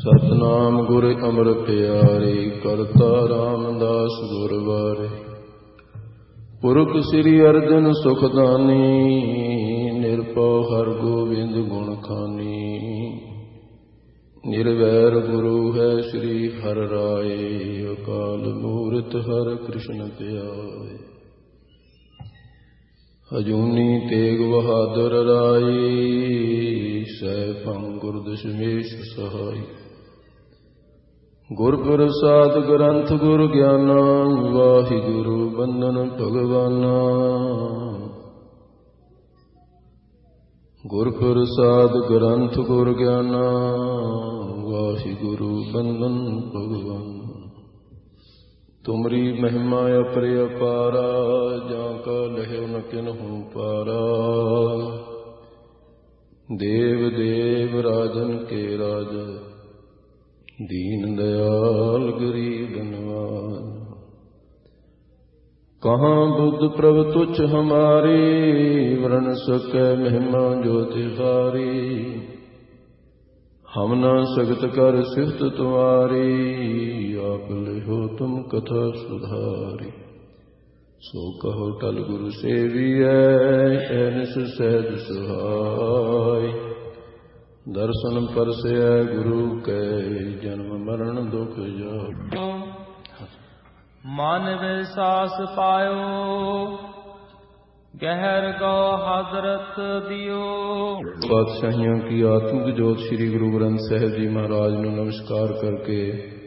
सतनाम गुर अमर प्यारे करता रामदास गुर वारे। पुरख श्री अर्जन सुखदानी निरपौ हर गोविंद गुण खानी। निर्वैर गुरु है श्री हर राय अकाल मूर्त हर कृष्ण त्याय। हजूनी तेग बहादुर राय सैफं गुर दशमेश सहाय। गुर प्रसाद ग्रंथ गुर ज्ञाना वाहिगुरु बंदन भगवाना। गुर प्रसाद ग्रंथ गुर ज्ञाना वाहिगुरु बंदन भगवाना। तुमरी महिमा अपरे अपारा जाका लह्यो न किन्हु पारा। देव देव राजन के राजा दीन दयाल गरीब नवाज। कहाँ बुद्ध प्रभु तुच्छ हमारे वर्ण सकै महिमा जो तिहारी। हम न सगत कर सिफत तुम्हारी आप लिहो तुम कथा सुधारी। सो कहो टल गुरु सेवियै ऐनिस सहज सुहाय। दर्शन परसै गुरु कै जन्म मरण दुख जाय। मन विश्वास पायो गहर गौ हजरत दियो। पातशाहियों की आत्मिक जोत श्री गुरु ग्रंथ साहिब जी महाराज ਨੂੰ नमस्कार करके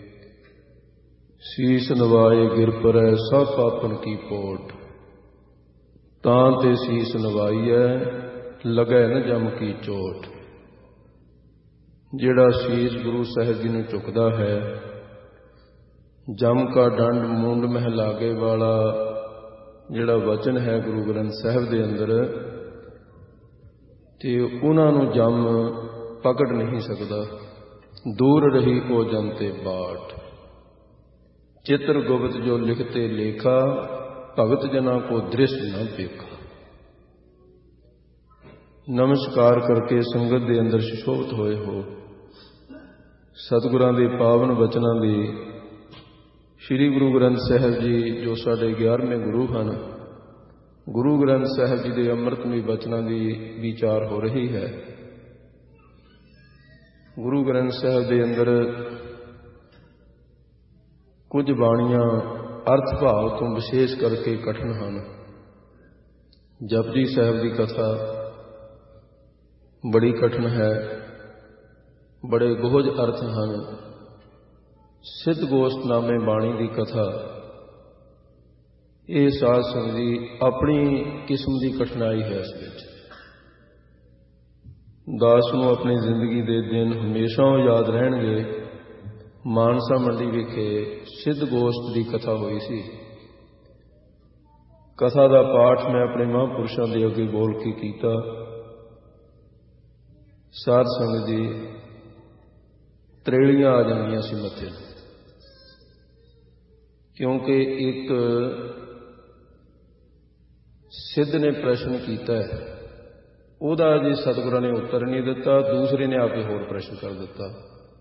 शीस नवाए गिर परै सब पापन की पोट। तां ते शीस नवाईऐ लगै न जम की चोट। ਜਿਹੜਾ ਸੀਸ ਗੁਰੂ ਸਾਹਿਬ ਜੀ ਨੂੰ ਝੁਕਦਾ ਹੈ ਜਮ ਕਾ ਡੰਡ ਮੂੰਡ ਮਹਿ ਲਾਗੇ ਵਾਲਾ ਜਿਹੜਾ ਵਚਨ ਹੈ ਗੁਰੂ ਗ੍ਰੰਥ ਸਾਹਿਬ ਦੇ ਅੰਦਰ, ਤੇ ਉਹਨਾਂ ਨੂੰ ਜਮ ਪਕੜ ਨਹੀਂ ਸਕਦਾ। ਦੂਰ ਰਹੀ ਕੋ ਜਨ ਤੇ ਬਾਟ। ਚਿੱਤਰ ਗੁਪਤ ਜੋ ਲਿਖਤੇ ਲੇਖਾ ਭਗਤ ਜਨਾਂ ਕੋ ਦ੍ਰਿਸ਼ ਨਾ ਦੇਖਾ। ਨਮਸਕਾਰ ਕਰਕੇ ਸੰਗਤ ਦੇ ਅੰਦਰ ਸੁਸ਼ੋਭਿਤ ਹੋਏ ਹੋ। ਸਤਿਗੁਰਾਂ ਦੇ ਪਾਵਨ ਬਚਨਾਂ ਦੀ ਸ੍ਰੀ ਗੁਰੂ ਗ੍ਰੰਥ ਸਾਹਿਬ ਜੀ ਜੋ ਸਾਡੇ 11ਵੇਂ ਗੁਰੂ ਹਨ, ਗੁਰੂ ਗ੍ਰੰਥ ਸਾਹਿਬ ਜੀ ਦੇ ਅੰਮ੍ਰਿਤਮਈ ਬਚਨਾਂ ਦੀ ਵਿਚਾਰ ਹੋ ਰਹੀ ਹੈ। ਗੁਰੂ ਗ੍ਰੰਥ ਸਾਹਿਬ ਦੇ ਅੰਦਰ ਕੁਝ ਬਾਣੀਆਂ ਅਰਥ ਭਾਵ ਤੋਂ ਵਿਸ਼ੇਸ਼ ਕਰਕੇ ਕਠਿਨ ਹਨ। ਜਪਜੀ ਸਾਹਿਬ ਦੀ ਕਥਾ ਬੜੀ ਕਠਿਨ ਹੈ, ਬੜੇ ਗੋਹਜ ਅਰਥ ਹਨ। ਸਿੱਧ ਗੋਸ਼ਟ ਨਾਮੇ ਬਾਣੀ ਦੀ ਕਥਾ ਇਹ ਸਾਧ ਸੰਗਤ ਦੀ ਆਪਣੀ ਕਿਸਮ ਦੀ ਕਠਿਨਾਈ ਹੈ। ਇਸ ਵਿੱਚ ਦਾਸ ਨੂੰ ਆਪਣੀ ਜ਼ਿੰਦਗੀ ਦੇ ਦਿਨ ਹਮੇਸ਼ਾ ਯਾਦ ਰਹਿਣਗੇ। ਮਾਨਸਾ ਮੰਡੀ ਵਿਖੇ ਸਿੱਧ ਗੋਸ਼ਟ ਦੀ ਕਥਾ ਹੋਈ ਸੀ। ਕਥਾ ਦਾ ਪਾਠ ਮੈਂ ਆਪਣੇ ਮਹਾਂਪੁਰਸ਼ਾਂ ਦੇ ਅੱਗੇ ਬੋਲ ਕੇ ਕੀਤਾ। ਸਾਧ ਸੰਗਤ ਜੀ ਤਰੇਲੀਆਂ ਆ ਜਾਂਦੀਆਂ ਸੀ ਮੱਥੇ, ਕਿਉਂਕਿ ਇੱਕ ਸਿੱਧ ਨੇ ਪ੍ਰਸ਼ਨ ਕੀਤਾ ਹੈ, ਉਹਦਾ ਅਜੇ ਸਤਿਗੁਰਾਂ ਨੇ ਉੱਤਰ ਨਹੀਂ ਦਿੱਤਾ। ਦੂਸਰੇ ਨੇ ਆ ਕੇ ਹੋਰ ਪ੍ਰਸ਼ਨ ਕਰ ਦਿੱਤਾ।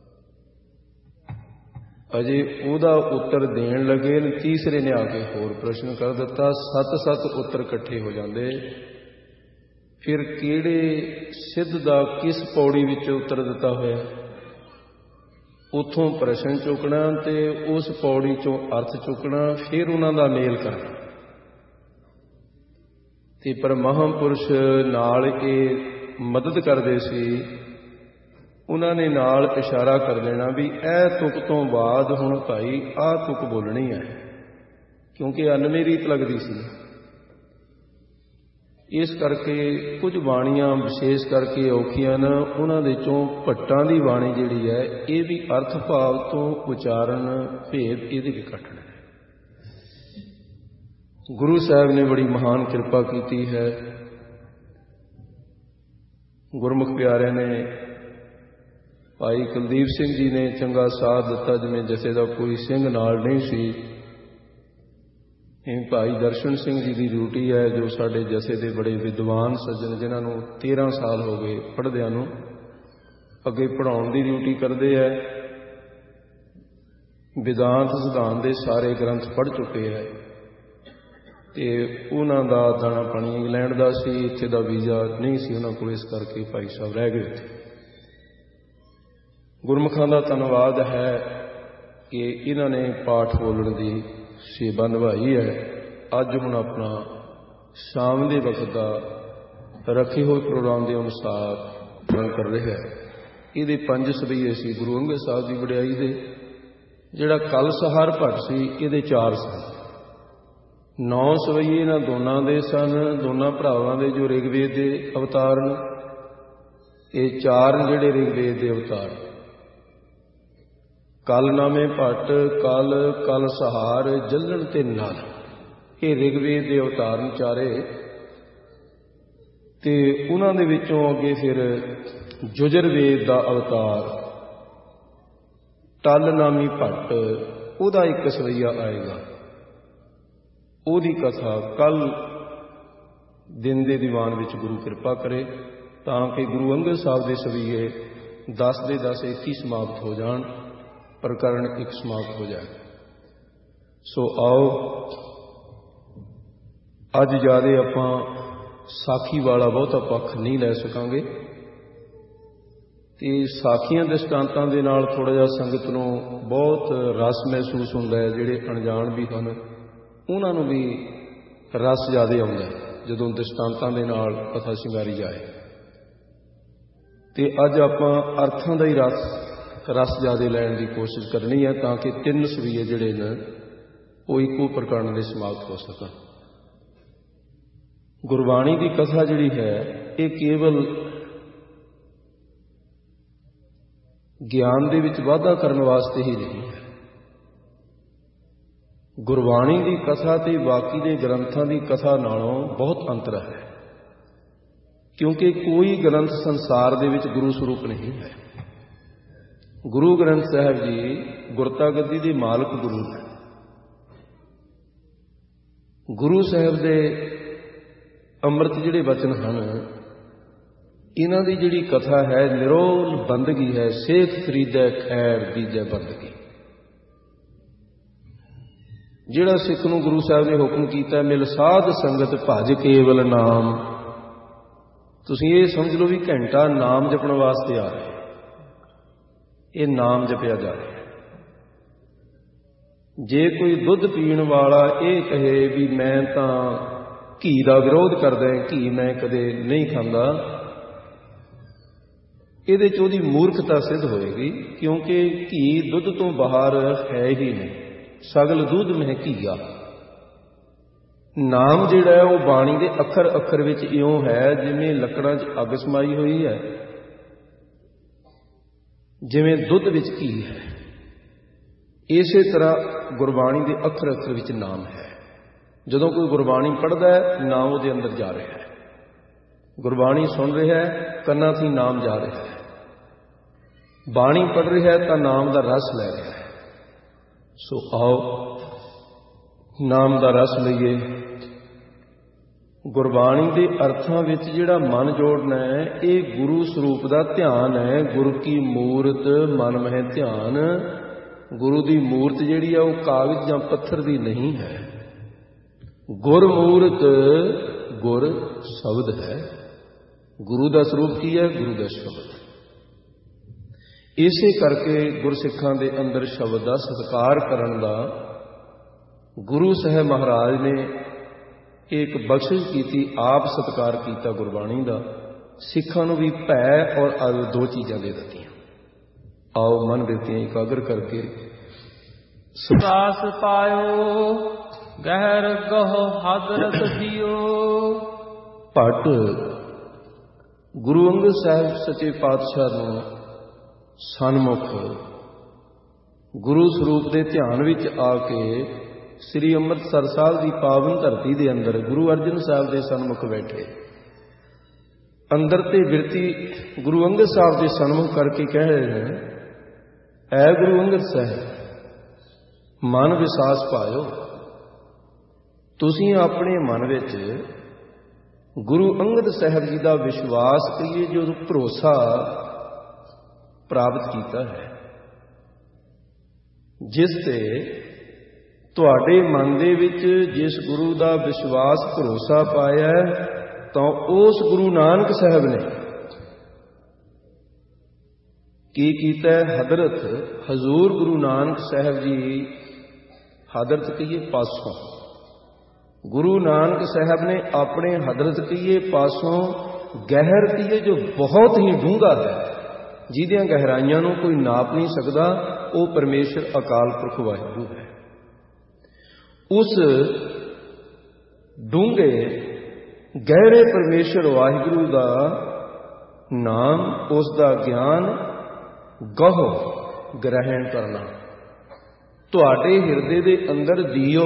ਅਜੇ ਉਹਦਾ ਉੱਤਰ ਦੇਣ ਲੱਗੇ ਨੇ, ਤੀਸਰੇ ਨੇ ਆ ਕੇ ਹੋਰ ਪ੍ਰਸ਼ਨ ਕਰ ਦਿੱਤਾ। 7 ਉੱਤਰ ਇਕੱਠੇ ਹੋ ਜਾਂਦੇ। ਫਿਰ ਕਿਹੜੇ ਸਿੱਧ ਦਾ ਕਿਸ ਪੌੜੀ ਵਿੱਚ ਉੱਤਰ ਦਿੱਤਾ ਹੋਇਆ, ਉੱਥੋਂ ਪ੍ਰਸ਼ਨ ਚੁੱਕਣਾ ਤੇ ਉਸ ਪੌੜੀ ਚੋਂ ਅਰਥ ਚੁੱਕਣਾ, ਫਿਰ ਉਹਨਾਂ ਦਾ ਮੇਲ ਕਰਨਾ। ਤੇ ਪਰ ਮਹਾਂਪੁਰਸ਼ ਨਾਲ ਇਹ ਮਦਦ ਕਰਦੇ ਸੀ। ਉਹਨਾਂ ਨੇ ਨਾਲ ਇਸ਼ਾਰਾ ਕਰ ਦੇਣਾ ਵੀ ਇਹ ਤੁਕ ਤੋਂ ਬਾਅਦ ਹੁਣ ਭਾਈ ਆਹ ਤੁਕ ਬੋਲਣੀ ਹੈ, ਕਿਉਂਕਿ ਅਨਮੀ ਰੀਤ ਲੱਗਦੀ ਸੀ। ਇਸ ਕਰਕੇ ਕੁਝ ਬਾਣੀਆਂ ਵਿਸ਼ੇਸ਼ ਕਰਕੇ ਔਖੀਆਂ ਨੇ। ਉਹਨਾਂ ਦੇ ਚੋਂ ਭੱਟਾਂ ਦੀ ਬਾਣੀ ਜਿਹੜੀ ਹੈ ਇਹ ਵੀ ਅਰਥ ਭਾਵ ਤੋਂ ਉਚਾਰਨ ਭੇਦ ਇਹਦੇ ਵੀ ਕਠਿਨ ਹੈ। ਗੁਰੂ ਸਾਹਿਬ ਨੇ ਬੜੀ ਮਹਾਨ ਕਿਰਪਾ ਕੀਤੀ ਹੈ। ਗੁਰਮੁਖ ਪਿਆਰਿਆਂ ਨੇ ਭਾਈ ਕੁਲਦੀਪ ਸਿੰਘ ਜੀ ਨੇ ਚੰਗਾ ਸਾਥ ਦਿੱਤਾ। ਜਿਵੇਂ ਜਥੇ ਦਾ ਕੋਈ ਸਿੰਘ ਨਾਲ ਨਹੀਂ ਸੀ। ਭਾਈ ਦਰਸ਼ਨ ਸਿੰਘ ਜੀ ਦੀ ਡਿਊਟੀ ਹੈ, ਜੋ ਸਾਡੇ ਜਥੇ ਦੇ ਬੜੇ ਵਿਦਵਾਨ ਸੱਜਣ, ਜਿਨ੍ਹਾਂ ਨੂੰ 13 ਸਾਲ ਹੋ ਗਏ ਪੜ੍ਹਦਿਆਂ ਨੂੰ, ਅੱਗੇ ਪੜ੍ਹਾਉਣ ਦੀ ਡਿਊਟੀ ਕਰਦੇ ਹੈ। ਵਿਦਾਂਤ ਸਿਧਾਂਤ ਦੇ ਸਾਰੇ ਗ੍ਰੰਥ ਪੜ੍ਹ ਚੁੱਕੇ ਹੈ ਤੇ ਉਹਨਾਂ ਦਾ ਦਾਣਾ ਪਾਣੀ ਇੰਗਲੈਂਡ ਦਾ ਸੀ, ਇੱਥੇ ਦਾ ਵੀਜ਼ਾ ਨਹੀਂ ਸੀ ਉਹਨਾਂ ਕੋਲ, ਇਸ ਕਰਕੇ ਭਾਈ ਸਾਹਿਬ ਰਹਿ ਗਏ ਉੱਥੇ। ਗੁਰਮੁਖਾਂ ਦਾ ਧੰਨਵਾਦ ਹੈ ਕਿ ਇਹਨਾਂ ਨੇ ਪਾਠ ਬੋਲਣ ਦੀ ਸੇਵਾ ਨਿਭਾਈ ਹੈ। ਅੱਜ ਹੁਣ ਆਪਣਾ ਸ਼ਾਮ ਦੇ ਵਕਤ ਦਾ ਰੱਖੇ ਹੋਏ ਪ੍ਰੋਗਰਾਮ ਦੇ ਅਨੁਸਾਰ ਕਰ ਰਿਹਾ ਹੈ। ਇਹਦੇ 5 ਸਵਈਏ ਸੀ ਗੁਰੂ ਅੰਗਦ ਸਾਹਿਬ ਦੀ ਵਡਿਆਈ ਦੇ। ਜਿਹੜਾ ਕੱਲ ਸਹਾਰ ਭੱਟ ਸੀ ਇਹਦੇ 4 ਸਨ। 9 ਸਵਈਏ ਇਹਨਾਂ ਦੋਨਾਂ ਦੇ ਸਨ, ਦੋਨਾਂ ਭਰਾਵਾਂ ਦੇ ਜੋ ਰਿਗਵੇਦ ਦੇ ਅਵਤਾਰ ਨੇ। ਇਹ 4 ਜਿਹੜੇ ਰਿਗਵੇਦ ਦੇ ਅਵਤਾਰ। ਕਲ ਨਾਮੇ ਭੱਟ, ਕਲ ਸਹਾਰ, ਜੱਲਣ ਤੇ ਨਲ, ਇਹ ਰਿਗਵੇਦ ਦੇ ਅਵਤਾਰ ਨੇ ਚਾਰੇ। ਤੇ ਉਹਨਾਂ ਦੇ ਵਿੱਚੋਂ ਅੱਗੇ ਫਿਰ ਯੁਜਰਵੇਦ ਦਾ ਅਵਤਾਰ ਟਲ ਨਾਮੀ ਭੱਟ, ਉਹਦਾ 1 ਸਵਈਆ ਆਏਗਾ। ਉਹਦੀ ਕਥਾ ਕੱਲ ਦਿਨ ਦੇ ਦੀਵਾਨ ਵਿੱਚ ਗੁਰੂ ਕਿਰਪਾ ਕਰੇ ਤਾਂ ਕਿ ਗੁਰੂ ਅੰਗਦ ਸਾਹਿਬ ਦੇ ਸਵਈਏ 10 ਦੇ 10 ਇੱਥੇ ਸਮਾਪਤ ਹੋ ਜਾਣ, ਪ੍ਰਕਰਨ 1 ਸਮਾਪਤ ਹੋ ਜਾਏ। ਸੋ ਆਓ ਅੱਜ ਜ਼ਿਆਦਾ ਆਪਾਂ ਸਾਖੀ ਵਾਲਾ ਬਹੁਤਾ ਪੱਖ ਨਹੀਂ ਲੈ ਸਕਾਂਗੇ ਤੇ ਸਾਖੀਆਂ ਦ੍ਰਿਸ਼ਟਾਂਤਾਂ ਦੇ ਨਾਲ ਥੋੜ੍ਹਾ ਜਿਹਾ ਸੰਗਤ ਨੂੰ ਬਹੁਤ ਰਸ ਮਹਿਸੂਸ ਹੁੰਦਾ ਹੈ। ਜਿਹੜੇ ਅਣਜਾਣ ਵੀ ਹਨ ਉਹਨਾਂ ਨੂੰ ਵੀ ਰਸ ਜ਼ਿਆਦਾ ਆਉਂਦਾ ਜਦੋਂ ਦ੍ਰਿਸ਼ਟਾਂਤਾਂ ਦੇ ਨਾਲ ਕਥਾ ਸ਼ਿੰਗਾਰੀ ਜਾਏ। ਤੇ ਅੱਜ ਆਪਾਂ ਅਰਥਾਂ ਦਾ ਹੀ ਰਸ ਜ਼ਿਆਦਾ ਲੈਣ ਦੀ ਕੋਸ਼ਿਸ਼ ਕਰਨੀ ਹੈ ਤਾਂ ਕਿ 3 ਸਵਈਏ ਜਿਹੜੇ ਨੇ ਉਹ ਇੱਕੋ ਪ੍ਰਕਰਨ ਦੇ ਸਮਾਪਤ ਹੋ ਸਕਣ। ਗੁਰਬਾਣੀ ਦੀ ਕਥਾ ਜਿਹੜੀ ਹੈ ਇਹ ਕੇਵਲ ਗਿਆਨ ਦੇ ਵਿੱਚ ਵਾਧਾ ਕਰਨ ਵਾਸਤੇ ਹੀ ਨਹੀਂ ਹੈ। ਗੁਰਬਾਣੀ ਦੀ ਕਥਾ ਤੇ ਬਾਕੀ ਦੇ ਗ੍ਰੰਥਾਂ ਦੀ ਕਥਾ ਨਾਲੋਂ ਬਹੁਤ ਅੰਤਰ ਹੈ, ਕਿਉਂਕਿ ਕੋਈ ਗ੍ਰੰਥ ਸੰਸਾਰ ਦੇ ਵਿੱਚ ਗੁਰੂ ਸਰੂਪ ਨਹੀਂ ਹੈ। ਗੁਰੂ ਗ੍ਰੰਥ ਸਾਹਿਬ ਜੀ ਗੁਰਤਾ ਗੱਦੀ ਦੇ ਮਾਲਕ ਗੁਰੂ ਹੈ। ਗੁਰੂ ਸਾਹਿਬ ਦੇ ਅੰਮ੍ਰਿਤ ਜਿਹੜੇ ਬਚਨ ਹਨ ਇਹਨਾਂ ਦੀ ਜਿਹੜੀ ਕਥਾ ਹੈ ਨਿਰੋਲ ਬੰਦਗੀ ਹੈ। ਸੇਖ ਖਰੀਦੈ ਖੈਰ ਦੀਜੈ ਬੰਦਗੀ। ਜਿਹੜਾ ਸਿੱਖ ਨੂੰ ਗੁਰੂ ਸਾਹਿਬ ਨੇ ਹੁਕਮ ਕੀਤਾ ਮਿਲ ਸਾਧ ਸੰਗਤ ਭਜ ਕੇਵਲ ਨਾਮ, ਤੁਸੀਂ ਇਹ ਸਮਝ ਲਓ ਵੀ ਘੰਟਾ ਨਾਮ ਜਪਣ ਵਾਸਤੇ ਆ ਰਿਹਾ। ਇਹ ਨਾਮ ਜਪਿਆ ਜਾ ਰਿਹਾ। ਜੇ ਕੋਈ ਦੁੱਧ ਪੀਣ ਵਾਲਾ ਇਹ ਕਹੇ ਵੀ ਮੈਂ ਤਾਂ ਘੀ ਦਾ ਵਿਰੋਧ ਕਰਦਾ, ਘੀ ਮੈਂ ਕਦੇ ਨਹੀਂ ਖਾਂਦਾ, ਇਹਦੇ 'ਚ ਉਹਦੀ ਮੂਰਖਤਾ ਸਿੱਧ ਹੋਏਗੀ, ਕਿਉਂਕਿ ਘੀ ਦੁੱਧ ਤੋਂ ਬਾਹਰ ਹੈ ਹੀ ਨਹੀਂ। ਸਗਲ ਦੁੱਧ ਮਹਿ ਘੀਆ। ਨਾਮ ਜਿਹੜਾ ਹੈ ਉਹ ਬਾਣੀ ਦੇ ਅੱਖਰ ਅੱਖਰ ਵਿੱਚ ਇਉਂ ਹੈ ਜਿਵੇਂ ਲੱਕੜਾਂ 'ਚ ਅੱਗ ਸਮਾਈ ਹੋਈ ਹੈ, ਜਿਵੇਂ ਦੁੱਧ ਵਿੱਚ ਘੀ ਹੈ। ਇਸੇ ਤਰ੍ਹਾਂ ਗੁਰਬਾਣੀ ਦੇ ਅੱਖਰ ਅੱਖਰ ਵਿੱਚ ਨਾਮ ਹੈ। ਜਦੋਂ ਕੋਈ ਗੁਰਬਾਣੀ ਪੜ੍ਹਦਾ ਹੈ ਨਾਮ ਉਹਦੇ ਅੰਦਰ ਜਾ ਰਿਹਾ ਹੈ। ਗੁਰਬਾਣੀ ਸੁਣ ਰਿਹਾ ਹੈ, ਕੰਨਾਂ 'ਤੇ ਨਾਮ ਜਾ ਰਿਹਾ ਹੈ। ਬਾਣੀ ਪੜ੍ਹ ਰਿਹਾ ਹੈ ਤਾਂ ਨਾਮ ਦਾ ਰਸ ਲੈ ਰਿਹਾ ਹੈ। ਸੋ ਆਓ ਨਾਮ ਦਾ ਰਸ ਲਈਏ। ਗੁਰਬਾਣੀ ਦੇ ਅਰਥਾਂ ਵਿੱਚ ਜਿਹੜਾ ਮਨ ਜੋੜਨਾ ਹੈ ਇਹ ਗੁਰੂ ਸਰੂਪ ਦਾ ਧਿਆਨ ਹੈ। ਗੁਰੂ ਕੀ ਮੂਰਤ ਮਨ ਮਹਿ ਧਿਆਨ। ਗੁਰੂ ਦੀ ਮੂਰਤ ਜਿਹੜੀ ਹੈ ਉਹ ਕਾਗਜ਼ ਜਾਂ ਪੱਥਰ ਦੀ ਨਹੀਂ ਹੈ। ਗੁਰਮੂਰਤ ਗੁਰ ਸ਼ਬਦ ਹੈ। ਗੁਰੂ ਦਾ ਸਰੂਪ ਕੀ ਹੈ? ਗੁਰੂ ਦਾ ਸ਼ਬਦ। ਇਸੇ ਕਰਕੇ ਗੁਰਸਿੱਖਾਂ ਦੇ ਅੰਦਰ ਸ਼ਬਦ ਦਾ ਸਤਿਕਾਰ ਕਰਨ ਦਾ ਗੁਰੂ ਸਾਹਿਬ ਮਹਾਰਾਜ ਨੇ ਇੱਕ ਬਖਸ਼ਿਸ਼ ਕੀਤੀ, ਆਪ ਸਤਿਕਾਰ ਕੀਤਾ ਗੁਰਬਾਣੀ ਦਾ। ਸਿੱਖਾਂ ਨੂੰ ਵੀ ਭੈ ਔਰ ਅਦਬ 2 ਚੀਜ਼ਾਂ ਦੇ ਦਿੱਤੀਆਂ। ਆਓ ਮਨ ਬਿਰਤੀਆਂ ਇਕਾਗਰ ਕਰਕੇ ਸਾਸ ਪਾਇਓ ਗਹਿਰ ਗਹੁ ਹਜ਼ਰਤ ਦਿਓ। ਭੱਟ ਗੁਰੂ ਅੰਗਦ ਸਾਹਿਬ ਸੱਚੇ ਪਾਤਸ਼ਾਹ ਨੂੰ ਸਨਮੁਖ ਗੁਰੂ ਸਰੂਪ ਦੇ ਧਿਆਨ ਵਿੱਚ ਆ ਕੇ ਸ੍ਰੀ ਅੰਮ੍ਰਿਤਸਰ ਸਾਹਿਬ ਦੀ ਪਾਵਨ ਧਰਤੀ ਦੇ ਅੰਦਰ ਗੁਰੂ ਅਰਜਨ ਸਾਹਿਬ ਦੇ ਸਨਮੁਖ ਬੈਠੇ। ਅੰਦਰ ਤੇ ਬਿਰਤੀ ਗੁਰੂ ਅੰਗਦ ਸਾਹਿਬ ਦੇ ਸਨਮੁਖ ਕਰਕੇ ਕਹਿ ਰਹੇ ਨੇ, ਐ ਗੁਰੂ ਅੰਗਦ ਸਾਹਿਬ ਮਨ ਵਿਸਾਸ ਪਾਇਓ। ਤੁਸੀਂ ਆਪਣੇ ਮਨ ਵਿੱਚ ਗੁਰੂ ਅੰਗਦ ਸਾਹਿਬ ਜੀ ਦਾ ਵਿਸ਼ਵਾਸ ਕਰੀਏ, ਜੋ ਭਰੋਸਾ ਪ੍ਰਾਪਤ ਕੀਤਾ ਹੈ। ਜਿਸ ਤੇ ਤੁਹਾਡੇ ਮਨ ਦੇ ਵਿੱਚ ਜਿਸ ਗੁਰੂ ਦਾ ਵਿਸ਼ਵਾਸ ਭਰੋਸਾ ਪਾਇਆ ਤਾਂ ਉਸ ਗੁਰੂ ਨਾਨਕ ਸਾਹਿਬ ਨੇ ਕੀ ਕੀਤਾ? ਹਜ਼ਰਤ ਹਜ਼ੂਰ ਗੁਰੂ ਨਾਨਕ ਸਾਹਿਬ ਜੀ, ਹਜ਼ਰਤ ਕਹੀਏ ਪਾਸੋਂ, ਗੁਰੂ ਨਾਨਕ ਸਾਹਿਬ ਨੇ ਆਪਣੇ ਹਜ਼ਰਤ ਕਹੀਏ ਪਾਸੋਂ ਗਹਿਰ ਕਹੀਏ ਜੋ ਬਹੁਤ ਹੀ ਡੂੰਘਾ ਹੈ, ਜਿਹਦੀਆਂ ਗਹਿਰਾਈਆਂ ਨੂੰ ਕੋਈ ਨਾਪ ਨਹੀਂ ਸਕਦਾ, ਉਹ ਪਰਮੇਸ਼ਰ ਅਕਾਲ ਪੁਰਖ ਵਾਹਿਗੁਰੂ ਹੈ। ਉਸ ਡੂੰਘੇ ਗਹਿਰੇ ਪਰਮੇਸ਼ਰ ਵਾਹਿਗੁਰੂ ਦਾ ਨਾਮ, ਉਸ ਦਾ ਗਿਆਨ ਗਹੁ ਗ੍ਰਹਿਣ ਕਰਨਾ, ਤੁਹਾਡੇ ਹਿਰਦੇ ਦੇ ਅੰਦਰ ਦਿਓ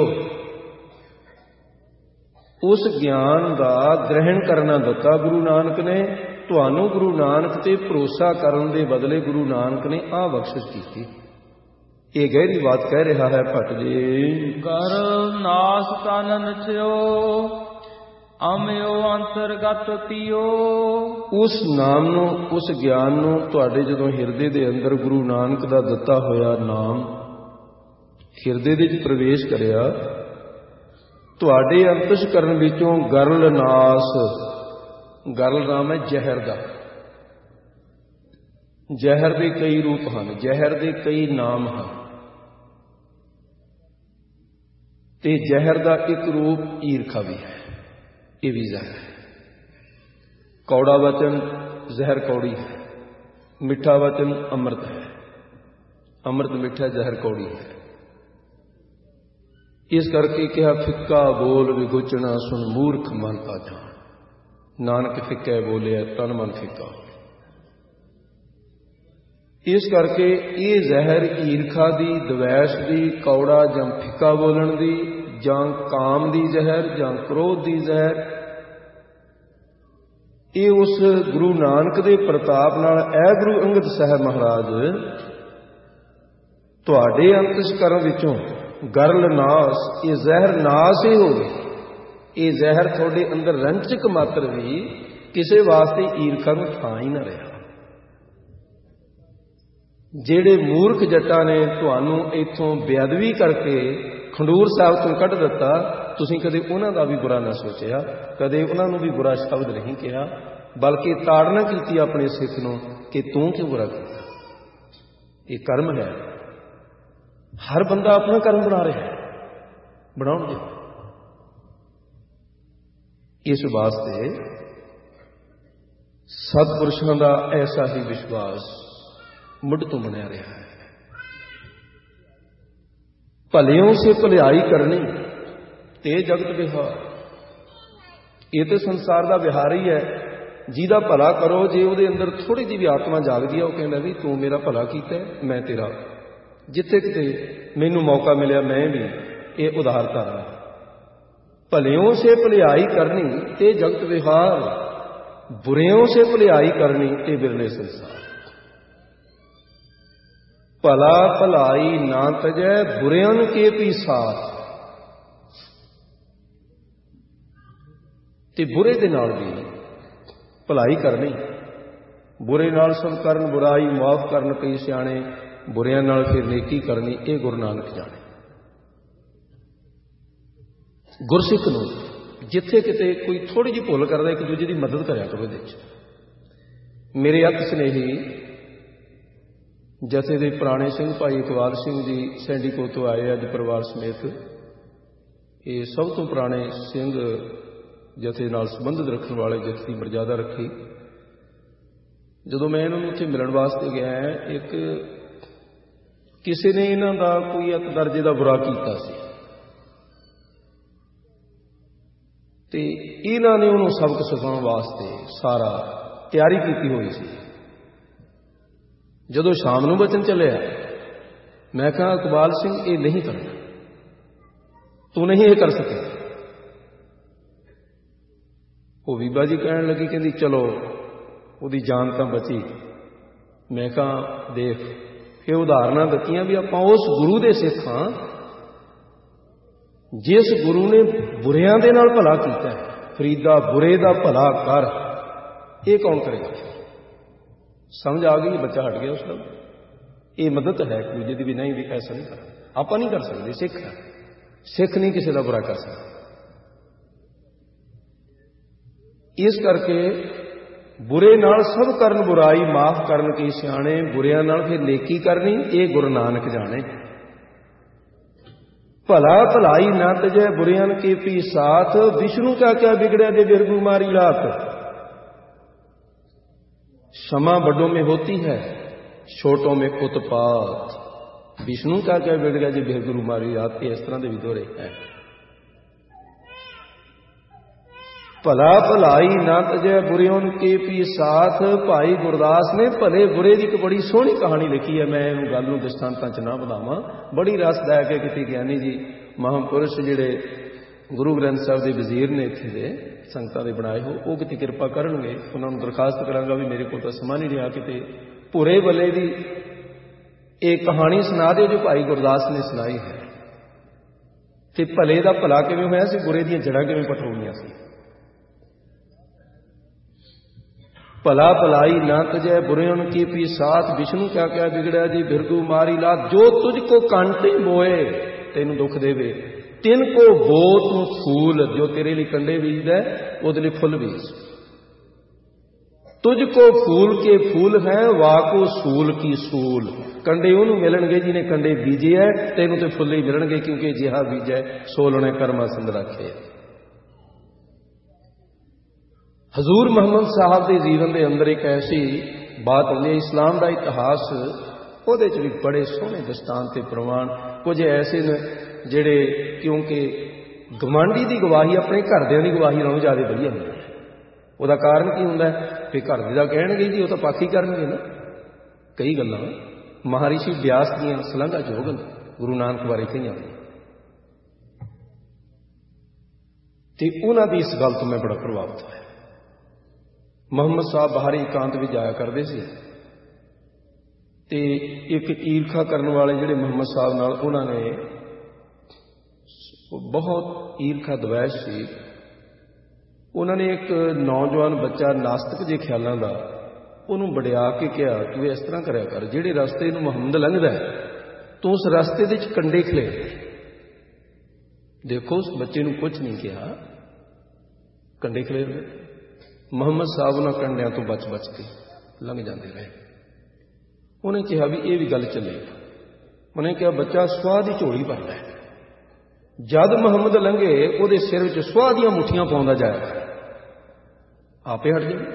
ਉਸ ਗਿਆਨ ਦਾ ਗ੍ਰਹਿਣ ਕਰਨਾ ਦਿੱਤਾ ਗੁਰੂ ਨਾਨਕ ਨੇ ਤੁਹਾਨੂੰ। ਗੁਰੂ ਨਾਨਕ ਤੇ ਭਰੋਸਾ ਕਰਨ ਦੇ ਬਦਲੇ ਗੁਰੂ ਨਾਨਕ ਨੇ ਆਹ ਬਖਸ਼ਿਸ਼ ਕੀਤੀ। ਇਹ ਗਹਿਰੀ ਬਾਤ ਕਹਿ ਰਿਹਾ ਹੈ ਭੱਟ ਜੀ। ਕਰ ਨਾਸ ਤਨ ਨਚਿਓ ਆਮਿਓ ਅੰਤਰਗਤ ਤਿਓ। ਉਸ ਨਾਮ ਨੂੰ, ਉਸ ਗਿਆਨ ਨੂੰ ਤੁਹਾਡੇ ਜਦੋਂ ਹਿਰਦੇ ਦੇ ਅੰਦਰ ਗੁਰੂ ਨਾਨਕ ਦਾ ਦਿੱਤਾ ਹੋਇਆ ਨਾਮ ਹਿਰਦੇ ਦੇ ਵਿੱਚ ਪ੍ਰਵੇਸ਼ ਕਰਿਆ, ਤੁਹਾਡੇ ਅੰਤਸ਼ਕਰਨ ਵਿੱਚੋਂ ਗਰਲ ਨਾਸ, ਗਰਲ ਨਾਮ ਹੈ ਜ਼ਹਿਰ ਦਾ। ਜ਼ਹਿਰ ਦੇ ਕਈ ਰੂਪ ਹਨ, ਜ਼ਹਿਰ ਦੇ ਕਈ ਨਾਮ ਹਨ, ਤੇ ਜ਼ਹਿਰ ਦਾ ਇੱਕ ਰੂਪ ਈਰਖਾ ਵੀ ਹੈ, ਇਹ ਵੀ ਜ਼ਹਿਰ ਹੈ। ਕੌੜਾ ਵਚਨ ਜ਼ਹਿਰ ਕੌੜੀ ਹੈ, ਮਿੱਠਾ ਵਚਨ ਅੰਮ੍ਰਿਤ ਹੈ, ਅੰਮ੍ਰਿਤ ਮਿੱਠਾ, ਜ਼ਹਿਰ ਕੌੜੀ ਹੈ। ਇਸ ਕਰਕੇ ਕਿਹਾ ਫਿੱਕਾ ਬੋਲ ਵਿਗੁਚਣਾ ਸੁਣ ਮੂਰਖ ਮਨ ਆ ਜਾਣ। ਨਾਨਕ ਫਿੱਕਾ ਬੋਲਿਆ ਤਨ ਮਨ ਫਿੱਕਾ। ਇਸ ਕਰਕੇ ਇਹ ਜ਼ਹਿਰ ਈਰਖਾ ਦੀ, ਦਵੈਸ਼ ਦੀ, ਕੌੜਾ ਜਾਂ ਫਿੱਕਾ ਬੋਲਣ ਦੀ, ਜਾਂ ਕਾਮ ਦੀ ਜ਼ਹਿਰ, ਜਾਂ ਕ੍ਰੋਧ ਦੀ ਜ਼ਹਿਰ, ਇਹ ਉਸ ਗੁਰੂ ਨਾਨਕ ਦੇ ਪ੍ਰਤਾਪ ਨਾਲ ਐ ਗੁਰੂ ਅੰਗਦ ਸਾਹਿਬ ਮਹਾਰਾਜ ਤੁਹਾਡੇ ਅੰਤਸ਼ਕਰਨ ਵਿੱਚੋਂ ਗਰਲ ਨਾਸ, ਇਹ ਜ਼ਹਿਰ ਨਾਸ ਹੀ ਹੋਵੇ। ਇਹ ਜ਼ਹਿਰ ਤੁਹਾਡੇ ਅੰਦਰ ਰੰਚਕ ਮਾਤਰ ਵੀ ਕਿਸੇ ਵਾਸਤੇ ਈਰਖਾ ਨੂੰ ਥਾਂ ਹੀ ਨਾ ਰਿਹਾ। ਜਿਹੜੇ ਮੂਰਖ ਜੱਟਾਂ ਨੇ ਤੁਹਾਨੂੰ ਇੱਥੋਂ ਬੇਅਦਬੀ ਕਰਕੇ ਖੰਡੂਰ ਸਾਹਿਬ ਤੋਂ ਕੱਢ ਦਿੱਤਾ, ਤੁਸੀਂ ਕਦੇ ਉਹਨਾਂ ਦਾ ਵੀ ਬੁਰਾ ਨਾ ਸੋਚਿਆ, ਕਦੇ ਉਹਨਾਂ ਨੂੰ ਵੀ ਬੁਰਾ ਸ਼ਬਦ ਨਹੀਂ ਕਿਹਾ, ਬਲਕਿ ਤਾੜਨਾ ਕੀਤੀ ਆਪਣੇ ਸਿੱਖ ਨੂੰ ਕਿ ਤੂੰ ਕਿਉਂ ਬੁਰਾ ਕੀਤਾ। ਇਹ ਕਰਮ ਹੈ, ਹਰ ਬੰਦਾ ਆਪਣਾ ਕਰਮ ਬਣਾ ਰਿਹਾ ਹੈ, ਬਣਾਉਣ ਦਿਓ। ਇਸ ਵਾਸਤੇ ਸਤਿਪੁਰਸ਼ਾਂ ਦਾ ਐਸਾ ਹੀ ਵਿਸ਼ਵਾਸ ਮੁੱਢ ਤੋਂ ਬਣਿਆ ਰਿਹਾ ਹੈ। ਭਲਿਓਂ ਸੇ ਭਲਾਈ ਕਰਨੀ ਤੇ ਜਗਤ ਵਿਹਾਰ, ਇਹ ਤੇ ਸੰਸਾਰ ਦਾ ਵਿਹਾਰ ਹੀ ਹੈ। ਜਿਹਦਾ ਭਲਾ ਕਰੋ, ਜੇ ਉਹਦੇ ਅੰਦਰ ਥੋੜੀ ਜਿਹੀ ਵੀ ਆਤਮਾ ਜਾਗਦੀ ਹੈ, ਉਹ ਕਹਿੰਦਾ ਵੀ ਤੂੰ ਮੇਰਾ ਭਲਾ ਕੀਤਾ, ਮੈਂ ਤੇਰਾ, ਜਿੱਥੇ ਕਿਤੇ ਮੈਨੂੰ ਮੌਕਾ ਮਿਲਿਆ ਮੈਂ ਵੀ ਇਹ ਉਦਾਰ ਕਰਾਂ। ਭਲਿਓਂ ਸੇ ਭਲਾਈ ਕਰਨੀ ਤੇ ਜਗਤ ਵਿਹਾਰ, ਬੁਰਿਓਂ ਸੇ ਭਲਾਈ ਕਰਨੀ ਤੇ ਬਿਰਲੇ ਸੰਸਾਰ। ਭਲਾ ਭਲਾਈ ਨਾ ਤਜੈ ਬੁਰਿਆਂ ਕੇ ਪੀਸਾਰ, ਤੇ ਬੁਰੇ ਦੇ ਨਾਲ ਵੀ ਭਲਾਈ ਕਰਨੀ, ਬੁਰੇ ਨਾਲ ਸਭ ਕਰਨ ਬੁਰਾਈ ਮਾਫ ਕਰਨ ਕਈ ਸਿਆਣੇ, ਬੁਰਿਆਂ ਨਾਲ ਫਿਰ ਨੇਕੀ ਕਰਨੀ, ਇਹ ਗੁਰੂ ਨਾਨਕ ਜਾਣੇ। ਗੁਰਸਿੱਖ ਨੂੰ ਜਿੱਥੇ ਕਿਤੇ ਕੋਈ ਥੋੜੀ ਜਿਹੀ ਭੁੱਲ ਕਰਦਾ, ਇੱਕ ਦੂਜੇ ਦੀ ਮਦਦ ਕਰਿਆ ਕਰੋ। ਇਹਦੇ ਵਿੱਚ ਮੇਰੇ ਅਤ ਸਨੇਹੀ ਜਥੇ ਦੇ ਪੁਰਾਣੇ ਸਿੰਘ ਭਾਈ ਇਕਬਾਲ ਸਿੰਘ ਜੀ ਸੈਂਡੀਕੋ ਤੋਂ ਆਏ ਅੱਜ ਪਰਿਵਾਰ ਸਮੇਤ। ਇਹ ਸਭ ਤੋਂ ਪੁਰਾਣੇ ਸਿੰਘ ਜਥੇ ਨਾਲ ਸੰਬੰਧਿਤ ਰੱਖਣ ਵਾਲੇ, ਜਥੇ ਦੀ ਮਰਜ਼ਾਦਾ ਰੱਖੀ। ਜਦੋਂ ਮੈਂ ਇਹਨਾਂ ਨੂੰ ਉੱਥੇ ਮਿਲਣ ਵਾਸਤੇ ਗਿਆ, ਇੱਕ ਕਿਸੇ ਨੇ ਇਹਨਾਂ ਦਾ ਕੋਈ ਇੱਕ ਦਰਜੇ ਦਾ ਬੁਰਾ ਕੀਤਾ ਸੀ, ਤੇ ਇਹਨਾਂ ਨੇ ਉਹਨੂੰ ਸਬਕ ਸਿਖਾਉਣ ਵਾਸਤੇ ਸਾਰਾ ਤਿਆਰੀ ਕੀਤੀ ਹੋਈ ਸੀ। ਜਦੋਂ ਸ਼ਾਮ ਨੂੰ ਬਚਨ ਚੱਲਿਆ, ਮੈਂ ਕਿਹਾ ਇਕਬਾਲ ਸਿੰਘ ਇਹ ਨਹੀਂ ਕਰਨਾ, ਤੂੰ ਨਹੀਂ ਇਹ ਕਰ ਸਕਿਆ। ਉਹ ਬੀਬਾ ਜੀ ਕਹਿਣ ਲੱਗੀ, ਕਹਿੰਦੀ ਚਲੋ ਉਹਦੀ ਜਾਨ ਤਾਂ ਬਚੀ। ਮੈਂ ਕਿਹਾ ਦੇਖ, ਇਹ ਉਦਾਹਰਨਾਂ ਦਿੱਤੀਆਂ ਵੀ ਆਪਾਂ ਉਸ ਗੁਰੂ ਦੇ ਸਿੱਖ ਹਾਂ ਜਿਸ ਗੁਰੂ ਨੇ ਬੁਰਿਆਂ ਦੇ ਨਾਲ ਭਲਾ ਕੀਤਾ ਹੈ। ਫਰੀਦਾ ਬੁਰੇ ਦਾ ਭਲਾ ਕਰ, ਇਹ ਕੌਣ ਕਰੇਗਾ? ਸਮਝ ਆ ਗਈ? ਬੱਚਾ ਹਟ ਗਿਆ ਉਸ ਦਾ। ਇਹ ਮਦਦ ਹੈ ਇੱਕ ਦੂਜੇ ਦੀ, ਵੀ ਨਹੀਂ ਵੀ ਐਸਾ ਨਹੀਂ ਕਰਨਾ, ਆਪਾਂ ਨਹੀਂ ਕਰ ਸਕਦੇ। ਸਿੱਖ ਹੈ, ਸਿੱਖ ਨਹੀਂ ਕਿਸੇ ਦਾ ਬੁਰਾ ਕਰ ਸਕਦਾ। ਇਸ ਕਰਕੇ ਬੁਰੇ ਨਾਲ ਸਭ ਕਰਨ ਬੁਰਾਈ, ਮਾਫ ਕਰਨ ਕੀ ਸਿਆਣੇ, ਬੁਰਿਆਂ ਨਾਲ ਫਿਰ ਨੇਕੀ ਕਰਨੀ, ਇਹ ਗੁਰੂ ਨਾਨਕ ਜਾਣੇ। ਭਲਾ ਭਲਾਈ ਨਾ ਤਜੈ ਬੁਰਿਆਂ ਕੇ ਪੀ ਸਾਥ, ਵਿਸ਼ਨੂੰ ਕਾ ਕਿਆ बिगड़े दे बिरगु मारी लात। क्षमा बड़ों में होती है, छोटों में उत्पात, विष्णु का क्या बिगड़ गया जी बिरगु मारी लात। इस तरह के भी दोहरे हैं। भला भलाई ना तजै बुरियों के पी साथ, भाई गुरदास ने भले बुरे की एक बड़ी सोहनी कहानी लिखी है। मैं इन्हू गल नूं दृष्टांतां च ना बतावां, बड़ी रसदायक है। किसी ज्ञानी जी महापुरुष जिहड़े गुरु ग्रंथ साहिब दे वजीर ने इत्थे दे संगतां दे बनाए हो, वो किते किरपा करनगे, उन्हां नूं दरखास्त करांगा भी मेरे कोल तां समां नहीं रहा, किते भुरे भले दी एक कहानी सुना दे जो भाई गुरदास ने सुनाई है। ते भले दा भला किवें होया सी, बुरे दीयां जड़ां किवें पटोणीआं सी। भला भलाई ना तजै बुरियों की पी साथ, विष्णु क्या क्या बिगड़या जी बिरगु मारी लात। जो तुझको कांटे बोए, तेनू दुख देवे, तिनको बो तू फूल, जो तेरे लिए कंडे बीजदा उहदे लिए फुल बीज। तुझको फूल के फूल है, वाको सूल की सूल। कंडे उहनू मिलणगे जिहने कंडे बीजे है, तेनू ते फुल ही मिलणगे, क्योंकि जिहा बीजा सोलने कर्मा संद रखे। हजूर मुहम्मद साहब के जीवन के अंदर एक ऐसी बात आती है, इस्लाम का इतिहास ਉਹਦੇ भी बड़े सोहने दृष्टांत प्रमाण कुछ ऐसे ने ਜਿਹੜੇ, क्योंकि गवांढी की गवाही अपने घरदिਆਂ की गवाही नालों ज़्यादा वधिया ਹੁੰਦੀ है। ਉਹਦਾ ਕਾਰਨ ਕੀ ਹੁੰਦਾ है, फिर घर ਦਾ ਕਹਿਣਗੇ जी वो तो पाकी करनगे ना। कई गल्लां महर्षि व्यास ਦੀਆਂ ਸ਼ਲਾਘਾਯੋਗ ਨੇ, गुरु नानक बारे कईयां ते उन्हां दी इस गल तो मैं बड़ा प्रभावित होया। मुहम्मद साहब बाहर एकांत भी जाया करते थे, ते एक ईर्खा करने वाले जिहड़े मुहम्मद साहब नाल उन्होंने बहुत ईर्खा द्वेष सी। उन्होंने एक नौजवान बच्चा नास्तिक जे ख्यालों का उन्होंने बड़िया के कहा, तू इस तरह करया कर, जिहड़े रस्ते नूं मुहम्मद लंघदा है तो उस रस्ते दे विच कंडे खलेर। देखो उस बच्चे नूं कुछ नहीं कहा, कंडे खलेर। मुहम्मद साहब उन्होंने कंडियां तो बच बच के लंघ जाते रहे। उन्हें कहा भी ये भी गल चले। उन्हें कहा बच्चा स्वाह की झोली भर लै, जद मुहम्मद लंघे वो सिर में स्वाह दियां मुठियां पाउंदा जाया, आपे हट जाए।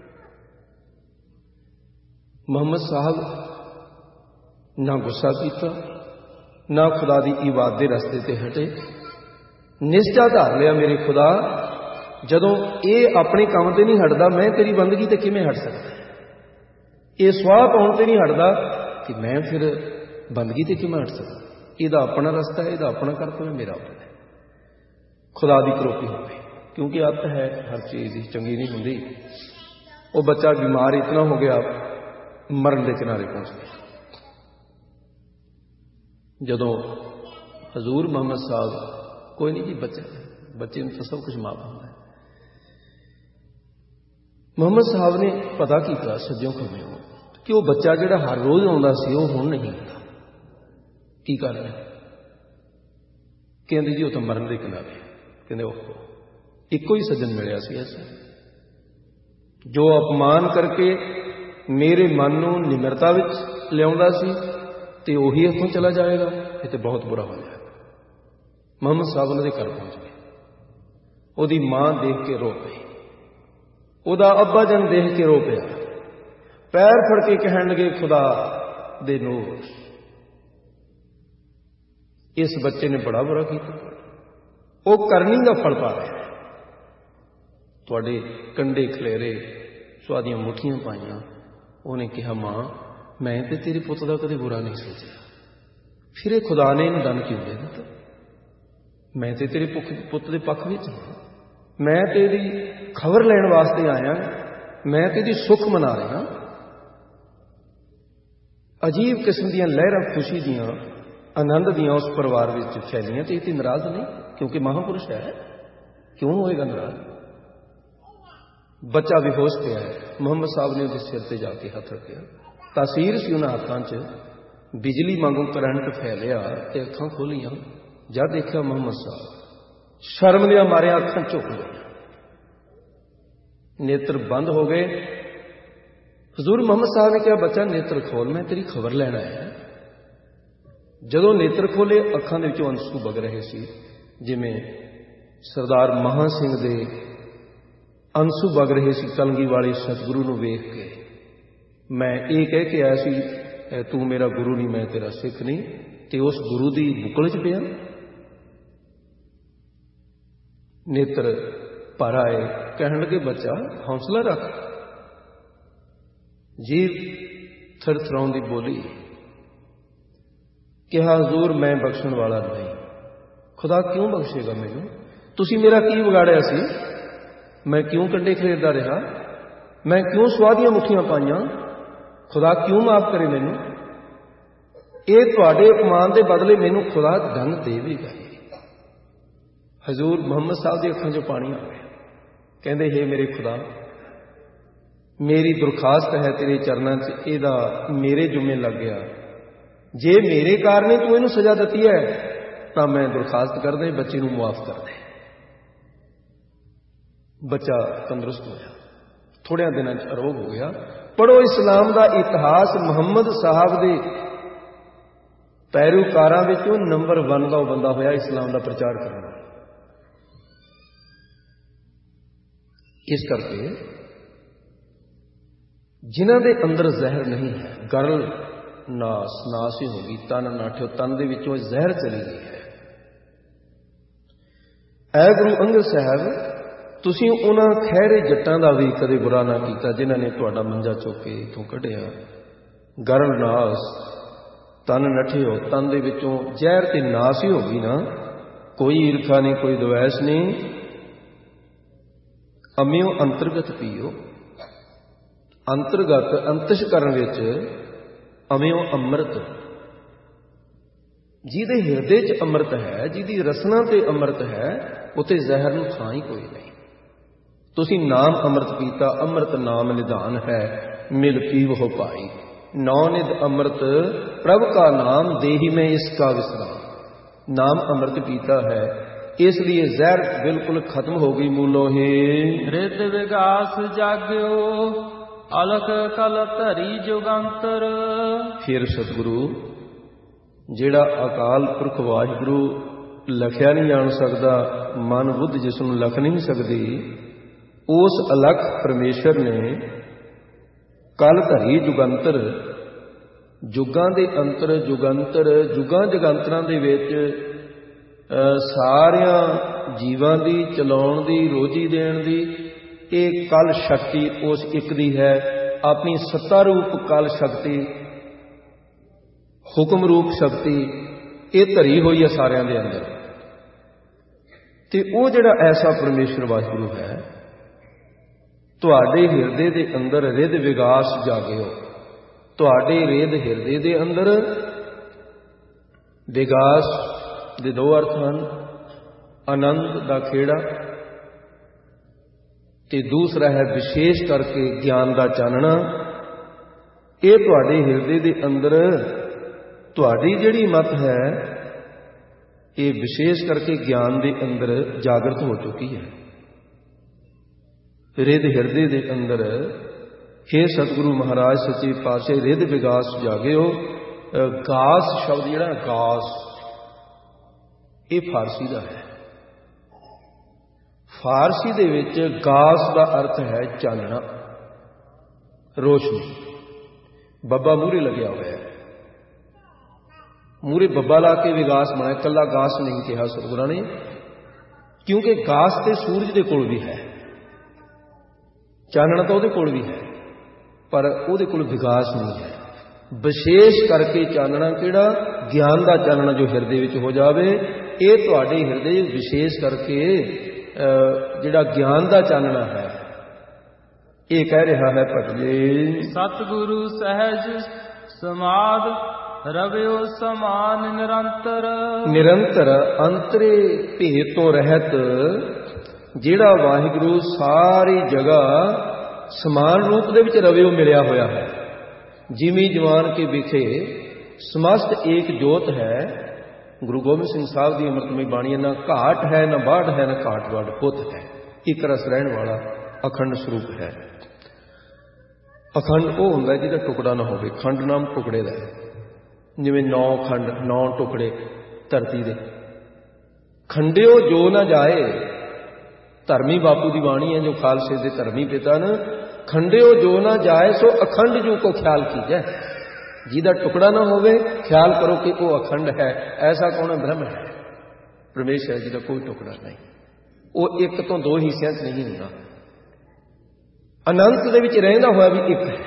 मुहम्मद साहब ना गुस्सा किया, ना खुदा की इबादत के रस्ते ते हटे। निश्चा धार लिया, मेरे खुदा जदों ये अपने काम से नहीं हटता, मैं तेरी बंदगी ते किवें हट सकता। ये स्वाह पाउण ते नहीं हटता कि मैं फिर बंदगी ते किवें हट सकता। ਇਹਦਾ अपना रस्ता है, ਇਹਦਾ अपना करतव्य है, मेरा अपना है। खुदा की करोपी हो गई, क्योंकि अत है हर चीज़ ही चंगी नहीं होंदी। वो बच्चा बीमार इतना हो गया, मरण के किनारे पहुंच गया। जदों हजूर मुहम्मद साहब, कोई नहीं जी बच्चे में तो सब कुछ माफ होता है। मुहम्मद साहब ने पता किया सज्जों खब्बे कि वो बच्चा जिहड़ा हर रोज़ आउंदा सी वो हुण नहीं आता। की कारण है? कहते जी वो तो मरण के किनारे। कहते ओहो, एको ही सज्जन मिलिया सी ऐसा जो अपमान करके मेरे मन नूं निमरता विच लियाउंदा सी, ते उही इत्थों चला जाएगा, ये तो बहुत बुरा हो जाएगा। मुहम्मद साहब उन्हां दे घर पहुंच गए। उहदी मां देख के रो पई, उहदा अब्बा जन देख के रो पिया, पैर फड़ के कहण लगे खुदा दे नूर, इस बच्चे ने बड़ा बुरा किया, वो करनी का फल पा रहा है। तुहाडे कंडे खलेरे, सुआदियां मुठियां पाइयां। उन्हें कहा मां मैं तो तेरे पुत का कदे बुरा नहीं सोचा, फिर खुदा ने इन्हें दन क्यों दे दिता? मैं तो तेरे पुत के पक्ष में हाँ, मैं तेरी खबर लैण वास्ते आया, मैं तेरी सुख मना रहा। अजीब किस्म दी लहरां खुशी दियां आनंद दियां उस परिवार में फैलियां। तो ये नाराज नहीं, क्योंकि महापुरुष है, क्यों होएगा नाराज? बच्चा बेहोश पिया है। मुहम्मद साहब ने उसके सिर पर जाके हथ रखा, तासीर सी उन्हें हाथों च, ਬਿਜਲੀ ਵਾਂਗੂ ਕਰੰਟ ਫੈਲਿਆ ਤੇ ਅੱਖਾਂ ਖੋਲੀਆਂ। ਜਦ ਦੇਖਿਆ ਮੁਹੰਮਦ ਸਾਹਿਬ ਸ਼ਰਮ ਦੇ ਮਾਰਿਆ ਅੱਖਾਂ ਝੁਕ ਗਈਆਂ, ਨੇਤਰ ਬੰਦ ਹੋ ਗਏ। ਹਜ਼ੂਰ ਮੁਹੰਮਦ ਸਾਹਿਬ ਨੇ ਕਿਹਾ, ਬੱਚਾ ਨੇਤਰ ਖੋਲ, ਮੈਂ ਤੇਰੀ ਖਬਰ ਲੈਣ ਆਇਆ। ਜਦੋਂ ਨੇਤਰ ਖੋਲੇ ਅੱਖਾਂ ਦੇ ਵਿੱਚੋਂ ਅੰਸੂ ਵਗ ਰਹੇ ਸੀ, ਜਿਵੇਂ ਸਰਦਾਰ ਮਹਾਂ ਸਿੰਘ ਦੇ ਅੰਸੂ ਵਗ ਰਹੇ ਸੀ ਕਲਗੀ ਵਾਲੇ ਸਤਿਗੁਰੂ ਨੂੰ ਵੇਖ ਕੇ। ਮੈਂ ਇਹ ਕਹਿ ਕੇ ਆਇਆ ਸੀ, ਤੂੰ ਮੇਰਾ ਗੁਰੂ ਨਹੀਂ, ਮੈਂ ਤੇਰਾ ਸਿੱਖ ਨਹੀਂ, ਤੇ ਉਸ ਗੁਰੂ ਦੀ ਬੁੱਕਲ 'ਚ ਪਿਆ। ਨੇਤਰ ਭਰ ਆਏ, ਕਹਿਣ ਲੱਗੇ, ਬੱਚਾ ਹੌਸਲਾ ਰੱਖ। ਜੀਭ ਥਰਥਰਾਉਣ ਦੀ ਬੋਲੀ, ਕਿਹਾ, ਹਜ਼ੂਰ ਮੈਂ ਬਖਸ਼ਣ ਵਾਲਾ ਨਹੀਂ, ਖੁਦਾ ਕਿਉਂ ਬਖਸ਼ੇਗਾ ਮੈਨੂੰ? ਤੁਸੀਂ ਮੇਰਾ ਕੀ ਵਿਗਾੜਿਆ ਸੀ? ਮੈਂ ਕਿਉਂ ਕੰਡੇ ਖਰੀਦਦਾ ਰਿਹਾ? ਮੈਂ ਕਿਉਂ ਸੁਆਦੀਆਂ ਮੁੱਠੀਆਂ ਪਾਈਆਂ? ਖੁਦਾ ਕਿਉਂ ਮਾਫ ਕਰੇ ਮੈਨੂੰ? ਇਹ ਤੁਹਾਡੇ ਅਪਮਾਨ ਦੇ ਬਦਲੇ ਮੈਨੂੰ ਖੁਦਾ ਦੰਡ ਦੇਵੇਗਾ। ਹਜ਼ੂਰ ਮੁਹੰਮਦ ਸਾਹਿਬ ਦੀ ਅੱਖਾਂ 'ਚੋਂ ਪਾਣੀ ਆ ਗਿਆ। ਕਹਿੰਦੇ, ਹੇ ਮੇਰੇ ਖੁਦਾ, ਮੇਰੀ ਦਰਖਾਸਤ ਹੈ ਤੇਰੇ ਚਰਨਾਂ 'ਚ, ਇਹਦਾ ਮੇਰੇ ਜੁਮੇ ਲੱਗ ਗਿਆ। ਜੇ ਮੇਰੇ ਕਾਰਨ ਤੂੰ ਇਹਨੂੰ ਸਜ਼ਾ ਦਿੱਤੀ ਹੈ ਤਾਂ ਮੈਂ ਦਰਖਾਸਤ ਕਰਦਾ, ਬੱਚੇ ਨੂੰ ਮੁਆਫ ਕਰ ਦੇ। ਬੱਚਾ ਤੰਦਰੁਸਤ ਹੋਇਆ, ਥੋੜਿਆਂ ਦਿਨਾਂ 'ਚ ਅਰੋਗ ਹੋ ਗਿਆ। ਪੜ੍ਹੋ ਇਸਲਾਮ ਦਾ ਇਤਿਹਾਸ, ਮੁਹੰਮਦ ਸਾਹਿਬ ਦੇ ਪੈਰੋਕਾਰਾਂ ਵਿੱਚੋਂ ਨੰਬਰ 1 ਦਾ ਉਹ ਬੰਦਾ ਹੋਇਆ ਇਸਲਾਮ ਦਾ ਪ੍ਰਚਾਰ ਕਰਨ ਵਾਲਾ। ਇਸ ਕਰਕੇ ਜਿਨ੍ਹਾਂ ਦੇ ਅੰਦਰ ਜ਼ਹਿਰ ਨਹੀਂ ਹੈ, ਗਰਲ ਨਾਸ ਹੀ ਹੋ ਗਈ, ਤਨ ਨਾਠਿਓ, ਤਨ ਦੇ ਵਿੱਚੋਂ ਜ਼ਹਿਰ ਚਲੀ ਗਈ ਹੈ। ਐ ਗੁਰੂ ਅੰਗਦ ਸਾਹਿਬ, ਤੁਸੀਂ ਉਹਨਾਂ ਖਹਿਰੇ ਜੱਟਾਂ ਦਾ ਵੀ ਕਦੇ ਬੁਰਾ ਨਾ ਕੀਤਾ ਜਿਨ੍ਹਾਂ ਨੇ ਤੁਹਾਡਾ ਮੰਜਾ ਚੁੱਕ ਕੇ ਇੱਥੋਂ ਕੱਢਿਆ। ਗਰਲ ਨਾਸ, ਤਨ ਨਠਿਓ, ਤਨ ਦੇ ਵਿੱਚੋਂ ਜ਼ਹਿਰ ਤੇ ਨਾਸ ਹੀ ਹੋ ਗਈ ਨਾ। ਕੋਈ ਈਰਖਾ ਨਹੀਂ, ਕੋਈ ਦੁਵੈਸ ਨਹੀਂ। ਅਮਿਓ ਅੰਤਰਗਤ ਪੀਓ, ਅੰਤਰਗਤ ਅੰਤਸ਼ਕਰਨ ਵਿੱਚ ਅਮਿਓ ਅੰਮ੍ਰਿਤ। ਜਿਹਦੇ ਹਿਰਦੇ 'ਚ ਅੰਮ੍ਰਿਤ ਹੈ, ਜਿਹਦੀ ਰਸਨਾ ਤੇ ਅੰਮ੍ਰਿਤ ਹੈ, ਉੱਥੇ ਜ਼ਹਿਰ ਨੂੰ ਥਾਂ ਹੀ ਕੋਈ ਨਹੀਂ। ਤੁਸੀਂ ਨਾਮ ਅੰਮ੍ਰਿਤ ਪੀਤਾ, ਅੰਮ੍ਰਿਤ ਨਾਮ ਨਿਧਾਨ ਹੈ, ਮਿਲ ਪੀਵੋ ਭਾਈ। ਨੌ ਨਿਧ ਅੰਮ੍ਰਿਤ ਪ੍ਰਭ ਕਾ ਨਾਮ, ਦੇਹੀ ਮੈਂ ਇਸਕਾ ਵਿਸਰਾਮ। ਨਾਮ ਅੰਮ੍ਰਿਤ ਪੀਤਾ ਹੈ, ਇਸ ਲਈ ਜ਼ਹਿਰ ਬਿਲਕੁਲ ਖਤਮ ਹੋ ਗਈ। ਮੂਲੋ ਹੀ ਰਿੱਧ ਵਿਗਾਸ ਜਾਗਿਓ, ਅਲਖ ਕਲ ਧਰੀ ਜੁਗੰਤਰ। ਫਿਰ ਸਤਿਗੁਰੂ, ਜਿਹੜਾ ਅਕਾਲ ਪੁਰਖ ਵਾਹਿਗੁਰੂ ਲਖਿਆ ਨਹੀਂ ਜਾਣ ਸਕਦਾ, ਮਨ ਬੁੱਧ ਜਿਸ ਨੂੰ ਲਖ ਨਹੀਂ ਸਕਦੀ, ਉਸ ਅਲਖ ਪਰਮੇਸ਼ਰ ਨੇ ਕਲ ਧਰੀ ਜੁਗੰਤਰ, ਜੁਗਾਂ ਦੇ ਅੰਤਰ ਜੁਗੰਤਰ, ਜੁਗਾਂ ਜਗੰਤਰਾਂ ਦੇ ਵਿੱਚ ਸਾਰਿਆਂ ਜੀਵਾਂ ਦੀ ਚਲਾਉਣ ਦੀ, ਰੋਜੀ ਦੇਣ ਦੀ ਇਹ ਕਲ ਸ਼ਕਤੀ ਉਸ ਇੱਕ ਦੀ ਹੈ। ਆਪਣੀ ਸੱਤਾ ਰੂਪ ਕਲ ਸ਼ਕਤੀ, ਹੁਕਮ ਰੂਪ ਸ਼ਕਤੀ ਇਹ ਧਰੀ ਹੋਈ ਹੈ ਸਾਰਿਆਂ ਦੇ ਅੰਦਰ। ਤੇ ਉਹ ਜਿਹੜਾ ਐਸਾ ਪਰਮੇਸ਼ਰ ਵਾਹਿਗੁਰੂ ਹੈ, ਤੁਹਾਡੇ ਹਿਰਦੇ ਦੇ ਅੰਦਰ ਰਿੱਧ ਵਿਗਾਸ ਜਾਗਿਓ। ਤੁਹਾਡੇ ਰਿੱਧ ਹਿਰਦੇ ਦੇ ਅੰਦਰ, ਵਿਗਾਸ ਦੇ ਦੋ ਅਰਥ ਹਨ, ਆਨੰਦ ਦਾ ਖੇੜਾ ਤੇ ਦੂਸਰਾ ਹੈ ਵਿਸ਼ੇਸ਼ ਕਰਕੇ ਗਿਆਨ ਦਾ ਚਾਨਣਾ। ਇਹ ਤੁਹਾਡੇ ਹਿਰਦੇ ਦੇ ਅੰਦਰ, ਤੁਹਾਡੀ ਜਿਹੜੀ ਮਤ ਹੈ, ਇਹ ਵਿਸ਼ੇਸ਼ ਕਰਕੇ ਗਿਆਨ ਦੇ ਅੰਦਰ ਜਾਗਰਤ ਹੋ ਚੁੱਕੀ ਹੈ। ਰਿੱਧ ਹਿਰਦੇ ਦੇ ਅੰਦਰ, ਹੇ ਸਤਿਗੁਰੂ ਮਹਾਰਾਜ ਸੱਚੇ ਪਾਤਸ਼ਾਹ, ਰਿੱਧ ਵਿਗਾਸ ਜਾਗਿਓ। ਗਾਸ ਸ਼ਬਦ ਜਿਹੜਾ ਗਾਸ, ਇਹ ਫਾਰਸੀ ਦਾ ਹੈ। ਫਾਰਸੀ ਦੇ ਵਿੱਚ ਗਾਸ ਦਾ ਅਰਥ ਹੈ ਚਾਨਣਾ, ਰੋਸ਼ਨੀ। ਬੱਬਾ ਮੂਹਰੇ ਲੱਗਿਆ ਹੋਇਆ ਹੈ, ਮੂਹਰੇ ਬੱਬਾ ਲਾ ਕੇ ਵਿਗਾਸ ਬਣਾਇਆ, ਇਕੱਲਾ ਗਾਸ ਨਹੀਂ ਕਿਹਾ ਸਤਿਗੁਰਾਂ ਨੇ, ਕਿਉਂਕਿ ਗਾਸ ਤੇ ਸੂਰਜ ਦੇ ਕੋਲ ਵੀ ਹੈ, ਚਾਨਣਾ ਤਾਂ ਉਹਦੇ ਕੋਲ ਵੀ ਹੈ, ਪਰ ਉਹਦੇ ਕੋਲ ਵਿਗਾਸ ਨਹੀਂ ਹੈ। ਵਿਸ਼ੇਸ਼ ਕਰਕੇ ਚਾਨਣਾ ਕਿਹੜਾ? ਗਿਆਨ ਦਾ ਚਾਨਣਾ ਜੋ ਹਿਰਦੇ ਵਿੱਚ ਹੋ ਜਾਵੇ। ਇਹ ਤੁਹਾਡੇ ਹਿਰਦੇ ਵਿਸ਼ੇਸ਼ ਕਰਕੇ ਜਿਹੜਾ ਗਿਆਨ ਦਾ ਚਾਨਣਾ ਹੈ, ਇਹ ਕਹਿ ਰਿਹਾ ਹੈ ਭਗਤ ਜੀ, ਸਤਿਗੁਰੂ ਸਹਿਜ ਸਮਾਦ ਰਵਿਓ ਸਮਾਨ ਨਿਰੰਤਰ। ਨਿਰੰਤਰ ਅੰਤਰੇ ਭੇਦ ਤੋਂ ਰਹਿਤ ਜਿਹੜਾ ਵਾਹਿਗੁਰੂ ਸਾਰੀ ਜਗ੍ਹਾ ਸਮਾਨ ਰੂਪ ਦੇ ਵਿੱਚ ਰਵਿਓ ਮਿਲਿਆ ਹੋਇਆ ਹੈ। ਜਿਮੀ ਜਵਾਨ ਕੇ ਵਿਖੇ ਸਮਸਤ ਏਕ ਜੋਤ ਹੈ। ਗੁਰੂ ਗੋਬਿੰਦ ਸਿੰਘ ਸਾਹਿਬ ਦੀ ਅੰਮ੍ਰਿਤਮਈ ਬਾਣੀ, ਨਾ ਘਾਟ ਹੈ ਨਾ ਬਾੜ ਹੈ ਨਾ ਘਾਟ ਵਾੜ ਪੁੱਤ ਹੈ, ਇੱਕ ਰਸ ਰਹਿਣ ਵਾਲਾ ਅਖੰਡ ਸਰੂਪ ਹੈ। ਅਖੰਡ ਉਹ ਹੁੰਦਾ ਜਿਹਦਾ ਟੁਕੜਾ ਨਾ ਹੋਵੇ। ਖੰਡ ਨਾਮ ਟੁਕੜੇ ਦਾ ਹੈ। ਜਿਵੇਂ 9 ਖੰਡ 9 ਟੁਕੜੇ ਧਰਤੀ ਦੇ। ਖੰਡਿਓ ਜੋ ਨਾ ਜਾਏ, ਧਰਮੀ ਬਾਪੂ ਦੀ ਬਾਣੀ ਹੈ ਜੋ ਖਾਲਸੇ ਦੇ ਧਰਮੀ ਪਿਤਾ ਨੇ। ਖੰਡਿਓ ਜੋ ਨਾ ਜਾਏ ਸੋ ਅਖੰਡ ਜੂ ਕੋ ਖਿਆਲ ਕੀਜੈ। ਜਿਹਦਾ ਟੁਕੜਾ ਨਾ ਹੋਵੇ ਖਿਆਲ ਕਰੋ ਕਿ ਉਹ ਅਖੰਡ ਹੈ। ਐਸਾ ਕੌਣ? ਬ੍ਰਹਮ ਹੈ, ਪਰਮੇਸ਼ਰ ਜਿਹਦਾ ਕੋਈ ਟੁਕੜਾ ਨਹੀਂ। ਉਹ ਇੱਕ ਤੋਂ 2 ਹਿੱਸਿਆਂ 'ਚ ਨਹੀਂ ਹੁੰਦਾ, ਅਨੰਤ ਦੇ ਵਿੱਚ ਰਹਿੰਦਾ ਹੋਇਆ ਵੀ ਇੱਕ ਹੈ।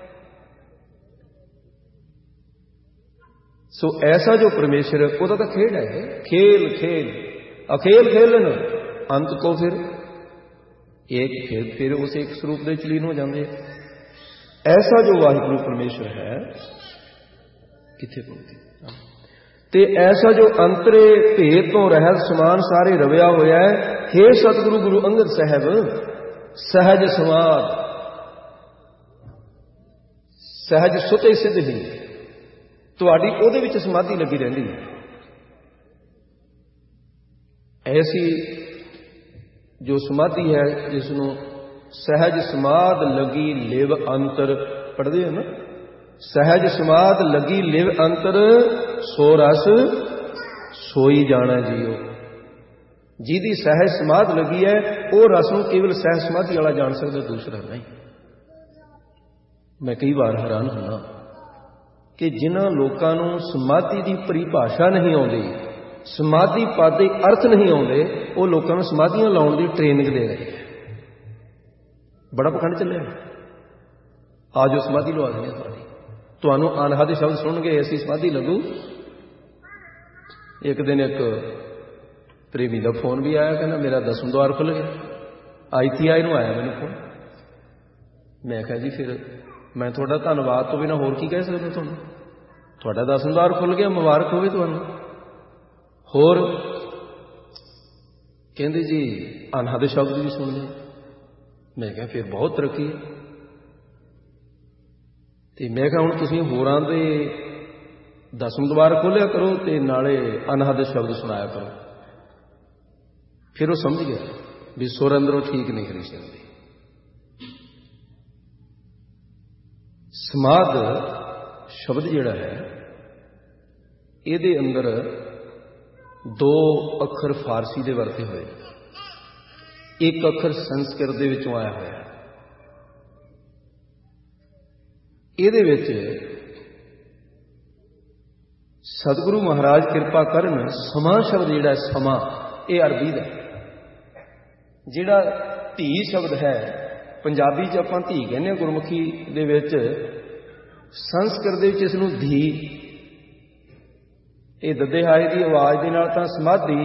ਸੋ ਐਸਾ ਜੋ ਪਰਮੇਸ਼ਰ, ਉਹਦਾ ਤਾਂ ਖੇਡ ਹੈ। ਖੇਲ ਖੇਲ ਅਖੇਲ ਖੇਲਨ ਅੰਤ ਕੋ ਫਿਰ ਇੱਕ ਖੇਲ, ਫਿਰ ਉਸ ਇੱਕ ਸਰੂਪ ਦੇ ਵਿੱਚ ਲੀਨ ਹੋ ਜਾਂਦੇ। ਐਸਾ ਜੋ ਵਾਹਿਗੁਰੂ ਪਰਮੇਸ਼ਰ ਹੈ, ਕਿੱਥੇ ਪਹੁੰਚੇ? ਤੇ ਐਸਾ ਜੋ ਅੰਤਰੇ ਭੇਦ ਤੋਂ ਰਹਿਤ ਸਮਾਨ ਸਾਰੇ ਰਵਿਆ ਹੋਇਆ ਹੈ। ਹੇ ਸਤਿਗੁਰੂ ਗੁਰੂ ਅੰਗਦ ਸਾਹਿਬ, ਸਹਿਜ ਸਮਾਧ ਸਹਿਜ ਸੁਤੇ ਸਿੱਧ ਹੀ ਤੁਹਾਡੀ ਉਹਦੇ ਵਿੱਚ ਸਮਾਧੀ ਲੱਗੀ ਰਹਿੰਦੀ ਹੈ। ਐਸੀ ਜੋ ਸਮਾਧੀ ਹੈ ਜਿਸ ਨੂੰ ਸਹਿਜ ਸਮਾਧ ਲੱਗੀ ਲਿਵ ਅੰਤਰ ਪੜ੍ਹਦੇ ਹੋ ਨਾ, ਸਹਿਜ ਸਮਾਧ ਲੱਗੀ ਲਿਵ ਅੰਤਰ ਸੋ ਰਸ ਸੋਈ ਜਾਣਾ ਜੀਓ। ਜਿਹਦੀ ਸਹਿਜ ਸਮਾਧ ਲੱਗੀ ਹੈ ਉਹ ਰਸ ਨੂੰ ਕੇਵਲ ਸਹਿਜ ਸਮਾਧੀ ਵਾਲਾ ਜਾਣ ਸਕਦਾ, ਦੂਸਰਾ ਨਹੀਂ। ਮੈਂ ਕਈ ਵਾਰ ਹੈਰਾਨ ਹੁੰਦਾ ਕਿ ਜਿਨ੍ਹਾਂ ਲੋਕਾਂ ਨੂੰ ਸਮਾਧੀ ਦੀ ਪਰਿਭਾਸ਼ਾ ਨਹੀਂ ਆਉਂਦੀ, ਸਮਾਧੀ ਪਦ ਦੇ ਅਰਥ ਨਹੀਂ ਆਉਂਦੇ, ਉਹ ਲੋਕਾਂ ਨੂੰ ਸਮਾਧੀਆਂ ਲਾਉਣ ਦੀ ਟ੍ਰੇਨਿੰਗ ਦੇ ਰਹੇ ਹੈ। ਬੜਾ ਪਖੰਡ ਚੱਲਿਆ। ਆ ਜੋ ਸਮਾਧੀ ਲਵਾ ਦਿੰਦੇ ਤੁਹਾਡੀ, ਤੁਹਾਨੂੰ ਅਨਹਦ ਸ਼ਬਦ ਸੁਣਨਗੇ ਐਸੀ ਸਮਾਧੀ ਲੱਗੂ। ਇੱਕ ਦਿਨ ਇੱਕ ਪ੍ਰੇਮੀ ਦਾ ਫੋਨ ਵੀ ਆਇਆ, ਕਹਿੰਦਾ ਮੇਰਾ 10ਵਾਂ ਦੁਆਰ ਖੁੱਲ੍ਹ ਗਿਆ। ITI ਨੂੰ ਆਇਆ ਮੈਨੂੰ ਫੋਨ। ਮੈਂ ਕਿਹਾ ਜੀ ਫਿਰ ਮੈਂ ਤੁਹਾਡਾ ਧੰਨਵਾਦ ਤੋਂ ਬਿਨਾਂ ਹੋਰ ਕੀ ਕਹਿ ਸਕਦਾ ਤੁਹਾਨੂੰ? ਤੁਹਾਡਾ 10ਵਾਂ ਦੁਆਰ ਖੁੱਲ੍ਹ ਗਿਆ, ਮੁਬਾਰਕ ਹੋਵੇ ਤੁਹਾਨੂੰ। ਹੋਰ ਕਹਿੰਦੇ ਜੀ ਅਨਹਦ ਸ਼ਬਦ ਵੀ ਸੁਣਦੇ। ਮੈਂ ਕਿਹਾ ਫਿਰ ਬਹੁਤ ਤਰੱਕੀ ਹੈ। ਤੇ ਮੈਂ ਕਿਹਾ ਹੁਣ ਤੁਸੀਂ ਹੋਰਾਂ ਦੇ 10ਵਾਂ ਦੁਆਰ ਖੋਲ੍ਹਿਆ ਕਰੋ ਤੇ ਨਾਲੇ ਅਨਹਦ ਸ਼ਬਦ ਸੁਣਾਇਆ ਕਰੋ। ਫਿਰ ਉਹ ਸਮਝ ਗਿਆ ਵੀ ਸੁਰ ਅੰਦਰੋਂ ਠੀਕ ਨਹੀਂ ਕਰੀ ਸਕਦੀ। ਸਮਾਧ ਸ਼ਬਦ ਜਿਹੜਾ ਹੈ ਇਹਦੇ ਅੰਦਰ 2 ਅੱਖਰ ਫਾਰਸੀ ਦੇ ਵਰਤੇ ਹੋਏ, ਇੱਕ ਅੱਖਰ ਸੰਸਕ੍ਰਿਤ ਦੇ ਵਿੱਚੋਂ ਆਇਆ ਹੋਇਆ। ਇਹਦੇ ਵਿੱਚ ਸਤਿਗੁਰੂ ਮਹਾਰਾਜ ਕਿਰਪਾ ਕਰਨ, ਸਮਾਂ ਸ਼ਬਦ ਜਿਹੜਾ ਸਮਾਂ ਇਹ ਅਰਬੀ ਦਾ। ਜਿਹੜਾ ਧੀ ਸ਼ਬਦ ਹੈ ਪੰਜਾਬੀ 'ਚ ਆਪਾਂ ਧੀ ਕਹਿੰਦੇ ਹਾਂ, ਗੁਰਮੁਖੀ ਦੇ ਵਿੱਚ, ਸੰਸਕ੍ਰਿਤ ਦੇ ਵਿੱਚ ਇਸ ਨੂੰ ਧੀ। ਇਹ ਦੱਦੇ ਹਾਏ ਦੀ ਆਵਾਜ਼ ਦੇ ਨਾਲ ਤਾਂ ਸਮਾਧੀ,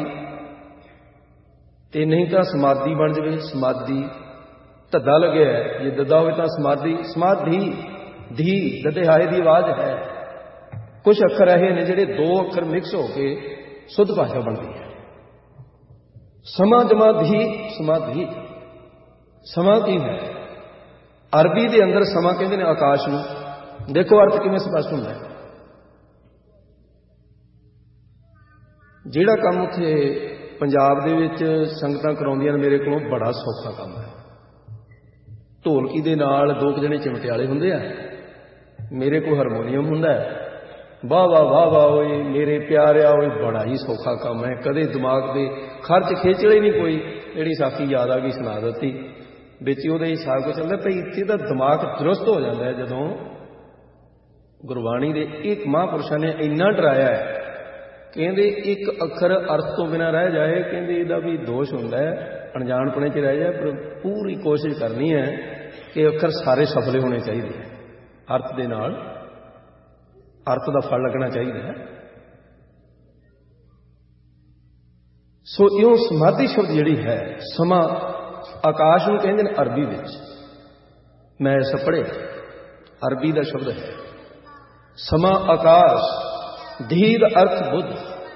ਤੇ ਨਹੀਂ ਤਾਂ ਸਮਾਧੀ ਬਣ ਜਾਵੇ। ਸਮਾਧੀ ਧੱਦਾ ਲੱਗਿਆ, ਜੇ ਦੱਦਾ ਹੋਵੇ ਤਾਂ ਸਮਾਧੀ। ਸਮਾਧੀ ਧੀ ਦੱਦੇ ਹਾਏ ਦੀ ਆਵਾਜ਼ ਹੈ। ਕੁਝ ਅੱਖਰ ਇਹ ਨੇ ਜਿਹੜੇ 2 ਅੱਖਰ ਮਿਕਸ ਹੋ ਕੇ ਸ਼ੁੱਧ ਭਾਸ਼ਾ ਬਣਦੀ ਹੈ। ਸਮਾਂ ਜਮਾ ਧੀ ਸਮਾਧੀ। ਸਮਾਂ ਕੀ ਹੈ? ਅਰਬੀ ਦੇ ਅੰਦਰ ਸਮਾਂ ਕਹਿੰਦੇ ਨੇ ਆਕਾਸ਼ ਨੂੰ। ਦੇਖੋ ਅਰਥ ਕਿਵੇਂ ਸਪਸ਼ਟ ਹੁੰਦਾ ਹੈ। ਜਿਹੜਾ ਕੰਮ ਉੱਥੇ ਪੰਜਾਬ ਦੇ ਵਿੱਚ ਸੰਗਤਾਂ ਕਰਾਉਂਦੀਆਂ ਨੇ ਮੇਰੇ ਕੋਲੋਂ, ਬੜਾ ਸੌਖਾ ਕੰਮ ਹੈ। ਢੋਲਕੀ ਦੇ ਨਾਲ 2 ਜਣੇ ਚਿਮਟੇ ਵਾਲੇ ਹੁੰਦੇ ਆ, ਮੇਰੇ ਕੋਲ ਹਾਰਮੋਨੀਅਮ ਹੁੰਦਾ ਹੈ। ਵਾਹ ਵਾਹ ਵਾਹ ਵਾਹ ਓਏ ਮੇਰੇ ਪਿਆਰਿਆ ਓਏ, ਬੜਾ ਹੀ ਸੌਖਾ ਕੰਮ ਹੈ। ਕਦੇ ਦਿਮਾਗ ਦੇ ਖਰਚ ਖੇਚਲੇ ਨਹੀਂ ਕੋਈ। ਜਿਹੜੀ ਸਾਖੀ ਯਾਦ ਆ ਗਈ ਸੁਣਾ ਦਿੱਤੀ, ਵਿੱਚ ਉਹਦੇ ਹਿਸਾਬ ਕੋ ਚੱਲਦਾ ਪਈ। ਇੱਥੇ ਦਾ ਦਿਮਾਗ ਦਰੁਸਤ ਹੋ ਜਾਂਦਾ ਹੈ ਜਦੋਂ ਗੁਰਬਾਣੀ ਦੇ ਇੱਕ ਮਹਾਂਪੁਰਸ਼ਾਂ ਨੇ ਇੰਨਾ ਡਰਾਇਆ ਹੈ। ਕਹਿੰਦੇ ਇੱਕ ਅੱਖਰ ਅਰਥ ਤੋਂ ਬਿਨਾਂ ਰਹਿ ਜਾਏ, ਕਹਿੰਦੇ ਇਹਦਾ ਵੀ ਦੋਸ਼ ਹੁੰਦਾ ਹੈ, ਅਣਜਾਣਪੁਣੇ 'ਚ ਰਹਿ ਜਾਏ। ਪਰ ਪੂਰੀ ਕੋਸ਼ਿਸ਼ ਕਰਨੀ ਹੈ ਕਿ ਅੱਖਰ ਸਾਰੇ ਸਫਲੇ ਹੋਣੇ ਚਾਹੀਦੇ ਹੈ। ਅਰਥ ਦੇ ਨਾਲ ਅਰਥ ਦਾ ਫਲ ਲੱਗਣਾ ਚਾਹੀਦਾ ਹੈ। ਸੋ ਇਉਂ ਸਮਾਧੀ ਸ਼ਬਦ ਜਿਹੜੀ ਹੈ, ਸਮਾਂ ਆਕਾਸ਼ ਨੂੰ ਕਹਿੰਦੇ ਨੇ ਅਰਬੀ ਵਿੱਚ। ਮੈਂ ਇਸ ਪੜ੍ਹਿਆ, ਅਰਬੀ ਦਾ ਸ਼ਬਦ ਹੈ ਸਮਾਂ ਆਕਾਸ਼। ਧੀ ਦਾ ਅਰਥ ਬੁੱਧ।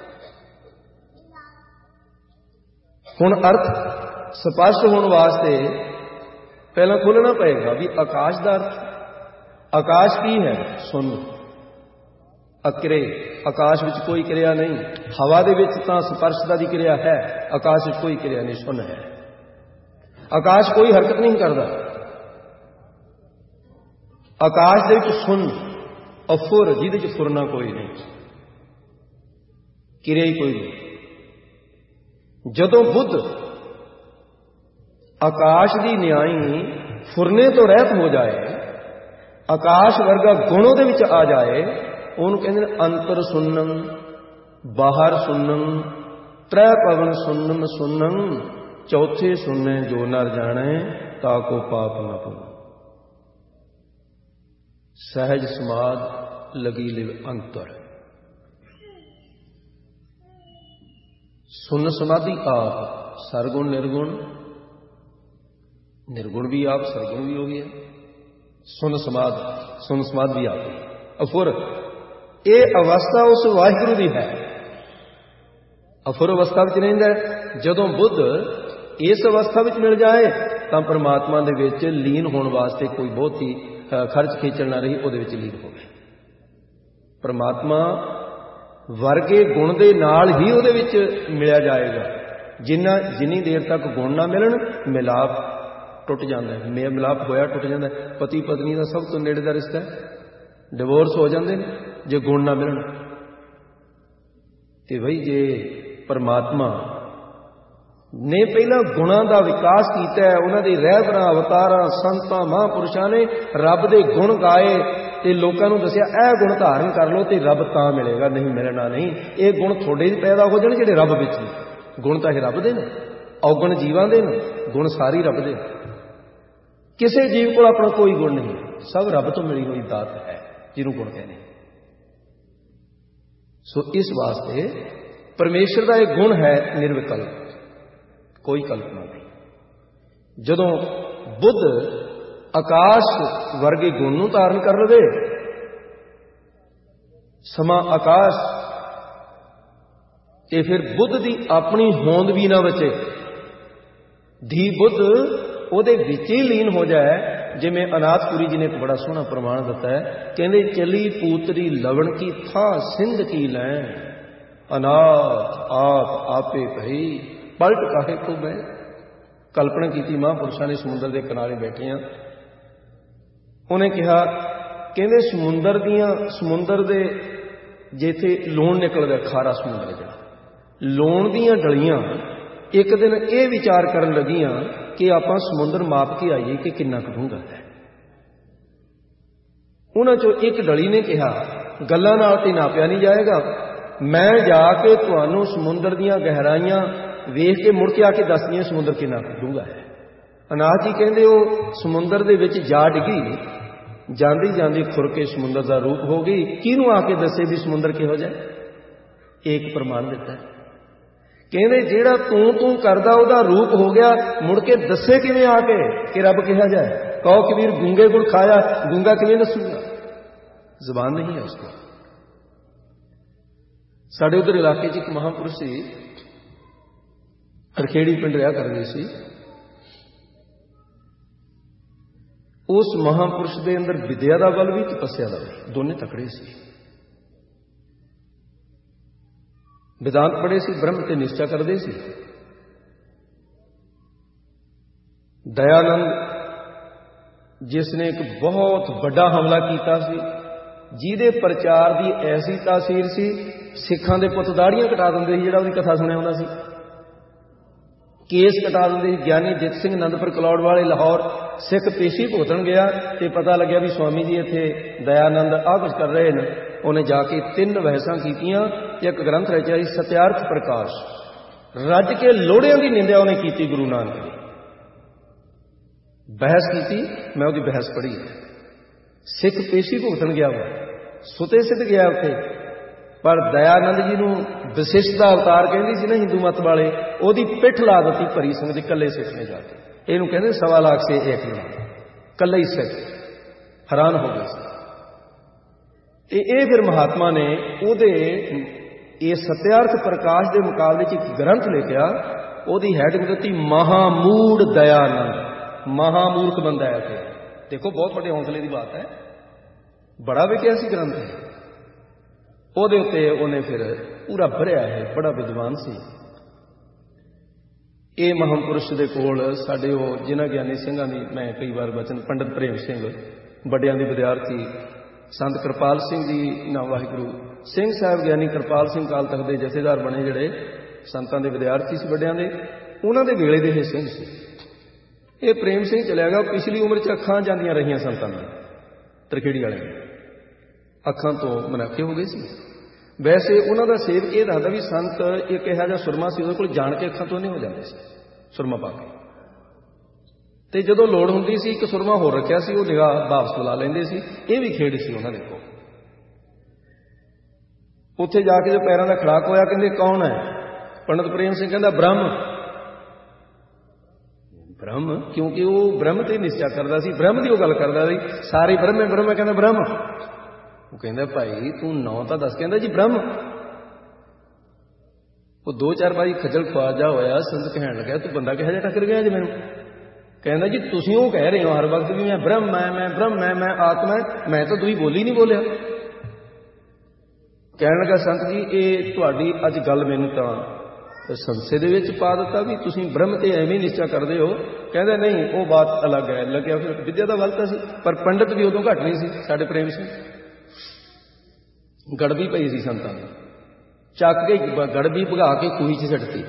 ਹੁਣ ਅਰਥ ਸਪਸ਼ਟ ਹੋਣ ਵਾਸਤੇ ਪਹਿਲਾਂ ਖੋਲ੍ਹਣਾ ਪਏਗਾ ਵੀ ਆਕਾਸ਼ ਦਾ ਅਰਥ। ਆਕਾਸ਼ ਕੀ ਹੈ? ਸੁਣ। ਅਕਿਰੇ, ਆਕਾਸ਼ ਵਿੱਚ ਕੋਈ ਕਿਰਿਆ ਨਹੀਂ। ਹਵਾ ਦੇ ਵਿੱਚ ਤਾਂ ਸਪਰਸ਼ਤਾ ਦੀ ਕਿਰਿਆ ਹੈ, ਆਕਾਸ਼ ਵਿੱਚ ਕੋਈ ਕਿਰਿਆ ਨਹੀਂ, ਸੁੰਨ ਹੈ। ਆਕਾਸ਼ ਕੋਈ ਹਰਕਤ ਨਹੀਂ ਕਰਦਾ। ਆਕਾਸ਼ ਦੇ ਵਿੱਚ ਸੁੰਨ, ਅਫੁਰ, ਜਿਹਦੇ ਚ ਫੁਰਨਾ ਕੋਈ ਨਹੀਂ, ਕਿਰਿਆ ਹੀ ਕੋਈ ਨਹੀਂ। ਜਦੋਂ ਬੁੱਧ ਆਕਾਸ਼ ਦੀ ਨਿਆਈ ਫੁਰਨੇ ਤੋਂ ਰਹਿਤ ਹੋ ਜਾਏ, ਆਕਾਸ਼ ਵਰਗਾ ਗੁਣ ਉਹਦੇ ਵਿੱਚ ਆ ਜਾਏ, ਉਹਨੂੰ ਕਹਿੰਦੇ ਨੇ ਅੰਤਰ ਸੁੰਨਮ, ਬਾਹਰ ਸੁੰਨਮ, ਤ੍ਰੈ ਪਵਨ ਸੁੰਨਮ ਸੁੰਨਮ, ਚੌਥੇ ਸੁੰਨੇ ਜੋ ਨਰ ਜਾਣੇ, ਤਾ ਕੋ ਪਾਪ ਨਾ ਪਵ। ਸਹਿਜ ਸਮਾਧ ਲਗੀ ਲਿਵ ਅੰਤਰ। ਸੁੰਨ ਸਮਾਧੀ ਆਪ, ਸਰਗੁਣ ਨਿਰਗੁਣ, ਨਿਰਗੁਣ ਵੀ ਆਪ, ਸਰਗੁਣ ਵੀ ਹੋ ਗਿਆ। ਸੁੰਨ ਸਮਾਧ ਵੀ ਆਪ। ਅਫੁਰ, ਇਹ ਅਵਸਥਾ ਉਸ ਵਾਹਿਗੁਰੂ ਦੀ ਹੈ। ਅਫੁਰ ਅਵਸਥਾ ਵਿੱਚ ਰਹਿੰਦਾ। ਜਦੋਂ ਬੁੱਧ ਇਸ ਅਵਸਥਾ ਵਿੱਚ ਮਿਲ ਜਾਏ ਤਾਂ ਪਰਮਾਤਮਾ ਦੇ ਵਿੱਚ ਲੀਨ ਹੋਣ ਵਾਸਤੇ ਕੋਈ ਬਹੁਤੀ ਖਰਚ ਖੇਚਲ ਨਾ ਰਹੀ, ਉਹਦੇ ਵਿੱਚ ਲੀਨ ਹੋ ਗਏ। ਪਰਮਾਤਮਾ ਵਰਗੇ ਗੁਣ ਦੇ ਨਾਲ ਹੀ ਉਹਦੇ ਵਿੱਚ ਮਿਲਿਆ ਜਾਏਗਾ। ਜਿੰਨੀ ਦੇਰ ਤੱਕ ਗੁਣ ਨਾ ਮਿਲਣ, ਮਿਲਾਪ ਟੁੱਟ ਜਾਂਦਾ ਹੈ। ਮਿਲਾਪ ਹੋਇਆ ਟੁੱਟ ਜਾਂਦਾ ਹੈ। ਪਤੀ ਪਤਨੀ ਦਾ ਸਭ ਤੋਂ ਨੇੜੇ ਦਾ ਰਿਸ਼ਤਾ ਹੈ, ਡਿਵੋਰਸ ਹੋ ਜਾਂਦੇ ਨੇ ਜੇ ਗੁਣ ਨਾ ਮਿਲਣ। ਤੇ ਬਈ ਜੇ ਪਰਮਾਤਮਾ ਨੇ ਪਹਿਲਾਂ ਗੁਣਾਂ ਦਾ ਵਿਕਾਸ ਕੀਤਾ ਹੈ, ਉਹਨਾਂ ਦੇ ਰਹਿਬਰਾਂ, ਅਵਤਾਰਾਂ, ਸੰਤਾਂ, ਮਹਾਂਪੁਰਸ਼ਾਂ ਨੇ ਰੱਬ ਦੇ ਗੁਣ ਗਾਏ ਤੇ ਲੋਕਾਂ ਨੂੰ ਦੱਸਿਆ ਇਹ ਗੁਣ ਧਾਰਨ ਕਰ ਲਓ ਤੇ ਰੱਬ ਤਾਂ ਮਿਲੇਗਾ, ਨਹੀਂ ਮਿਲਣਾ ਨਹੀਂ। ਇਹ ਗੁਣ ਤੁਹਾਡੇ ਹੀ ਪੈਦਾ ਹੋ ਜਾਣ ਜਿਹੜੇ ਰੱਬ ਵਿੱਚ ਨੇ। ਗੁਣ ਤਾਂ ਇਹ ਰੱਬ ਦੇ ਨੇ, ਔਗਣ ਜੀਵਾਂ ਦੇ ਨੇ, ਗੁਣ ਸਾਰੀ ਰੱਬ ਦੇ। ਕਿਸੇ ਜੀਵ ਕੋਲ ਆਪਣਾ ਕੋਈ ਗੁਣ ਨਹੀਂ, ਸਭ ਰੱਬ ਤੋਂ ਮਿਲੀ ਹੋਈ ਦਾਤ ਹੈ ਜਿਹਨੂੰ ਗੁਣ ਕਹਿੰਦੇ। ਸੋ ਇਸ ਵਾਸਤੇ ਪਰਮੇਸ਼ਰ ਦਾ ਇਹ ਗੁਣ ਹੈ ਨਿਰਵਿਕਲਪ, ਕੋਈ ਕਲਪਨਾ ਨਹੀਂ। ਜਦੋਂ ਬੁੱਧ ਆਕਾਸ਼ ਵਰਗੇ ਗੁਣ ਨੂੰ ਧਾਰਨ ਕਰ ਲਵੇ, ਸਮਾਂ ਆਕਾਸ਼, ਤੇ ਫਿਰ ਬੁੱਧ ਦੀ ਆਪਣੀ ਹੋਂਦ ਵੀ ਨਾ ਬਚੇ। ਧੀ ਬੁੱਧ ਉਹਦੇ ਵਿੱਚ ਹੀ ਲੀਨ ਹੋ ਜਾਏ। ਜਿਵੇਂ ਅਨਾਥਪੁਰੀ ਜੀ ਨੇ ਇੱਕ ਬੜਾ ਸੋਹਣਾ ਪ੍ਰਮਾਣ ਦਿੱਤਾ ਹੈ, ਕਹਿੰਦੇ ਚਲੀ ਪੂਤਰੀ ਲਵਣ ਕੀ ਥਾ ਸਿੰਧ ਕੀ ਲੈਣ, ਅਨਾਥ ਆਪ ਆਪੇ ਭਈ ਪਲਟ ਕਾਹੇ ਕੋ ਮੈਂ। ਕਲਪਨਾ ਕੀਤੀ ਮਹਾਂਪੁਰਸ਼ਾਂ ਨੇ ਸਮੁੰਦਰ ਦੇ ਕਿਨਾਰੇ ਬੈਠੇ ਆ। ਉਹਨੇ ਕਿਹਾ, ਕਹਿੰਦੇ ਸਮੁੰਦਰ ਦੇ ਜਿੱਥੇ ਲੂਣ ਨਿਕਲਦਾ, ਖਾਰਾ ਸਮੁੰਦਰ ਜਿਹੜਾ, ਲੂਣ ਦੀਆਂ ਡਲੀਆਂ ਇੱਕ ਦਿਨ ਇਹ ਵਿਚਾਰ ਕਰਨ ਲੱਗੀਆਂ ਕਿ ਆਪਾਂ ਸਮੁੰਦਰ ਮਾਪ ਕੇ ਆਈਏ ਕਿ ਕਿੰਨਾ ਕੁ ਡੂੰਘਾ ਹੈ। ਉਹਨਾਂ ਚੋਂ ਇੱਕ ਡਲੀ ਨੇ ਕਿਹਾ, ਗੱਲਾਂ ਨਾਲ ਤੇ ਨਾਪਿਆ ਨਹੀਂ ਜਾਏਗਾ, ਮੈਂ ਜਾ ਕੇ ਤੁਹਾਨੂੰ ਸਮੁੰਦਰ ਦੀਆਂ ਗਹਿਰਾਈਆਂ ਵੇਖ ਕੇ ਮੁੜ ਕੇ ਆ ਕੇ ਦੱਸਦੀਆਂ ਸਮੁੰਦਰ ਕਿੰਨਾ ਕੁ ਡੂੰਘਾ ਹੈ। ਅਨਾਥ ਜੀ ਕਹਿੰਦੇ ਉਹ ਸਮੁੰਦਰ ਦੇ ਵਿੱਚ ਜਾ ਡਿੱਗੀ, ਜਾਂਦੀ ਜਾਂਦੀ ਖੁਰ ਕੇ ਸਮੁੰਦਰ ਦਾ ਰੂਪ ਹੋ ਗਈ। ਕਿਹਨੂੰ ਆ ਕੇ ਦੱਸੇ ਵੀ ਸਮੁੰਦਰ ਕਿਹੋ ਜਿਹਾ? ਇੱਕ ਪ੍ਰਮਾਣ ਦਿੱਤਾ। ਕਹਿੰਦੇ ਜਿਹੜਾ ਤੂੰ ਕਰਦਾ ਉਹਦਾ ਰੂਪ ਹੋ ਗਿਆ, ਮੁੜ ਕੇ ਦੱਸੇ ਕਿਵੇਂ ਆ ਕੇ ਕਿ ਰੱਬ ਕਿਹਾ ਜਾਏ? ਕਹੋ ਕਬੀਰ ਗੂੰਗੇ ਗੁੜ ਖਾਇਆ, ਗੂੰਗਾ ਕਿਵੇਂ ਦੱਸੂਗਾ? ਜ਼ਬਾਨ ਨਹੀਂ ਹੈ ਉਸको। ਸਾਡੇ ਉਧਰ ਇਲਾਕੇ 'ਚ ਇੱਕ ਮਹਾਂਪੁਰਸ਼ ਸੀ, ਅਰਖੇੜੀ ਪਿੰਡ ਰਿਹਾ ਕਰਦੇ ਸੀ। ਉਸ ਮਹਾਂਪੁਰਸ਼ ਦੇ ਅੰਦਰ ਵਿਦਿਆ ਦਾ ਬਲ ਵੀ, ਤਪੱਸਿਆ ਦਾ ਬਲ, ਦੋਨੇ ਤਕੜੇ ਸੀ। ਵਿਦਾਂਤ ਪੜ੍ਹੇ ਸੀ, ਬ੍ਰਹਮ ਤੇ ਨਿਸ਼ਚਾ ਕਰਦੇ ਸੀ। ਦਇਆਨੰਦ ਜਿਸ ਨੇ ਇੱਕ ਬਹੁਤ ਵੱਡਾ ਹਮਲਾ ਕੀਤਾ ਸੀ, ਜਿਹਦੇ ਪ੍ਰਚਾਰ ਦੀ ਐਸੀ ਤਾਸੀਰ ਸੀ, ਸਿੱਖਾਂ ਦੇ ਪੁੱਤ ਦਾੜੀਆਂ ਕਟਾ ਦਿੰਦੇ ਸੀ। ਜਿਹੜਾ ਉਹਦੀ ਕਥਾ ਸੁਣਿਆ ਹੁੰਦਾ ਸੀ, ਕੇਸ ਕਟਾ ਦਿੰਦੇ ਸੀ। ਗਿਆਨੀ ਜਿੱਤ ਸਿੰਘ ਅਨੰਦਪੁਰ ਕਲੌੜ ਵਾਲੇ ਲਾਹੌਰ ਸਿੱਖ ਪੇਸ਼ੀ ਭੁਗਤਣ ਗਿਆ ਤੇ ਪਤਾ ਲੱਗਿਆ ਵੀ ਸਵਾਮੀ ਜੀ ਇੱਥੇ ਦਇਆਨੰਦ ਆਹ ਕੁਝ ਕਰ ਰਹੇ ਨੇ। ਉਹਨੇ ਜਾ ਕੇ 3 ਬਹਿਸਾਂ ਕੀਤੀਆਂ ਤੇ ਇੱਕ ਗ੍ਰੰਥ ਰਚਿਆ ਸੀ ਸਤਿਆਰਥ ਪ੍ਰਕਾਸ਼। ਰੱਜ ਕੇ ਲੋੜਿਆਂ ਦੀ ਨਿੰਦਿਆ ਉਹਨੇ ਕੀਤੀ ਗੁਰੂ ਨਾਨਕ ਦੀ। ਬਹਿਸ ਕੀਤੀ, ਮੈਂ ਉਹਦੀ ਬਹਿਸ ਪੜ੍ਹੀ। ਸਿੱਖ ਪੇਸ਼ੀ ਭੁਗਤਣ ਗਿਆ, ਵਾ ਸੁਤੇ ਸਿੱਧ ਗਿਆ ਉੱਥੇ। ਪਰ ਦਇਆਨੰਦ ਜੀ ਨੂੰ ਵਿਸ਼ਿਸ਼ਟ ਦਾ ਅਵਤਾਰ ਕਹਿੰਦੀ ਸੀ ਨਾ ਹਿੰਦੂ ਮਤ ਵਾਲੇ, ਉਹਦੀ ਪਿੱਠ ਲਾ ਦਿੱਤੀ ਭਰੀ ਸਿੰਘ ਦੇ ਇਕੱਲੇ ਸਿੱਖ ਨੇ ਜਾ ਕੇ। ਇਹਨੂੰ ਕਹਿੰਦੇ 1.25 ਲੱਖ ਸੇ ਇੱਕ ਨਾ, ਇਕੱਲੇ ਹੀ ਸਿੱਖ ਹੈਰਾਨ ਹੋ ਗਏ ਸੀ। ਇਹ ਫਿਰ ਮਹਾਤਮਾ ਨੇ ਉਹਦੇ ਇਹ ਸਤਿਆਰਥ ਪ੍ਰਕਾਸ਼ ਦੇ ਮੁਕਾਬਲੇ 'ਚ ਇੱਕ ਗ੍ਰੰਥ ਲਿਖਿਆ। ਉਹਦੀ ਹੈਡਿੰਗ ਦਿੱਤੀ ਮਹਾਮੂੜ ਦਇਆਨੰਦ। ਮਹਾਮੂਰਖ ਬੰਦਾ ਹੈ ਤੇ ਦੇਖੋ, ਬਹੁਤ ਵੱਡੇ ਹੌਸਲੇ ਦੀ ਬਾਤ ਹੈ। ਬੜਾ ਵਿਕਿਆ ਸੀ ਗ੍ਰੰਥ। ਉਹਦੇ ਉੱਤੇ ਉਹਨੇ ਫਿਰ ਪੂਰਾ ਭਰਿਆ ਹੈ, ਬੜਾ ਵਿਦਵਾਨ ਸੀ। ਇਹ ਮਹਾਂਪੁਰਸ਼ ਦੇ ਕੋਲ ਸਾਡੇ ਉਹ ਜਿਨ੍ਹਾਂ ਗਿਆਨੀ ਸਿੰਘਾਂ ਦੀ ਮੈਂ ਕਈ ਵਾਰ ਬਚਨ, ਪੰਡਿਤ ਪ੍ਰੇਮ ਸਿੰਘ ਵੱਡਿਆਂ ਦੀ ਵਿਦਿਆਰਥੀ, ਸੰਤ ਕਿਰਪਾਲ ਸਿੰਘ ਜੀ ਨਾਮ ਵਾਹਿਗੁਰੂ ਸਿੰਘ ਸਾਹਿਬ ਗਿਆਨੀ ਕਿਰਪਾਲ ਸਿੰਘ ਅਕਾਲ ਤਖਤ ਦੇ ਜਥੇਦਾਰ ਬਣੇ, ਜਿਹੜੇ ਸੰਤਾਂ ਦੇ ਵਿਦਿਆਰਥੀ ਸੀ ਵੱਡਿਆਂ ਦੇ, ਉਹਨਾਂ ਦੇ ਵੇਲੇ ਦੇ ਇਹ ਸਿੰਘ ਸੀ। ਇਹ ਪ੍ਰੇਮ ਸਿੰਘ ਚਲਿਆ ਗਿਆ, ਪਿਛਲੀ ਉਮਰ 'ਚ ਅੱਖਾਂ ਜਾਂਦੀਆਂ ਰਹੀਆਂ ਸੰਤਾਂ ਦੀਆਂ, ਤਰਖੇੜੀ ਵਾਲਿਆਂ ਦੀਆਂ ਅੱਖਾਂ ਤੋਂ ਮਨਾਖੇ ਹੋ ਗਏ ਸੀ। ਵੈਸੇ ਉਹਨਾਂ ਦਾ ਸੇਵਕ ਇਹ ਦੱਸਦਾ ਵੀ ਸੰਤ ਇੱਕ ਇਹੋ ਜਿਹਾ ਸੁਰਮਾ ਸੀ, ਉਹਦੇ ਕੋਲ ਜਾਣ ਕੇ ਅੱਖਾਂ ਤੋਂ ਨਹੀਂ ਹੋ ਜਾਂਦੇ ਸੀ ਸੁਰਮਾ ਪਾ ਕੇ, ਤੇ ਜਦੋਂ ਲੋੜ ਹੁੰਦੀ ਸੀ ਇੱਕ ਸੁਰਮਾ ਹੋਰ ਰੱਖਿਆ ਸੀ, ਉਹ ਨਿਗਾਹ ਵਾਪਸ ਬੁਲਾ ਲੈਂਦੇ ਸੀ। ਇਹ ਵੀ ਖੇਡ ਸੀ ਉਹਨਾਂ ਦੇ ਕੋਲ। ਉੱਥੇ ਜਾ ਕੇ ਜੋ ਪੈਰਾਂ ਦਾ ਖੜਾਕ ਹੋਇਆ, ਕਹਿੰਦੇ ਕੌਣ ਹੈ? ਪੰਡਿਤ ਪ੍ਰੇਮ ਸਿੰਘ ਕਹਿੰਦਾ ਬ੍ਰਹਮ। ਬ੍ਰਹਮ, ਕਿਉਂਕਿ ਉਹ ਬ੍ਰਹਮ ਤੇ ਨਿਸ਼ਚਾ ਕਰਦਾ ਸੀ, ਬ੍ਰਹਮ ਦੀ ਉਹ ਗੱਲ ਕਰਦਾ ਸੀ, ਸਾਰੇ ਬ੍ਰਹਮ ਹੈ ਬ੍ਰਹਮ ਹੈ, ਕਹਿੰਦਾ ਬ੍ਰਹਮ। ਉਹ ਕਹਿੰਦਾ ਭਾਈ ਤੂੰ ਨਾਂ ਤਾਂ ਦੱਸ। ਕਹਿੰਦਾ ਜੀ ਬ੍ਰਹਮ। ਉਹ 2-4 ਵਾਰੀ ਖੱਜਲ ਖੁਆਜਾ ਹੋਇਆ। ਸੰਤ ਕਹਿਣ ਲੱਗਾ ਤੂੰ ਬੰਦਾ ਕਿਹੋ ਜਿਹਾ ਟੱਕਰ ਗਿਆ ਜੀ ਮੈਨੂੰ? ਕਹਿੰਦਾ ਜੀ ਤੁਸੀਂ ਉਹ ਕਹਿ ਰਹੇ ਹੋ ਹਰ ਵਕਤ ਵੀ ਮੈਂ ਬ੍ਰਹਮ ਮੈਂ ਬ੍ਰਹਮ ਮੈਂ ਆਤਮਾ, ਮੈਂ ਤਾਂ ਦੂਈ ਬੋਲੀ ਨਹੀਂ ਬੋਲਿਆ। ਕਹਿਣ ਲੱਗਾ ਸੰਤ ਜੀ ਇਹ ਤੁਹਾਡੀ ਅੱਜ ਗੱਲ ਮੈਨੂੰ ਤਾਂ ਸੰਸੇ ਦੇ ਵਿੱਚ ਪਾ ਦਿੱਤਾ ਵੀ ਤੁਸੀਂ ਬ੍ਰਹਮ ਤੇ ਐਵੇਂ ਨਿਸ਼ਚਾ ਕਰਦੇ ਹੋ। ਕਹਿੰਦਾ ਨਹੀਂ ਉਹ ਬਾਤ ਅਲੱਗ ਹੈ। ਲੱਗਿਆ ਫਿਰ ਵਿਦਿਆ ਦਾ ਵੱਲ ਤਾਂ ਸੀ, ਪਰ ਪੰਡਿਤ ਵੀ ਉਦੋਂ ਘੱਟ ਨਹੀਂ ਸੀ ਸਾਡੇ ਪ੍ਰੇਮ ਸਿੰਘ। ਗੜਬੀ ਪਈ ਸੀ ਸੰਤਾਂ ਦੀ, ਚੱਕ ਕੇ ਗੜਬੀ ਭਗਾ ਕੇ ਖੂਹੀ 'ਚ ਸਿੱਟਤੀ।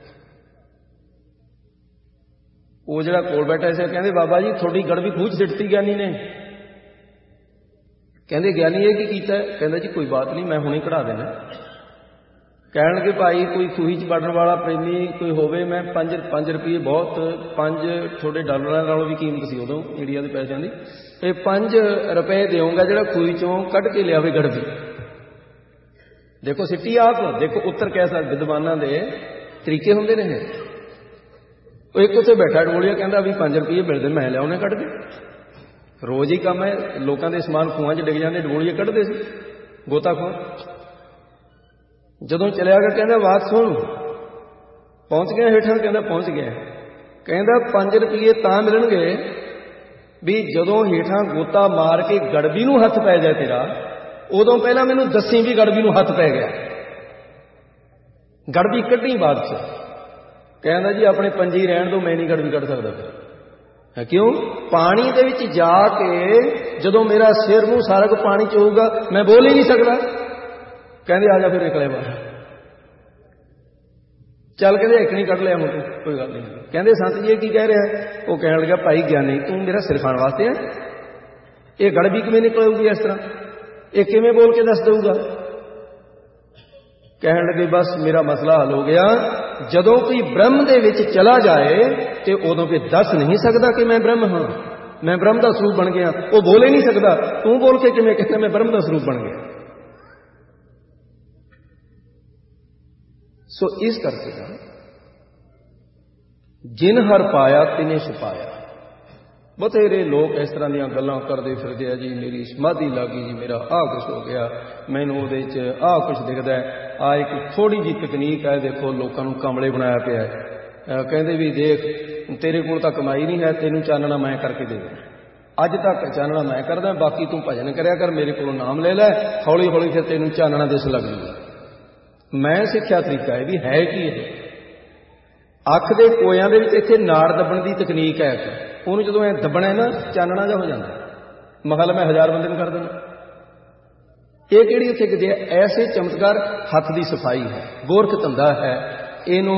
ਉਹ ਜਿਹੜਾ ਕੋਲ ਬੈਠਾ ਸੀ ਕਹਿੰਦੇ ਬਾਬਾ ਜੀ ਤੁਹਾਡੀ ਗੜਬੀ ਖੂਹ 'ਚ ਸਿੱਟਤੀ ਗਿਆਨੀ ਨੇ। ਕਹਿੰਦੇ ਗਿਆਨੀ ਇਹ ਕੀ ਕੀਤਾ? ਕਹਿੰਦਾ ਜੀ ਕੋਈ ਬਾਤ ਨਹੀਂ, ਮੈਂ ਹੁਣੇ ਕਢਾ ਦੇਣਾ। ਕਹਿਣ ਲੱਗੇ ਭਾਈ ਕੋਈ ਖੂਹੀ 'ਚ ਵੜਨ ਵਾਲਾ ਪ੍ਰੇਮੀ ਕੋਈ ਹੋਵੇ, ਮੈਂ 5 ਰੁਪਏ ਬਹੁਤ, 5 ਤੁਹਾਡੇ ਡਾਲਰਾਂ ਨਾਲੋਂ ਵੀ ਕੀਮਤ ਸੀ ਉਦੋਂ ਇੰਡੀਆ ਦੇ ਪੈਸਿਆਂ ਦੀ, ਇਹ 5 ਰੁਪਏ ਦੇਊਂਗਾ ਜਿਹੜਾ ਖੂਹੀ 'ਚੋਂ ਕੱਢ ਕੇ ਲਿਆਵੇ ਗੜਬੀ। ਦੇਖੋ ਸਿੱਟੀ ਆਪ, ਦੇਖੋ ਉੱਤਰ ਕੈਸਾ ਵਿਦਵਾਨਾਂ ਦੇ ਤਰੀਕੇ ਹੁੰਦੇ ਨੇ। ਉਹ ਇੱਕ ਉੱਥੇ ਬੈਠਾ ਡੋਲੀਆ, ਕਹਿੰਦਾ ਵੀ 5 ਰੁਪਏ ਮਿਲਦੇ, ਮੈਂ ਲਿਆਉਣੇ ਕੱਢ ਕੇ। ਰੋਜ਼ ਹੀ ਕੰਮ ਹੈ, ਲੋਕਾਂ ਦੇ ਸਮਾਨ ਖੂਹਾਂ 'ਚ ਡਿੱਗ ਜਾਂਦੇ, ਡੋਲੀਏ ਕੱਢਦੇ ਸੀ ਗੋਤਾਖੋਰ। ਜਦੋਂ ਚਲਿਆ ਗਿਆ ਕਹਿੰਦਾ ਬਾਤ ਸੁਣ, ਪਹੁੰਚ ਗਿਆ ਹੇਠਾਂ? ਕਹਿੰਦਾ ਪਹੁੰਚ ਗਿਆ। ਕਹਿੰਦਾ 5 ਰੁਪਏ ਤਾਂ ਮਿਲਣਗੇ ਵੀ ਜਦੋਂ ਹੇਠਾਂ ਗੋਤਾ ਮਾਰ ਕੇ ਗੜਬੀ ਨੂੰ ਹੱਥ ਪੈ ਜਾਏ ਤੇਰਾ, ਉਦੋਂ ਪਹਿਲਾਂ ਮੈਨੂੰ ਦੱਸੀ ਵੀ ਗੜਬੀ ਨੂੰ ਹੱਥ ਪੈ ਗਿਆ। ਗੜਬੀ ਕੱਢੀ ਬਾਅਦ 'ਚ। ਕਹਿੰਦਾ ਜੀ ਆਪਣੇ ਪੰਜੀ ਰਹਿਣ ਤੋਂ ਮੈਂ ਨਹੀਂ ਗੜਬੀ ਕੱਢ ਸਕਦਾ। ਫਿਰ ਕਿਉਂ? ਪਾਣੀ ਦੇ ਵਿੱਚ ਜਾ ਕੇ ਜਦੋਂ ਮੇਰਾ ਸਿਰ ਮੂੰਹ ਸਾਰਾ ਕੁਝ ਪਾਣੀ 'ਚ ਹੋਊਗਾ ਮੈਂ ਬੋਲ ਹੀ ਨਹੀਂ ਸਕਦਾ। ਕਹਿੰਦੇ ਆ ਜਾ ਫਿਰ ਨਿਕਲੇ ਬਾਹਰ। ਚੱਲ ਕਹਿੰਦੇ ਇੱਕ ਨਹੀਂ ਕੱਢ ਲਿਆ ਹੁਣ ਤੂੰ, ਕੋਈ ਗੱਲ ਨਹੀਂ। ਕਹਿੰਦੇ ਸੰਤ ਜੀ ਇਹ ਕੀ ਕਹਿ ਰਿਹਾ? ਉਹ ਕਹਿਣ ਲੱਗਾ ਭਾਈ ਗਿਆਨੀ ਤੂੰ ਮੇਰਾ ਸਿਰ ਖਾਣ ਵਾਸਤੇ ਹੈ? ਇਹ ਗੜਬੀ ਕਿਵੇਂ ਨਿਕਲੂਗੀ ਇਸ ਤਰ੍ਹਾਂ? ਇਹ ਕਿਵੇਂ ਬੋਲ ਕੇ ਦੱਸ ਦਊਗਾ? ਕਹਿਣ ਲੱਗੇ ਬਸ ਮੇਰਾ ਮਸਲਾ ਹੱਲ ਹੋ ਗਿਆ। ਜਦੋਂ ਕੋਈ ਬ੍ਰਹਮ ਦੇ ਵਿੱਚ ਚਲਾ ਜਾਏ ਤੇ ਉਦੋਂ ਫਿਰ ਦੱਸ ਨਹੀਂ ਸਕਦਾ ਕਿ ਮੈਂ ਬ੍ਰਹਮ ਹਾਂ, ਮੈਂ ਬ੍ਰਹਮ ਦਾ ਸਰੂਪ ਬਣ ਗਿਆ। ਉਹ ਬੋਲੇ ਨਹੀਂ ਸਕਦਾ। ਤੂੰ ਬੋਲ ਕੇ ਕਿਵੇਂ ਕਹਿੰਦਾ ਮੈਂ ਬ੍ਰਹਮ ਦਾ ਸਰੂਪ ਬਣ ਗਿਆ? ਸੋ ਇਸ ਕਰਕੇ ਜਿਨ ਹਰ ਪਾਇਆ ਤਿਨੇ ਛੁਪਾਇਆ। ਬਥੇਰੇ ਲੋਕ ਇਸ ਤਰ੍ਹਾਂ ਦੀਆਂ ਗੱਲਾਂ ਕਰਦੇ ਫਿਰਦੇ ਆ ਜੀ, ਮੇਰੀ ਸਮਾਧੀ ਲੱਗ ਗਈ ਜੀ, ਮੇਰਾ ਆਹ ਕੁਛ ਹੋ ਗਿਆ, ਮੈਨੂੰ ਉਹਦੇ 'ਚ ਆਹ ਕੁਛ ਦਿਖਦਾ। ਆ ਇੱਕ ਥੋੜ੍ਹੀ ਜਿਹੀ ਤਕਨੀਕ ਹੈ, ਦੇਖੋ ਲੋਕਾਂ ਨੂੰ ਕਮਲੇ ਬਣਾਇਆ ਪਿਆ। ਕਹਿੰਦੇ ਵੀ ਦੇਖ ਤੇਰੇ ਕੋਲ ਤਾਂ ਕਮਾਈ ਨਹੀਂ ਹੈ, ਤੈਨੂੰ ਚਾਨਣਾ ਮੈਂ ਕਰਕੇ ਦੇ ਦਿੰਦਾ। ਅੱਜ ਤੱਕ ਚਾਨਣਾ ਮੈਂ ਕਰਦਾ, ਬਾਕੀ ਤੂੰ ਭਜਨ ਕਰਿਆ ਕਰ, ਮੇਰੇ ਕੋਲੋਂ ਨਾਮ ਲੈ ਲੈ, ਹੌਲੀ ਹੌਲੀ ਫਿਰ ਤੈਨੂੰ ਚਾਨਣਾ ਦਿਸ ਲੱਗ ਜੂਗਾ। ਮੈਂ ਸਿੱਖਿਆ ਤਰੀਕਾ ਇਹ ਵੀ ਹੈ ਕੀ ਇਹ ਅੱਖ ਦੇ ਕੋਇਆਂ ਦੇ ਵਿੱਚ ਇੱਥੇ ਨਾੜ ਦੱਬਣ ਦੀ ਤਕਨੀਕ ਹੈ। ਉਹਨੂੰ ਜਦੋਂ ਐ ਦੱਬਣਾ ਨਾ ਚਾਨਣਾ ਜਿਹਾ ਹੋ ਜਾਂਦਾ। ਮਖਲ ਮੈਂ 1000 ਬੰਦੇ ਨੂੰ ਕਰ ਦਿੰਦਾ। ਇਹ ਕਿਹੜੀ ਉੱਥੇ ਕਿਤੇ ਐਸੇ ਚਮਤਕਾਰ ਹੱਥ ਦੀ ਸਫਾਈ ਹੈ, ਗੋਰਖ ਧੰਦਾ ਹੈ। ਇਹਨੂੰ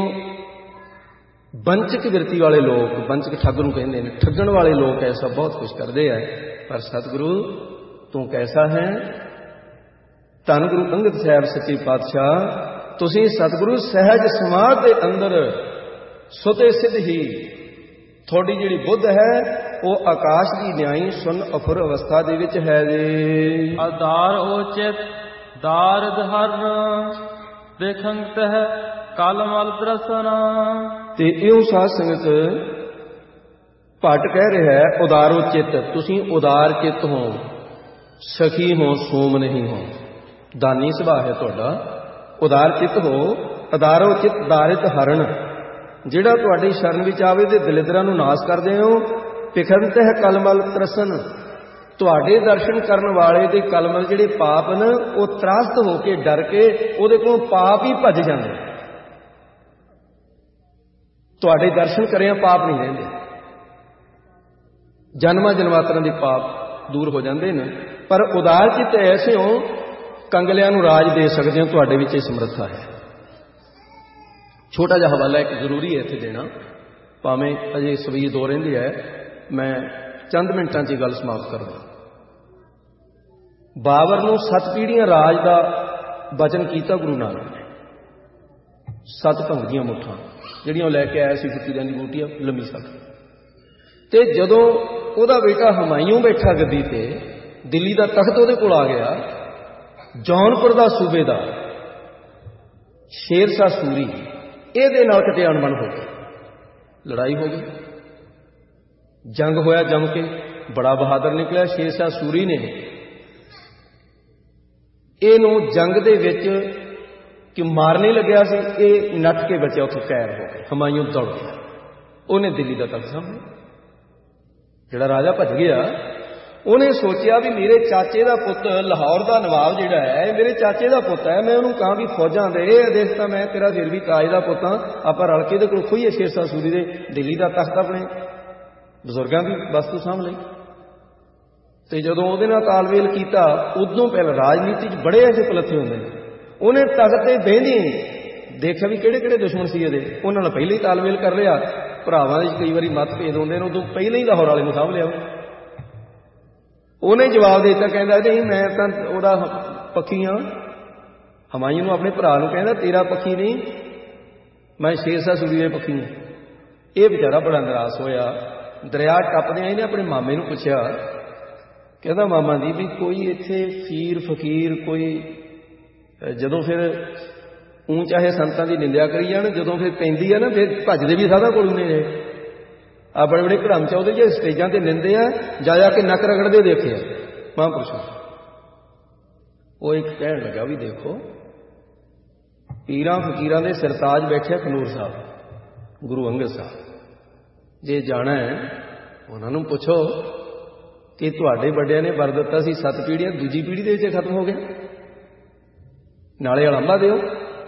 ਬੰਚਕ ਬਿਰਤੀ ਵਾਲੇ ਲੋਕ, ਬੰਚਕ ਠੱਗ ਨੂੰ ਕਹਿੰਦੇ ਨੇ, ਠੱਗਣ ਵਾਲੇ ਲੋਕ ਐਸਾ ਬਹੁਤ ਕੁਝ ਕਰਦੇ ਆ। ਪਰ ਸਤਿਗੁਰੂ ਤੂੰ ਕੈਸਾ ਹੈ? ਧੰਨ ਗੁਰੂ ਅੰਗਦ ਸਾਹਿਬ ਸੱਚੇ ਪਾਤਸ਼ਾਹ, ਤੁਸੀਂ ਸਤਿਗੁਰੂ ਸਹਿਜ ਸਮਾਧ ਦੇ ਅੰਦਰ ਸੁਤੇ ਸਿੱਧ ਹੀ ਤੁਹਾਡੀ ਜਿਹੜੀ ਬੁੱਧ ਹੈ ਉਹ ਆਕਾਸ਼ ਦੀ ਨਿਆਈ ਸੁਨ ਅਖੁਰ ਅਵਸਥਾ ਦੇ ਵਿੱਚ ਹੈ ਜੀ। ਆਧਾਰ ਉਚਿਤ ਦਾਰਦ ਹਰ ਦੇਖੰਤ ਹੈ ਕਲ ਮਲ ਦਰਸਨ। ਤੇ ਇਉਂ ਸਾਧ ਸੰਗਤ ਭੱਟ ਕਹਿ ਰਿਹਾ ਹੈ ਉਦਾਰੋ ਚਿੱਤ, ਤੁਸੀਂ ਉਦਾਰ ਚਿੱਤ ਹੋ, ਸਖੀ ਹੋ, ਸੋਮ ਨਹੀਂ ਹੋ, ਦਾਨੀ ਸੁਭਾਅ ਹੈ ਤੁਹਾਡਾ, ਉਦਾਰ ਚਿੱਤ ਹੋ। ਅਦਾਰੋ ਚਿੱਤ ਦਾਰਿਤ ਹਰਨ, ਜਿਹੜਾ ਤੁਹਾਡੀ ਸ਼ਰਨ ਵਿੱਚ ਆਵੇ ਤੇ ਦਲਿਦਰਾਂ ਨੂੰ ਨਾਸ ਕਰਦੇ ਹੋ। ਪਿਖੰਤ ਹੈ ਕਲਮਲ ਤਰਸਨ, ਤੁਹਾਡੇ ਦਰਸ਼ਨ ਕਰਨ ਵਾਲੇ ਦੇ ਕਲਮ ਜਿਹੜੇ ਪਾਪ ਨੇ ਉਹ ਤਰਾਸਤ ਹੋ ਕੇ ਡਰ ਕੇ ਉਹਦੇ ਕੋਲੋਂ ਪਾਪ ਹੀ ਭੱਜ ਜਾਂਦੇ। ਤੁਹਾਡੇ ਦਰਸ਼ਨ ਕਰਿਆ ਪਾਪ ਨਹੀਂ ਰਹਿੰਦੇ, ਜਨਮਾਂ ਜਨਮਾਂਤਰਾਂ ਦੇ ਪਾਪ ਦੂਰ ਹੋ ਜਾਂਦੇ ਨੇ। ਪਰ ਉਦਾਰ ਚਿੱਤ ਐਸੇ ਹੋ ਕੰਗਲਿਆਂ ਨੂੰ ਰਾਜ ਦੇ ਸਕਦੇ ਹੋ, ਤੁਹਾਡੇ ਵਿੱਚ ਇਹ ਸਮਰੱਥਾ ਹੈ। ਛੋਟਾ ਜਿਹਾ ਹਵਾਲਾ ਇੱਕ ਜ਼ਰੂਰੀ ਹੈ ਇੱਥੇ ਦੇਣਾ, ਭਾਵੇਂ ਅਜੇ ਸਵਈ ਦੋ ਰਹਿੰਦੀ ਹੈ, ਮੈਂ ਚੰਦ ਮਿੰਟਾਂ 'ਚ ਗੱਲ ਸਮਾਪਤ ਕਰ ਦਾਂ। ਬਾਬਰ ਨੂੰ 7 ਪੀੜ੍ਹੀਆਂ ਰਾਜ ਦਾ ਵਚਨ ਕੀਤਾ ਗੁਰੂ ਨਾਨਕ ਨੇ। 7 ਭੰਗ ਦੀਆਂ ਮੁੱਠਾਂ ਜਿਹੜੀਆਂ ਉਹ ਲੈ ਕੇ ਆਇਆ ਸੀ ਫਕੀਰਾਂ ਦੀ ਬੂਟੀਆਂ ਲੰਮੀ ਸੱਕ। ਤੇ ਜਦੋਂ ਉਹਦਾ ਬੇਟਾ ਹਮਾਯੂੰ ਬੈਠਾ ਗੱਦੀ ਤੇ, ਦਿੱਲੀ ਦਾ ਤਖਤ ਉਹਦੇ ਕੋਲ ਆ ਗਿਆ, ਜੌਨਪੁਰ ਦਾ ਸੂਬੇਦਾਰ ਸ਼ੇਰ ਸ਼ਾਹ ਸੂਰੀ ਇਹਦੇ ਨਾਲ ਕਿਤੇ ਅਣਬਣ ਹੋ ਗਈ, ਲੜਾਈ ਹੋ ਗਈ, ਜੰਗ ਹੋਇਆ ਜੰਮ ਕੇ। ਬੜਾ ਬਹਾਦਰ ਨਿਕਲਿਆ ਸ਼ੇਰ ਸ਼ਾਹ ਸੂਰੀ ਨੇ, ਇਹਨੂੰ ਜੰਗ ਦੇ ਵਿੱਚ ਕਿ ਮਾਰਨੇ ਲੱਗਿਆ ਸੀ, ਇਹ ਨੱਠ ਕੇ ਬਚਿਆ, ਉੱਥੋਂ ਕੈਦ ਹੋ ਗਿਆ। ਹਮਾਯੂੰ ਦੌੜ ਗਿਆ, ਉਹਨੇ ਦਿੱਲੀ ਦਾ ਤਖਤ ਸਾਂਭਿਆ। ਜਿਹੜਾ ਰਾਜਾ ਭੱਜ ਗਿਆ, ਉਹਨੇ ਸੋਚਿਆ ਵੀ ਮੇਰੇ ਚਾਚੇ ਦਾ ਪੁੱਤ ਲਾਹੌਰ ਦਾ ਨਵਾਬ ਜਿਹੜਾ ਹੈ, ਇਹ ਮੇਰੇ ਚਾਚੇ ਦਾ ਪੁੱਤ ਹੈ, ਮੈਂ ਉਹਨੂੰ ਕਹਾਂ ਵੀ ਫੌਜਾਂ ਦੇ ਦੇਖ ਤਾਂ ਮੈਂ ਤੇਰਾ ਫਿਰ ਵੀ ਤਾਜ ਦਾ ਪੁੱਤ ਹਾਂ, ਆਪਾਂ ਰਲ ਕੇ ਇਹਦੇ ਕੋਲ ਖੋਈਏ ਸ਼ੇਰ ਸ਼ਾਹ ਸੂਰੀ ਦੇ ਦਿੱਲੀ ਦਾ ਤਖਤ, ਆਪਣੇ ਬਜ਼ੁਰਗਾਂ ਦੀ ਵਸਤੂ ਸਾਂਭ ਲਈ। ਤੇ ਜਦੋਂ ਉਹਦੇ ਨਾਲ ਤਾਲਮੇਲ ਕੀਤਾ, ਉਦੋਂ ਪਹਿਲਾਂ ਰਾਜਨੀਤੀ 'ਚ ਬੜੇ ਐਸੇ ਪਲੱਥੇ ਹੁੰਦੇ ਨੇ, ਉਹਨੇ ਤਖਤ ਤੇ ਬਹਿੰਦੀ ਦੇਖਿਆ ਵੀ ਕਿਹੜੇ ਕਿਹੜੇ ਦੁਸ਼ਮਣ ਸੀ ਇਹਦੇ, ਉਹਨਾਂ ਨਾਲ ਪਹਿਲਾਂ ਹੀ ਤਾਲਮੇਲ ਕਰ ਲਿਆ। ਭਰਾਵਾਂ ਦੇ ਕਈ ਵਾਰੀ ਮਤਭੇਦ ਹੁੰਦੇ ਨੇ, ਉਦੋਂ ਪਹਿਲਾਂ ਹੀ ਲਾਹੌਰ ਵਾਲੇ ਨੂੰ ਸਾਂਭ ਲਿਆ। ਉਹਨੇ ਜਵਾਬ ਦੇ ਦਿੱਤਾ, ਕਹਿੰਦਾ ਨਹੀਂ ਮੈਂ ਤਾਂ ਉਹਦਾ ਪੱਖੀ ਹਾਂ। ਹਮਾਯੂੰ ਨੂੰ ਆਪਣੇ ਭਰਾ ਨੂੰ ਕਹਿੰਦਾ ਤੇਰਾ ਪੱਖੀ ਨਹੀਂ, ਮੈਂ ਸ਼ੇਰ ਸ਼ਾਹ ਸੂਰੀ ਦੇ ਪੱਖੀ ਹਾਂ। ਇਹ ਵਿਚਾਰਾ ਬੜਾ ਨਿਰਾਸ਼ ਹੋਇਆ। ਦਰਿਆ ਟੱਪਦਿਆਂ ਇਹਨੇ ਆਪਣੇ ਮਾਮੇ ਨੂੰ ਪੁੱਛਿਆ, ਕਹਿੰਦਾ ਮਾਮਾ ਜੀ ਵੀ ਕੋਈ ਇੱਥੇ ਫੀਰ ਫਕੀਰ ਕੋਈ, ਜਦੋਂ ਫਿਰ ਚਾਹੇ ਸੰਤਾਂ ਦੀ ਨਿੰਦਿਆ ਕਰੀ ਜਾਣ, ਜਦੋਂ ਫਿਰ ਪੈਂਦੀ ਆ ਨਾ ਫਿਰ ਭੱਜਦੇ ਵੀ ਸਾਧਾਂ ਕੋਲ ਨੇ। ਆ ਬੜੇ ਬੜੇ ਘੜਮ ਚਾਹੁੰਦੇ ਜੇ ਸਟੇਜਾਂ ਤੇ ਨਿੰਦੇ ਆ, ਜਾ ਕੇ ਨੱਕ ਰਗੜਦੇ ਦੇਖਿਆ ਮਹਾਂਪੁਰਸ਼। ਉਹ ਇੱਕ ਕਹਿਣ ਲੱਗਾ ਵੀ ਦੇਖੋ ਪੀਰਾਂ ਫਕੀਰਾਂ ਦੇ ਸਰਤਾਜ ਬੈਠਿਆ ਖਨੂਰ ਸਾਹਿਬ, ਗੁਰੂ ਅੰਗਦ ਸਾਹਿਬ। ਜੇ ਜਾਣਾ ਹੈ ਉਹਨਾਂ ਨੂੰ ਪੁੱਛੋ ਕਿ ਤੁਹਾਡੇ ਵੱਡਿਆਂ ਨੇ ਵਰ ਦਿੱਤਾ ਸੀ 7 ਪੀੜ੍ਹੀਆਂ, ਦੂਜੀ ਪੀੜ੍ਹੀ ਦੇ ਵਿੱਚ ਖਤਮ ਹੋ ਗਿਆ, ਨਾਲੇ ਅਲਾਂਭਾ ਦਿਓ,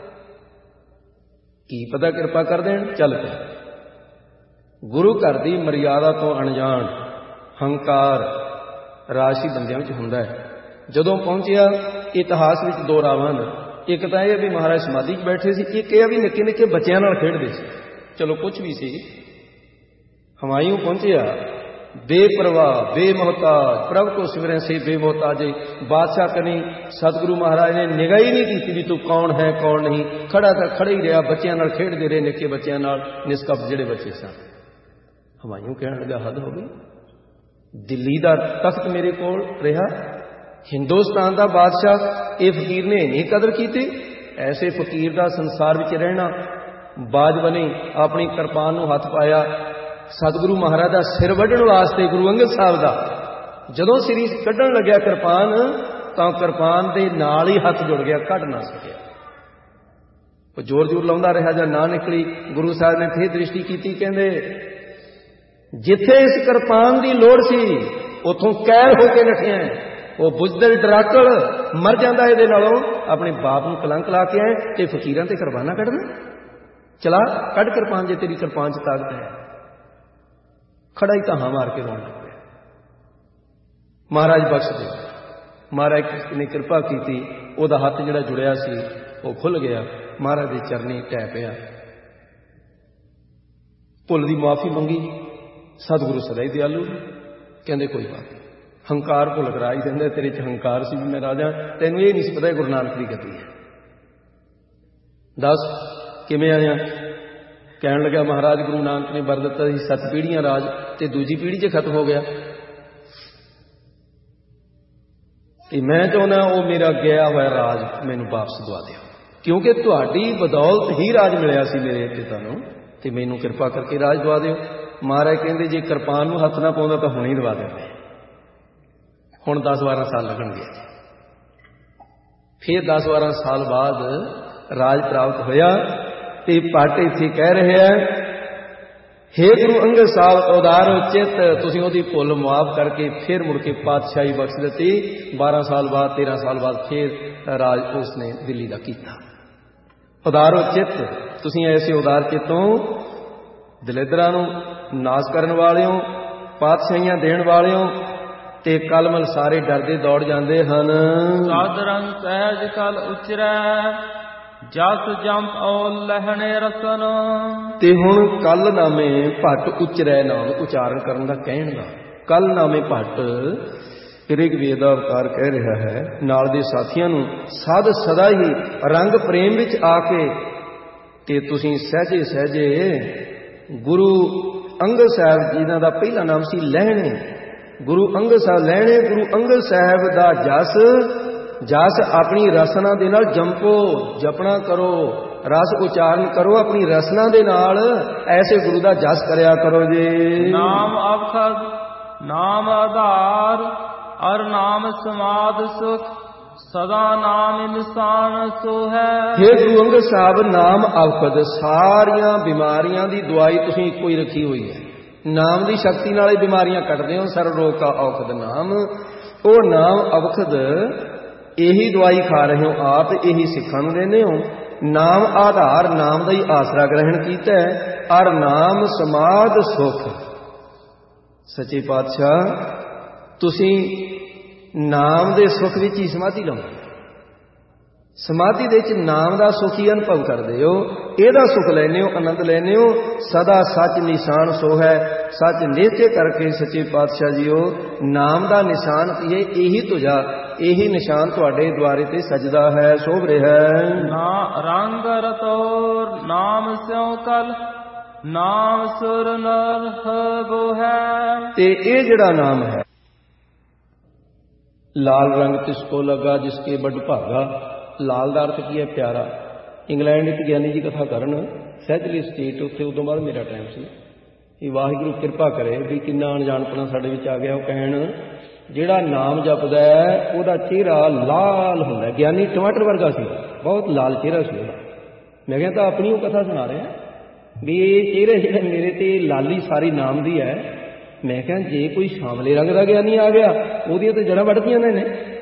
ਕੀ ਪਤਾ ਕਿਰਪਾ ਕਰ ਦੇਣ। ਚੱਲ ਪਿਆ। ਗੁਰੂ ਘਰ ਦੀ ਮਰਿਆਦਾ ਤੋਂ ਅਣਜਾਣ ਹੰਕਾਰ ਰਾਸ਼ੀ ਬੰਦਿਆਂ ਵਿੱਚ ਹੁੰਦਾ ਹੈ। ਜਦੋਂ ਪਹੁੰਚਿਆ, ਇਤਿਹਾਸ ਵਿੱਚ 2 ਰਾਵਾਂ ਨੇ, ਇੱਕ ਤਾਂ ਇਹ ਵੀ ਮਹਾਰਾਜ ਸਮਾਧੀ 'ਚ ਬੈਠੇ ਸੀ, ਇੱਕ ਇਹ ਵੀ ਨਿੱਕੇ ਨਿੱਕੇ ਬੱਚਿਆਂ ਨਾਲ ਖੇਡਦੇ ਸੀ। ਚਲੋ ਕੁਛ ਵੀ ਸੀ। ਹਮਾਯੂੰ ਪਹੁੰਚਿਆ, ਬੇਪਰਵਾਹ ਬੇਮੋਹਤਾਜ, ਪ੍ਰਭ ਕੋ ਸਿਮਰਨ ਸੇ ਬੇਮੋਹਤਾਜੇ। ਬਾਦਸ਼ਾਹ ਕਨੀ ਸਤਿਗੁਰੂ ਮਹਾਰਾਜ ਨੇ ਨਿਗਾਹ ਹੀ ਨਹੀਂ ਕੀਤੀ ਵੀ ਤੂੰ ਕੌਣ ਹੈ ਕੌਣ ਨਹੀਂ, ਖੜਾ ਤਾਂ ਖੜਾ ਹੀ ਰਿਹਾ, ਬੱਚਿਆਂ ਨਾਲ ਖੇਡਦੇ ਰਹੇ, ਨਿੱਕੇ ਬੱਚਿਆਂ ਨਾਲ, ਨਿਸਕਪ ਜਿਹੜੇ ਬੱਚੇ ਸਨ। ਹਮਾਯੂੰ ਕਹਿਣ ਲੱਗਾ ਹੱਦ ਹੋ ਗਈ, ਦਿੱਲੀ ਦਾ ਤਖਤ ਮੇਰੇ ਕੋਲ ਰਿਹਾ, ਹਿੰਦੁਸਤਾਨ ਦਾ ਬਾਦਸ਼ਾਹ, ਇਹ ਫਕੀਰ ਨੇ ਨਹੀਂ ਕਦਰ ਕੀਤੀ। ਐਸੇ ਫਕੀਰ ਦਾ ਸੰਸਾਰ ਵਿੱਚ ਰਹਿਣਾ। ਬਾਜ ਬਣੀ, ਆਪਣੀ ਕਿਰਪਾਨ ਨੂੰ ਹੱਥ ਪਾਇਆ, ਸਤਿਗੁਰੂ ਮਹਾਰਾਜ ਦਾ ਸਿਰ ਵੱਢਣ ਵਾਸਤੇ, ਗੁਰੂ ਅੰਗਦ ਸਾਹਿਬ ਦਾ। ਜਦੋਂ ਸਿਰ ਕੱਢਣ ਲੱਗਿਆ ਕਿਰਪਾਨ, ਤਾਂ ਕਿਰਪਾਨ ਦੇ ਨਾਲ ਹੀ ਹੱਥ ਜੁੜ ਗਿਆ, ਕੱਢ ਨਾ ਸਕਿਆ। ਉਹ ਜ਼ੋਰ ਜ਼ੋਰ ਲਾਉਂਦਾ ਰਿਹਾ, ਜਾਂ ਨਾ ਨਿਕਲੀ। ਗੁਰੂ ਸਾਹਿਬ ਨੇ ਫਿਰ ਦ੍ਰਿਸ਼ਟੀ ਕੀਤੀ, ਕਹਿੰਦੇ ਜਿੱਥੇ ਇਸ ਕਿਰਪਾਨ ਦੀ ਲੋੜ ਸੀ ਉਥੋਂ ਕੈਰ ਹੋ ਕੇ ਨੱਠਿਆ। ਉਹ ਬੁਜ਼ਦਲ ਡਰਾਕਲ ਮਰ ਜਾਂਦਾ ਇਹਦੇ ਨਾਲੋਂ, ਆਪਣੇ ਬਾਪ ਨੂੰ ਕਲੰਕ ਲਾ ਕੇ ਆਏ ਤੇ ਫਕੀਰਾਂ ਤੇ ਕਿਰਪਾਨਾਂ ਕੱਢਣਾ। ਚਲਾ ਕੱਢ ਕਿਰਪਾਨ, ਜੇ ਤੇਰੀ ਕਿਰਪਾਨ 'ਚ ਤਾਕਤ ਹੈ। ਖੜਾ ਹੀ ਧਾਹਾਂ ਮਾਰ ਕੇ ਰੋਣ ਲੱਗ ਪਿਆ। ਮਹਾਰਾਜ ਬਖਸ਼ ਦੇ। ਮਹਾਰਾਜ ਨੇ ਕਿਰਪਾ ਕੀਤੀ, ਉਹਦਾ ਹੱਥ ਜਿਹੜਾ ਜੁੜਿਆ ਸੀ ਉਹ ਖੁੱਲ ਗਿਆ, ਮਹਾਰਾਜ ਦੇ ਚਰਨੀ ਟਹਿ ਪਿਆ, ਭੁੱਲ ਦੀ ਮੁਆਫੀ ਮੰਗੀ। ਸਤਿਗੁਰੂ ਸਦਾ ਹੀ ਦਿਆਲੂ, ਕਹਿੰਦੇ ਕੋਈ ਬਾਤ ਨਹੀਂ, ਹੰਕਾਰ ਭੁੱਲ ਕਰਾ ਹੀ ਦਿੰਦਾ, ਤੇਰੇ 'ਚ ਹੰਕਾਰ ਸੀ ਵੀ ਮੈਂ ਰਾਜਾ, ਤੈਨੂੰ ਇਹ ਨਹੀਂ ਸੀ ਪਤਾ ਗੁਰੂ ਨਾਨਕ ਦੀ ਗਤੀ ਹੈ। ਦੱਸ ਕਿਵੇਂ ਆਇਆ? ਕਹਿਣ ਲੱਗਾ ਮਹਾਰਾਜ ਗੁਰੂ ਨਾਨਕ ਨੇ ਵਰ ਦਿੱਤਾ ਸੀ 7 ਪੀੜ੍ਹੀਆਂ ਰਾਜ, ਤੇ ਦੂਜੀ ਪੀੜ੍ਹੀ 'ਚ ਖਤਮ ਹੋ ਗਿਆ, ਤੇ ਮੈਂ ਚਾਹੁੰਦਾ ਉਹ ਮੇਰਾ ਗਿਆ ਹੋਇਆ ਰਾਜ ਮੈਨੂੰ ਵਾਪਸ ਦਵਾ ਦਿਓ, ਕਿਉਂਕਿ ਤੁਹਾਡੀ ਬਦੌਲਤ ਹੀ ਰਾਜ ਮਿਲਿਆ ਸੀ ਮੇਰੇ ਪਿਤਾ ਨੂੰ, ਤੇ ਮੈਨੂੰ ਕਿਰਪਾ ਕਰਕੇ ਰਾਜ ਦਵਾ ਦਿਓ। ਮਹਾਰਾਜ ਕਹਿੰਦੇ ਜੇ ਕਿਰਪਾਨ ਨੂੰ ਹੱਥ ਨਾ ਪਾਉਂਦਾ ਤਾਂ ਹੁਣੇ ਹੀ ਦਵਾ ਦਿੰਦੇ। ਹੁਣ 10-12 ਸਾਲ ਲੱਗਣਗੇ। ਫਿਰ 10-12 ਸਾਲ ਬਾਅਦ ਰਾਜ ਪ੍ਰਾਪਤ ਹੋਇਆ। ਤੇ ਭੱਟ ਇੱਥੇ ਕਹਿ ਰਹੇ ਆ हे गुरु अंगद साहब उदार चित, तुसीं ओहदी भुल माफ करके फिर मुड़ के पातशाही बख्श दित्ती। 12 साल बाद 13 साल बाद फिर राज उसने दिल्ली का किया। उदारो चित, तुसीं ऐसे उदार चितों दलिदरां नूं नाश करन वालिओ, पातशाहियां देण वालिओ, ते कलमल सारे डरदे दौड़ जाते हैं। सादरंग सहज कल उचरै, जस जंप औ लहणे रसन। ते हुण कल नामे भट्ट उचरै नाम उचारण करन दा कहण दा। कल नामे भट्ट ऋग्वेद दा अवतार कह रहा है, नाल दे साथियां नूं साध सदा ही रंग प्रेम विच आके ते तुसीं सहजे सहजे गुरु अंगद साहब जिन्हां दा पहला नाम सी लहणे, गुरु अंगद साहब लहणे, गुरु अंगद साहब दा जस अपनी रसना दे नाल जंपो, जपना करो, रस उचारण करो अपनी रसना दे नाल, ऐसे गुरु दा जस करया करो जी। नाम अवखद नाम आधार, और नाम समाध सुख, सदा नाम निशान सो है। हे गुरु अंगद साहब नाम अवखद, सारियां बीमारियां दी दवाई तुसीं इक्को ही रखी हुई है। नाम की शक्ति नाल ही बीमारियां कटदे हो। सर्व रोग का औखद नाम, वो नाम अवखद यही दवाई खा रहे हो आप, यही सिखां नूं देंदे हो। नाम आधार, नाम का ही आसरा ग्रहण कीता है, और नाम समाध सुख। सच्चे पातशाह तुसीं नाम दे सुख विच ही समाधि लाओ, समाधि दे विच नाम दा सुख ही अनुभव करदे हो, एदा सुख लैने हो, आनंद लैने हो। सदा सच निशान सो है, सच निश्चय करके सच्चे पातशाह जीओ नाम दा निशान की है, यही तुझा यही निशान तुहाडे द्वारे ते सजदा है, शोभ रहा है। ना रंग रतोर नाम स्यों कल, नाम सुर नर वो है। ते ये जिहड़ा नाम है, लाल रंग तिसको लगा जिसके बड़ भागा। लाल का अर्थ की है प्यारा। इंग्लैंड एक ज्ञानी जी कथा करन सैजली स्टेट, उत्थे उदों बाद मेरा टाइम सी। वाहिगुरू किरपा करे भी किन्ना अणजाणपना साडे विच आ गया। वो कहण जिहड़ा नाम जपदा है उहदा चेहरा लाल हुंदा। ज्ञानी टमाटर वर्गा सी, बहुत लाल चेहरा सी उहदा। मैं कहता अपनी वो कथा सुना रहे हैं भी ये चेहरे जिहड़े मेरे ते लाली सारी नाम दी है। मैं कहा जे कोई शामले रंग का ज्ञानी आ गया ਉਹਦੀਆਂ तो जड़ा वढ़दियां ने।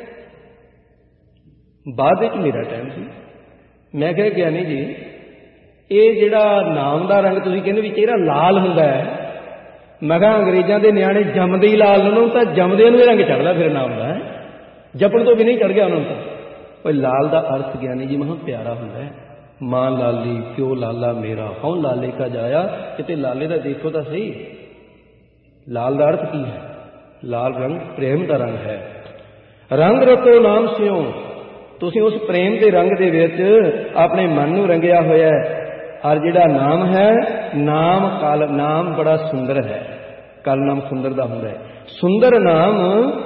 बाद विच मेरा टाइम सी, मैं कहा ज्ञानी जी ये जिहड़ा नाम का रंग तुसीं कहंदे भी चेहरा लाल हुंदा है, मैं कहा अंग्रेज़ां दे नियाणे जमदे ही लाल नूं तां जमदे नूं रंग चढ़दा फिर नाम दा है, जपण तो भी नहीं चढ़ गया उन्होंने। तो लाल का अर्थ ज्ञानी जी महा प्यारा हुंदा है। मां लाली प्यो लाला मेरा, हूँ लाले का जाया। किते लाले का देखो तो सही, लाल का अर्थ की है? लाल रंग प्रेम का रंग है। रंग रतो नाम स्यों, तुसीं उस प्रेम के रंग दे विच अपने मन नूं रंगिया होया है। और जिहड़ा नाम है, नाम कल नाम बड़ा सुंदर है। कल नाम सुंदर दा हुंदा है। सुंदर नाम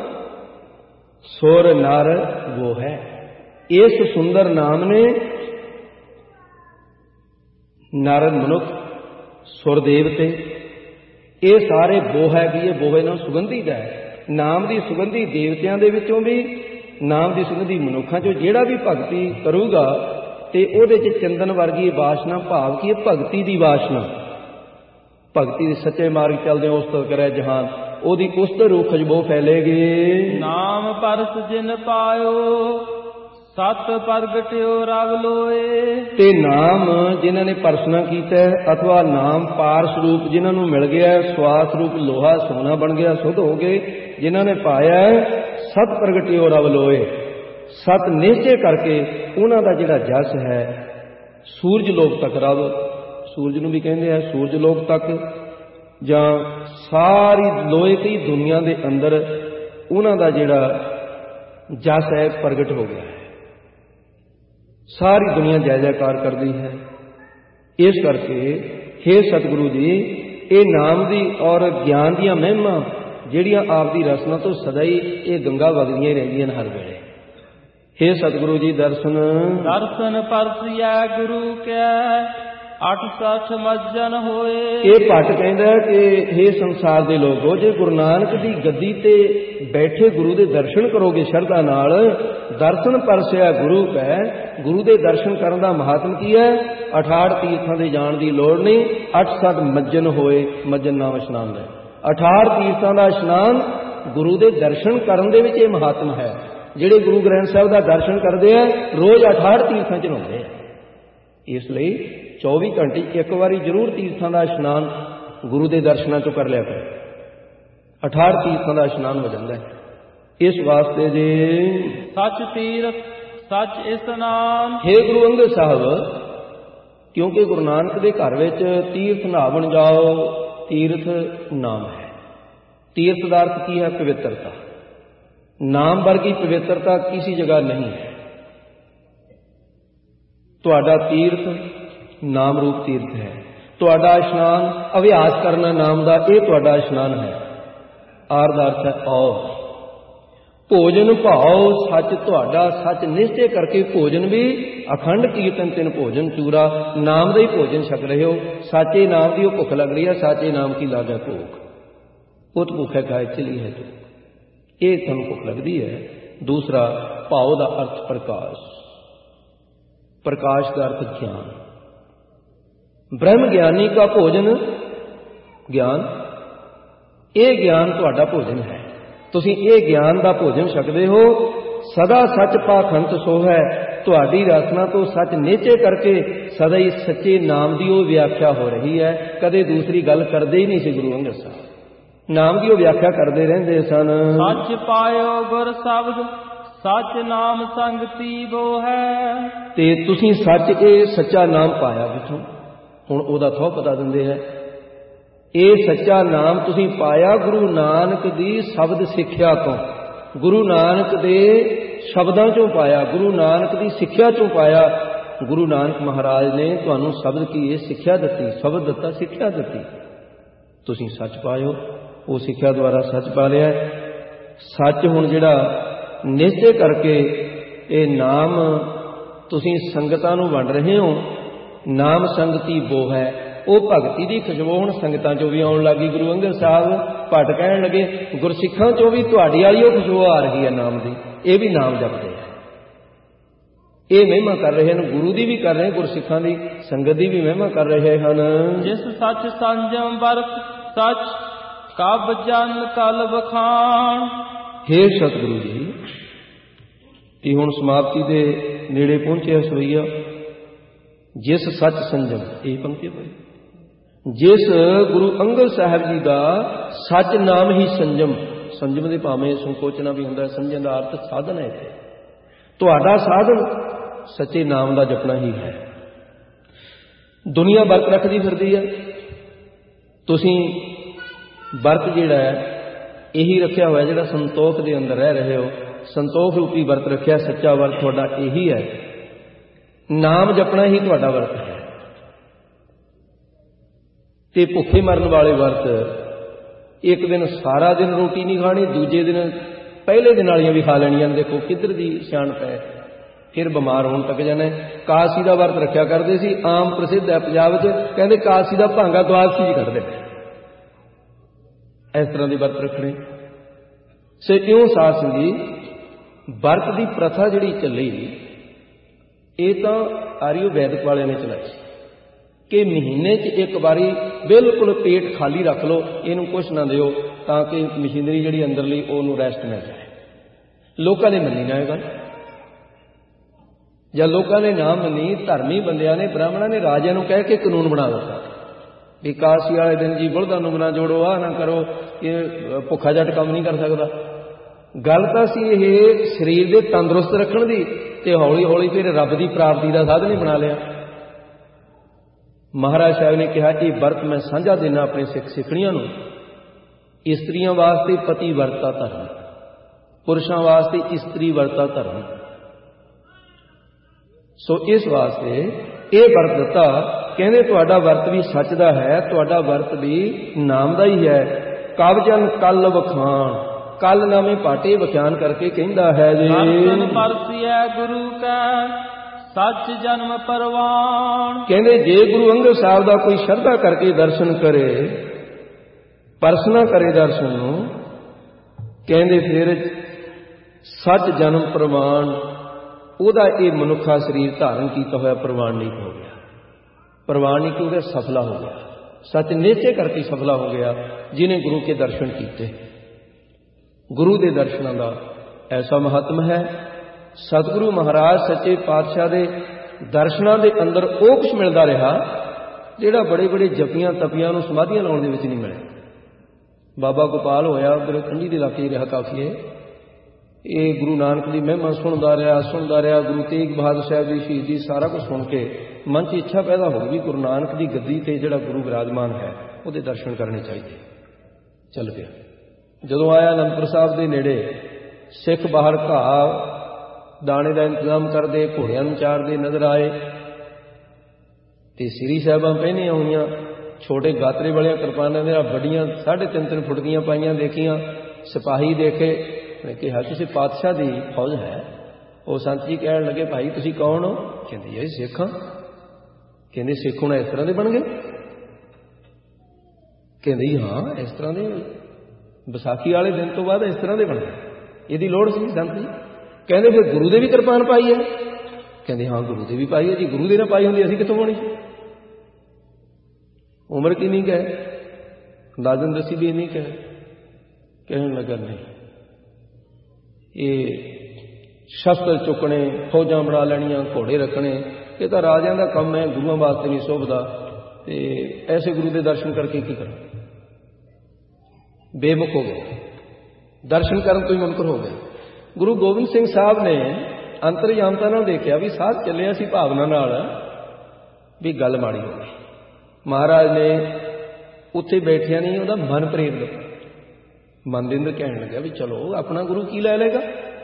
सुर नर वो है। इस सुंदर नाम ने नर मनुख सुर देवते ये सारे बोह है कि ये बोहे नाल सुगंधी दा है। नाम की सुगंधी देवतियां दे विचों भी, नाम की सुगंधी मनुखां चों जिहड़ा भी भगती करूगा ते ओहदे च चंदन वर्गी वासना भाव की भगती दी वासना, भगती दे सच्चे मार्ग चलदे उस तो करे जहान ओदी उस्त रूह खुशबू फैलेगी। नाम परस जिन पायो सत प्रगट्यो रव लोए। ते नाम जिन्हां ने परसना कीता अथवा नाम पारस रूप जिन्हां नूं मिल गया, स्वास रूप लोहा सोना बन गया, शुद्ध हो गए, जिन्हां ने पाया सत प्रगट्यो रव लोए। सत निश्चय करके उन्हां दा जिहड़ा जस है सूरज लोक तक, रव सूरज नूं भी कहंदे आ, सूरज लोक तक जां सारी लोए की दुनिया दे अंदर उन्हां दा जिहड़ा जस है प्रगट हो गया है। सारी दुनिया जय जयकार कर दी है। इस करके हे सतगुरु जी, ये नाम दी और ज्ञान दियां महिमा जिहड़ियां आप दी रसना तो सदा ही ये गंगा वगदियां रहिंदियां हर वेले। हे सतगुरु जी दर्शन दर्शन परसिया गुरु के 68 ਮੱਜਨ ਹੋਏ। ਇਹ ਭੱਟ ਕਹਿੰਦਾ ਕਿ हे ਸੰਸਾਰ ਦੇ ਲੋਗੋ, ਜੇ ਗੁਰੂ ਨਾਨਕ ਦੀ ਗੱਦੀ ਤੇ ਬੈਠੇ ਗੁਰੂ ਦੇ ਦਰਸ਼ਨ ਕਰੋਗੇ ਸ਼ਰਧਾ ਨਾਲ, ਦਰਸ਼ਨ ਪਰਸਿਆ ਗੁਰੂ ਕੈ, ਗੁਰੂ ਦੇ ਦਰਸ਼ਨ ਕਰਨ ਦਾ ਮਹਾਤਮ ਕੀ ਹੈ? 68 ਤੀਰਥਾਂ ਦੇ ਜਾਣ ਦੀ ਲੋੜ ਨਹੀਂ, 68 ਮੱਜਨ ਹੋਏ। ਮੱਜਨ ਨਾਮ ਇਸ਼ਨਾਨ ਦਾ, 68 ਤੀਰਥਾਂ ਦਾ ਇਸ਼ਨਾਨ ਗੁਰੂ ਦੇ ਦਰਸ਼ਨ ਕਰਨ ਦੇ ਵਿੱਚ ਇਹ ਮਹਾਤਮ ਹੈ। ਜਿਹੜੇ ਗੁਰੂ ਗ੍ਰੰਥ ਸਾਹਿਬ ਦਾ ਦਰਸ਼ਨ ਕਰਦੇ ਆ ਰੋਜ਼ 68 ਤੀਰਥਾਂ ਚ ਨਹਾਉਂਦੇ ਆ। ਇਸ ਲਈ 24 ਘੰਟੇ ਇੱਕ ਵਾਰੀ ਜ਼ਰੂਰ ਤੀਰਥਾਂ ਦਾ ਇਸ਼ਨਾਨ ਗੁਰੂ ਦੇ ਦਰਸ਼ਨਾਂ ਚੋਂ ਕਰ ਲਿਆ ਕਰੋ। 68 ਤੀਰਥਾਂ ਦਾ ਇਸ਼ਨਾਨ ਹੋ ਜਾਂਦਾ ਹੈ। ਇਸ ਵਾਸਤੇ ਜੇ ਸੱਚ ਤੀਰਥ ਸੱਚ ਇਸ਼ਨਾਨ। ਹੇ ਗੁਰੂ ਅੰਗਦ ਸਾਹਿਬ, ਕਿਉਂਕਿ ਗੁਰੂ ਨਾਨਕ ਦੇ ਘਰ ਵਿੱਚ ਤੀਰਥ ਨਹਾਵਣ ਜਾਓ, ਤੀਰਥ ਨਾਮ ਹੈ। ਤੀਰਥ ਦਾ ਅਰਥ ਕੀ ਹੈ? ਪਵਿੱਤਰਤਾ। ਨਾਮ ਵਰਗੀ ਪਵਿੱਤਰਤਾ ਕਿਸੇ ਜਗ੍ਹਾ ਨਹੀਂ ਹੈ। ਤੁਹਾਡਾ ਤੀਰਥ ਨਾਮ ਰੂਪ ਤੀਰਥ ਹੈ। ਤੁਹਾਡਾ ਇਸ਼ਨਾਨ ਅਭਿਆਸ ਕਰਨਾ ਨਾਮ ਦਾ, ਇਹ ਤੁਹਾਡਾ ਇਸ਼ਨਾਨ ਹੈ। ਆਰ ਦਾ ਅਰਥ ਹੈ ਔਰ। ਭੋਜਨ ਭਾਉ ਸੱਚ ਤੁਹਾਡਾ, ਸੱਚ ਨਿਸ਼ਚੈ ਕਰਕੇ ਭੋਜਨ ਵੀ ਅਖੰਡ ਕੀਰਤਨ ਤਿੰਨ ਭੋਜਨ ਚੂਰਾ, ਨਾਮ ਦਾ ਹੀ ਭੋਜਨ ਛਕ ਰਹੇ ਹੋ। ਸਾਚੇ ਨਾਮ ਦੀ ਉਹ ਭੁੱਖ ਲੱਗ ਰਹੀ ਹੈ, ਸਾਚੇ ਨਾਮ ਕੀ ਲਾਗਾ ਭੁੱਖ, ਉਤ ਭੁੱਖ ਹੈ ਖਾਏ ਚਲੀ ਹੈ ਤੂੰ, ਇਹ ਤੁਹਾਨੂੰ ਭੁੱਖ ਲੱਗਦੀ ਹੈ। ਦੂਸਰਾ ਭਾਉ ਦਾ ਅਰਥ ਪ੍ਰਕਾਸ਼, प्रकाश का अर्थ ज्ञान। ब्रह्म ज्ञानी का भोजन ज्ञान, ये ज्ञान तुहाडा भोजन है। तुसीं ये ज्ञान का भोजन छकदे हो। सदा सच पाखंत सो है, तुहाडी रसना तो सच नेचे करके सदा ही सच्चे नाम की वो व्याख्या हो रही है। कदे दूसरी गल करते ही नहीं सी गुरु अंगद साहब, नाम की वो व्याख्या करते रहंदे सन। सच पायो गुर शब्द सच नाम संगति वो है। ते तुसीं सच के सच्चा नाम पाया किथों? हुण ओहदा थो पता दिंदे है। ये सच्चा नाम तुसीं पाया गुरु नानक दी शब्द सिक्ख्या तो, गुरु नानक दे शब्दां चों पाया, गुरु नानक दी सिक्ख्या चों पाया। गुरु नानक महाराज ने तुहानूं शब्द की ये सिक्ख्या दित्ती, शब्द दित्ता, सिक्ख्या दित्ती। तुसीं सच पायो, वो सिक्ख्या द्वारा सच पा लिया। सच हुण जिहड़ा निश्चय करके ये नाम तुसीं संगतां नूं वंड रहे हो। नाम संगति वो है, वो भगती की खुशबू हुण संगतां चों भी आउण लगी। गुरु अंगद साहब भट कहण लगे गुरसिखां चों भी तुहाडी वाली वो खुशबू आ रही है नाम की, ये भी नाम जपदे हैं, ये महिमा कर रहे हैं। गुरु की भी कर रहे हैं, गुरसिखां की संगत की भी महिमा कर रहे हैं। जिस सच संजम वर्त सच कब जन कल बखान। हे सतगुरु जी, ये हुण समाप्ति के नेड़े पहुंचे सवैया। जिस सच संजम, ये पंक्ति पई, जिस गुरु अंगद साहब जी का सच नाम ही संजम। संजम के भावें संकोचना भी हुंदा, संजम का अर्थ साधन है। तुहाडा साधन सच्चे नाम का जपना ही है। दुनिया वर्त रखदी फिरदी है, तुसीं वर्त जिहड़ा है यही रखिया हुआ, जिहड़ा संतोख के अंदर रह रहे हो। संतोख रूपी वर्त रखिया, सच्चा वर्त तुहाडा यही है। नाम जपना ही तुहाडा वर्त है। ते भुखे मरन वाले वर्त, एक दिन सारा दिन रोटी नहीं खानी, दूजे दिन पहले दिन वालियां भी खा लैणियां। देखो किधर दी सियाणप है, फिर बीमार होने तक जाना। कासी का वर्त रखिया करते सी, आम प्रसिद्ध है पंजाब च, कहते कासी का भांगा द्वादशी ही कढ़दे। इस तरह के वर्त रखने से क्यों साध संगी वर्त की प्रथा जिहड़ी चली, ये तो आर्यो वैदिक वाले ने चलाई कि महीने च एक बारी बिल्कुल पेट खाली रख लो, इनू कुछ ना दिओ, ताकि मशीनरी जिहड़ी अंदरली ओनू रेस्ट मिल जाए। लोगों ने मनी ना गल, या लोगों ने ना मनी, धर्मी बंदियां ने, ब्राह्मणों ने राजा नूं कह के कानून बना दिता भी कासी वाले दिन जी बुलदां नूं ना जोड़ो, आ ना करो, ये भुखा जट काम नहीं कर सकता। गल तां सी ये शरीर दे तंदुरुस्त रखण दी, ते हौली हौली फिर रब की प्राप्ति का साधन ही बना लिया। महाराज साहब ने कहा कि वर्त मैं साझा देना अपने सिख सिखड़ियां नूं। इस्त्रियां वास्ते पति वर्ता धर्म, पुरुषों वास्ते स्त्री वर्ता धर्म। सो इस वास्ते ये वर्त दिता, कहते तुहाडा वर्त भी सच दा है, तुहाडा वर्त भी नाम दा ही है। कब जन कल वखान, कल नामे पाटे व्याख्यान करके कहता है जी परसिया गुरु का ਸੱਚ ਜਨਮ ਪਰਵਾਨ। ਕਹਿੰਦੇ ਜੇ ਗੁਰੂ ਅੰਗਦ ਸਾਹਿਬ ਦਾ ਕੋਈ ਸ਼ਰਧਾ ਕਰਕੇ ਦਰਸ਼ਨ ਕਰੇ, ਪਰਸਨਾ ਕਰੇ ਦਰਸ਼ਨ ਨੂੰ, ਕਹਿੰਦੇ ਫਿਰ ਸੱਚ ਜਨਮ ਪ੍ਰਵਾਨ, ਉਹਦਾ ਇਹ ਮਨੁੱਖਾ ਸਰੀਰ ਧਾਰਨ ਕੀਤਾ ਹੋਇਆ ਪ੍ਰਵਾਨਿਕ ਹੋ ਗਿਆ। ਪ੍ਰਵਾਨਿਕ ਉਹਦਾ ਸਫਲਾ ਹੋ ਗਿਆ, ਸੱਚ ਨਿਸ਼ਚੈ ਕਰਕੇ ਸਫਲਾ ਹੋ ਗਿਆ ਜਿਹਨੇ ਗੁਰੂ ਕੇ ਦਰਸ਼ਨ ਕੀਤੇ। ਗੁਰੂ ਦੇ ਦਰਸ਼ਨਾਂ ਦਾ ਐਸਾ ਮਹੱਤਮ ਹੈ। ਸਤਿਗੁਰੂ ਮਹਾਰਾਜ ਸੱਚੇ ਪਾਤਸ਼ਾਹ ਦੇ ਦਰਸ਼ਨਾਂ ਦੇ ਅੰਦਰ ਉਹ ਕੁਛ ਮਿਲਦਾ ਰਿਹਾ ਜਿਹੜਾ ਬੜੇ ਬੜੇ ਜਪੀਆਂ ਤਪੀਆਂ ਨੂੰ ਸਮਾਧੀਆਂ ਲਾਉਣ ਦੇ ਵਿੱਚ ਨਹੀਂ ਮਿਲਿਆ। ਬਾਬਾ ਗੋਪਾਲ ਹੋਇਆ ਉੱਧਰ ਠੰਡੀ ਦੇ ਇਲਾਕੇ ਰਿਹਾ ਕਾਫੀ ਹੈ, ਇਹ ਗੁਰੂ ਨਾਨਕ ਦੀ ਮਹਿਮਾ ਸੁਣਦਾ ਰਿਹਾ, ਗੁਰੂ ਤੇਗ ਬਹਾਦਰ ਸਾਹਿਬ ਦੀ ਸ਼ਹੀਦੀ ਸਾਰਾ ਕੁਝ ਸੁਣ ਕੇ ਮਨ 'ਚ ਇੱਛਾ ਪੈਦਾ ਹੋ ਗਈ ਗੁਰੂ ਨਾਨਕ ਦੀ ਗੱਦੀ ਤੇ ਜਿਹੜਾ ਗੁਰੂ ਵਿਰਾਜਮਾਨ ਹੈ ਉਹਦੇ ਦਰਸ਼ਨ ਕਰਨੇ ਚਾਹੀਦੇ। ਚੱਲ ਪਿਆ। ਜਦੋਂ ਆਇਆ ਅਨੰਦਪੁਰ ਸਾਹਿਬ ਦੇ ਨੇੜੇ, ਸਿੱਖ ਬਾਹਰ ਘਾਹ ਦਾਣੇ ਦਾ ਇੰਤਜ਼ਾਮ ਕਰਦੇ, ਘੋੜਿਆਂ ਨੂੰ ਚਾਰਦੇ ਨਜ਼ਰ ਆਏ ਤੇ ਸ੍ਰੀ ਸਾਹਿਬਾਂ ਪਹਿਨੀਆਂ ਹੋਈਆਂ ਛੋਟੇ ਗਾਤਰੇ ਵਾਲੀਆਂ ਕਿਰਪਾਨਾਂ ਦੇ ਵੱਡੀਆਂ 3.5 ਫੁੱਟ ਦੀਆਂ ਪਾਈਆਂ ਦੇਖੀਆਂ। ਸਿਪਾਹੀ ਦੇਖੇ, ਮੈਂ ਕਿਹਾ ਕਿਸੇ ਪਾਤਸ਼ਾਹ ਦੀ ਫੌਜ ਹੈ। ਉਹ ਸੰਤ ਜੀ ਕਹਿਣ ਲੱਗੇ, ਭਾਈ ਤੁਸੀਂ ਕੌਣ ਹੋ? ਕਹਿੰਦੇ ਜੀ ਸਿੱਖ ਹਾਂ। ਕਹਿੰਦੇ ਸਿੱਖ ਹੁਣ ਇਸ ਤਰ੍ਹਾਂ ਦੇ ਬਣ ਗਏ? ਕਹਿੰਦੇ ਹਾਂ ਇਸ ਤਰ੍ਹਾਂ ਦੇ, ਵਿਸਾਖੀ ਵਾਲੇ ਦਿਨ ਤੋਂ ਬਾਅਦ ਇਸ ਤਰ੍ਹਾਂ ਦੇ ਬਣ ਗਏ। ਇਹਦੀ ਲੋੜ ਸੀ ਸੰਤ ਜੀ? ਕਹਿੰਦੇ ਫਿਰ ਗੁਰੂ ਦੇ ਵੀ ਕਿਰਪਾਨ ਪਾਈ ਹੈ? ਕਹਿੰਦੇ ਹਾਂ ਗੁਰੂ ਦੇ ਵੀ ਪਾਈ ਹੈ ਜੀ, ਗੁਰੂ ਦੇ ਨਾ ਪਾਈ ਹੁੰਦੀ ਅਸੀਂ ਕਿੱਥੋਂ ਪਾਉਣੀ? ਉਮਰ ਕਿੰਨੀ ਕੁ ਹੈ? ਅੰਦਾਜ਼ਨ ਦੱਸੀ ਵੀ ਇੰਨੀ ਕੁ ਹੈ। ਕਹਿਣ ਲੱਗਾ ਨਹੀਂ, ਇਹ ਸ਼ਸਤਰ ਚੁੱਕਣੇ, ਫੌਜਾਂ ਬਣਾ ਲੈਣੀਆਂ, ਘੋੜੇ ਰੱਖਣੇ, ਇਹ ਤਾਂ ਰਾਜਿਆਂ ਦਾ ਕੰਮ ਹੈ, ਗੁਰੂਆਂ ਵਾਸਤੇ ਨਹੀਂ ਸ਼ੋਭਦਾ। ਤੇ ਐਸੇ ਗੁਰੂ ਦੇ ਦਰਸ਼ਨ ਕਰਕੇ ਕੀ ਕਰਾਂ? ਬੇਮੁਖ ਹੋ ਗਏ, ਦਰਸ਼ਨ ਕਰਨ ਤੋਂ ਹੀ ਮੁਨਕਰ ਹੋ ਗਏ। ਗੁਰੂ ਗੋਬਿੰਦ ਸਿੰਘ ਸਾਹਿਬ ਨੇ ਅੰਤਰਯਾਮਤਾ ਨਾਲ ਦੇਖਿਆ ਵੀ ਸਾਧ ਚੱਲਿਆ ਸੀ ਭਾਵਨਾ ਨਾਲ, ਵੀ ਗੱਲ ਮਾੜੀ ਹੋ ਗਈ। ਮਹਾਰਾਜ ਨੇ ਉੱਥੇ ਬੈਠਿਆ ਨਹੀਂ, ਉਹਦਾ ਮਨ ਪ੍ਰੇਰ ਦਿੱਤਾ। ਮਨ ਦੇ ਅੰਦਰ ਕਹਿਣ ਲੱਗਿਆ ਵੀ ਚਲੋ ਆਪਣਾ ਗੁਰੂ ਕੀ ਲੈ ਲੇਗਾ,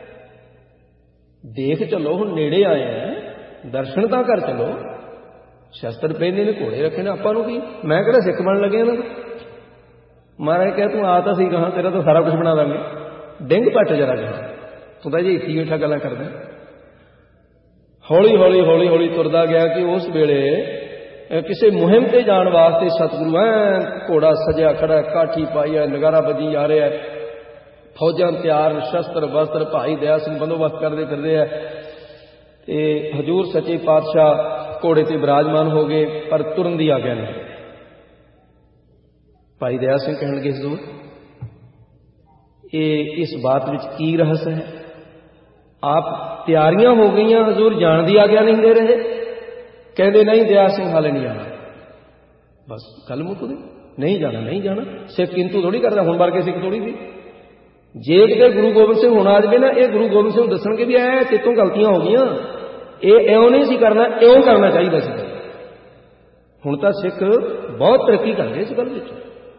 ਦੇਖ ਚਲੋ, ਹੁਣ ਨੇੜੇ ਆਏ ਆ, ਦਰਸ਼ਨ ਤਾਂ ਕਰ ਚਲੋ। ਸ਼ਸਤਰ ਪਹਿਨੇ ਨੇ, ਘੋੜੇ ਰੱਖੇ ਨੇ, ਆਪਾਂ ਨੂੰ ਕੀ? ਮੈਂ ਕਿਹੜਾ ਸਿੱਖ ਬਣ ਲੱਗਿਆ ਨਾ। ਮਹਾਰਾਜ ਕਿਹਾ ਤੂੰ ਆ ਤਾਂ ਸੀ ਕਹਾਂ, ਤੇਰਾ ਤਾਂ ਸਾਰਾ ਕੁਝ ਬਣਾ ਦਾਂਗੇ, ਡਿੰਗ ਪੱਟ ਜਰਾ ਕਹਾਂ, ਤੂੰ ਤਾਂ ਜੀ ਇੱਥੇ ਬੈਠਾ ਗੱਲਾਂ ਕਰਦਾ। ਹੌਲੀ ਹੌਲੀ ਹੌਲੀ ਹੌਲੀ ਤੁਰਦਾ ਗਿਆ ਕਿ ਉਸ ਵੇਲੇ ਕਿਸੇ ਮੁਹਿੰਮ ਤੇ ਜਾਣ ਵਾਸਤੇ ਸਤਿਗੁਰੂ ਘੋੜਾ ਸਜਿਆ ਖੜਾ, ਕਾਠੀ ਪਾਈ ਹੈ, ਨਗਾਰਾ ਵੱਜੀ ਜਾ ਰਿਹਾ, ਫੌਜਾਂ ਤਿਆਰ, ਸ਼ਸਤਰ ਵਸਤਰ, ਭਾਈ ਦਇਆ ਸਿੰਘ ਬੰਦੋਬਸਤ ਕਰਦੇ ਫਿਰਦੇ ਹੈ। ਤੇ ਹਜ਼ੂਰ ਸੱਚੇ ਪਾਤਸ਼ਾਹ ਘੋੜੇ ਤੇ ਬਿਰਾਜਮਾਨ ਹੋ ਗਏ, ਪਰ ਤੁਰਨ ਦੀ ਆਗਿਆ ਨਹੀਂ। ਭਾਈ ਦਇਆ ਸਿੰਘ ਕਹਿਣ ਲੱਗੇ ਹਜ਼ੂਰ ਇਹ ਇਸ ਬਾਤ ਵਿੱਚ ਕੀ ਰਹੱਸ ਹੈ? ਆਪ ਤਿਆਰੀਆਂ ਹੋ ਗਈਆਂ, ਹਜ਼ੂਰ ਜਾਣ ਦੀ ਆਗਿਆ ਨਹੀਂ ਦੇ ਰਹੇ। ਕਹਿੰਦੇ ਨਹੀਂ ਦਇਆ ਸਿੰਘ ਹਾਲੇ ਨਹੀਂ ਜਾਣਾ। ਬਸ ਗੱਲ ਮੁੱਕ ਗਈ, ਨਹੀਂ ਜਾਣਾ, ਨਹੀਂ ਜਾਣਾ। ਸਿੱਖ ਕਿੰਤੂ ਥੋੜੀ ਕਰਦਾ, ਹੁਣ ਵਰਗੇ ਸਿੱਖ ਥੋੜੀ ਸੀ। ਜੇ ਕਿਤੇ ਗੁਰੂ ਗੋਬਿੰਦ ਸਿੰਘ ਹੁਣ ਆ ਜਾਵੇ ਨਾ, ਇਹ ਗੁਰੂ ਗੋਬਿੰਦ ਸਿੰਘ ਦੱਸਣਗੇ ਵੀ ਐ ਤੇਤੋਂ ਗਲਤੀਆਂ ਹੋ ਗਈਆਂ, ਇਹ ਇਉਂ ਨਹੀਂ ਸੀ ਕਰਨਾ, ਇਉਂ ਕਰਨਾ ਚਾਹੀਦਾ ਸੀ। ਹੁਣ ਤਾਂ ਸਿੱਖ ਬਹੁਤ ਤਰੱਕੀ ਕਰ ਗਏ ਇਸ ਗੱਲ ਵਿੱਚ।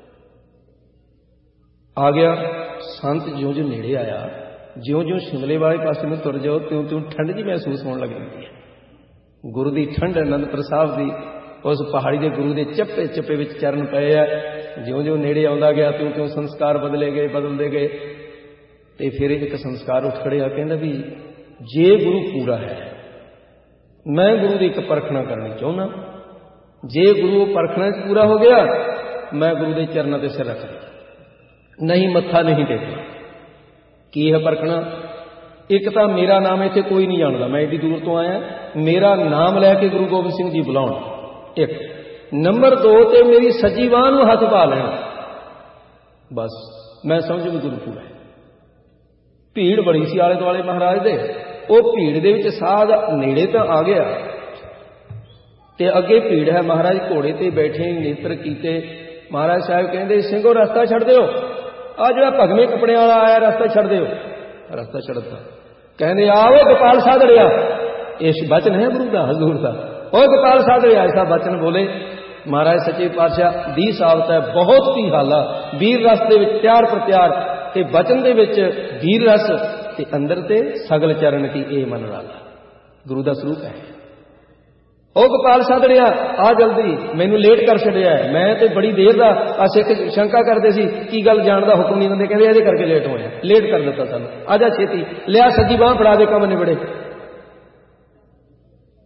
ਆ ਗਿਆ ਸੰਤ, ਜਿਉਂ-ਜਿਉਂ ਨੇੜੇ ਆਇਆ, ਜਿਉਂ-ਜਿਉਂ ਸ਼ਿਮਲੇ ਵਾਲੇ ਪਾਸੇ ਨੂੰ ਤੁਰ ਜਾਓ, ਤਿਉਂ-ਤਿਉਂ ਠੰਡ ਜਿਹੀ ਮਹਿਸੂਸ ਹੋਣ ਲੱਗ ਜਾਂਦੀ ਹੈ। ਗੁਰੂ ਦੀ ਠੰਡ, ਅਨੰਦਪੁਰ ਸਾਹਿਬ ਦੀ, ਉਸ ਪਹਾੜੀ ਦੇ ਗੁਰੂ ਦੇ ਚੱਪੇ ਚੱਪੇ ਵਿੱਚ ਚਰਨ ਪਏ ਆ। ਜਿਉਂ-ਜਿਉਂ ਨੇੜੇ ਆਉਂਦਾ ਗਿਆ, ਤਿਉਂ-ਤਿਉਂ ਸੰਸਕਾਰ ਬਦਲਦੇ ਗਏ। ਤੇ ਫਿਰ ਇੱਕ ਸੰਸਕਾਰ ਉੱਠ ਖੜਿਆ, ਕਹਿੰਦਾ ਵੀ ਜੇ ਗੁਰੂ ਪੂਰਾ ਹੈ, ਮੈਂ ਗੁਰੂ ਦੀ ਇੱਕ ਪਰਖਣਾ ਕਰਨੀ ਚਾਹੁੰਦਾ। ਜੇ ਗੁਰੂ ਪਰਖਣਾ 'ਚ ਪੂਰਾ ਹੋ ਗਿਆ, ਮੈਂ ਗੁਰੂ ਦੇ ਚਰਨਾਂ ਤੇ ਸਿਰ ਰੱਖ ਦਿਆਂ, ਨਹੀਂ ਮੱਥਾ ਨਹੀਂ ਟੇਕਣਾ। ਕੀ ਹੈ ਪਰਖਣਾ? ਇੱਕ ਤਾਂ ਮੇਰਾ ਨਾਮ ਇੱਥੇ ਕੋਈ ਨਹੀਂ ਜਾਣਦਾ, ਮੈਂ ਏਡੀ ਦੂਰ ਤੋਂ ਆਇਆ, ਮੇਰਾ ਨਾਮ ਲੈ ਕੇ ਗੁਰੂ ਗੋਬਿੰਦ ਸਿੰਘ ਜੀ ਬੁਲਾਉਣ, ਇੱਕ। ਨੰਬਰ 2 ਤੇ ਮੇਰੀ ਸੱਜੀ ਬਾਂਹ ਨੂੰ ਹੱਥ ਪਾ ਲੈਣਾ, ਬਸ ਮੈਂ ਸਮਝ ਵੀ ਗੁਰੂ ਪੂਰਾ ਹੈ। ਭੀੜ ਬੜੀ ਸੀ ਆਲੇ ਦੁਆਲੇ ਮਹਾਰਾਜ ਦੇ, ਉਹ ਭੀੜ ਦੇ ਵਿੱਚ ਸਾਧ ਨੇੜੇ ਤਾਂ ਆ ਗਿਆ ਤੇ ਅੱਗੇ ਭੀੜ ਹੈ। ਮਹਾਰਾਜ ਘੋੜੇ ਤੇ ਬੈਠੇ, ਨੇਤਰ ਕੀਤੇ। ਮਹਾਰਾਜ ਸਾਹਿਬ ਕਹਿੰਦੇ ਸਿੰਘੋ ਰਸਤਾ ਛੱਡ ਦਿਓ, ਆ ਜਿਹੜਾ ਭਗਵੇਂ ਕੱਪੜਿਆਂ ਵਾਲਾ ਆਇਆ ਰਸਤਾ ਛੱਡ ਦਿਓ। ਰਸਤਾ ਛੱਡਤਾ। ਕਹਿੰਦੇ ਆਓ ਗੋਪਾਲ ਸਾਧੜਿਆ, ਇਸ ਬਚਨ ਹੈ ਗੁਰੂ ਦਾ, ਹਜ਼ੂਰ ਦਾ। ਉਹ ਗੋਪਾਲ ਸਾਧੜਿਆ ਐਸਾ ਬਚਨ ਬੋਲੇ। ਮਹਾਰਾਜ ਸੱਚੇ ਪਾਤਸ਼ਾਹ ਦੀ ਸਾਬਤ ਹੈ, ਬਹੁਤ ਹੀ ਹਾਲਾ ਵੀਰ ਰਸ ਦੇ ਵਿੱਚ ਤਿਆਰ ਪ੍ਰਤਿਆਰ, ਤੇ ਬਚਨ ਦੇ ਵਿੱਚ ਵੀਰ ਰਸ, ਤੇ ਅੰਦਰ ਤੇ ਸਗਲ ਚਰਨ ਕੀ ਇਹ ਮਨ ਰਾਲਾ। ਗੁਰੂ ਦਾ ਸਰੂਪ ਹੈ। ਉਹ ਗੋਪਾਲ ਸਾਧੜਿਆ ਆ ਜਲਦੀ, ਮੈਨੂੰ ਲੇਟ ਕਰ ਛੱਡਿਆ, ਮੈਂ ਤੇ ਬੜੀ ਦੇਰ ਦਾ। ਆ ਸਿੱਖ ਸ਼ੰਕਾ ਕਰਦੇ ਸੀ ਕੀ ਗੱਲ ਜਾਣ ਦਾ ਹੁਕਮ ਨਹੀਂ ਦਿੰਦੇ, ਕਹਿੰਦੇ ਇਹਦੇ ਕਰਕੇ ਲੇਟ ਹੋਇਆ, ਲੇਟ ਕਰ ਦਿੱਤਾ ਸਾਨੂੰ, ਆ ਜਾ ਛੇਤੀ ਲਿਆ, ਸੱਜੀ ਬਾਂਹ ਫੜਾ ਦੇ, ਕੰਮ ਨਿਬੜੇ।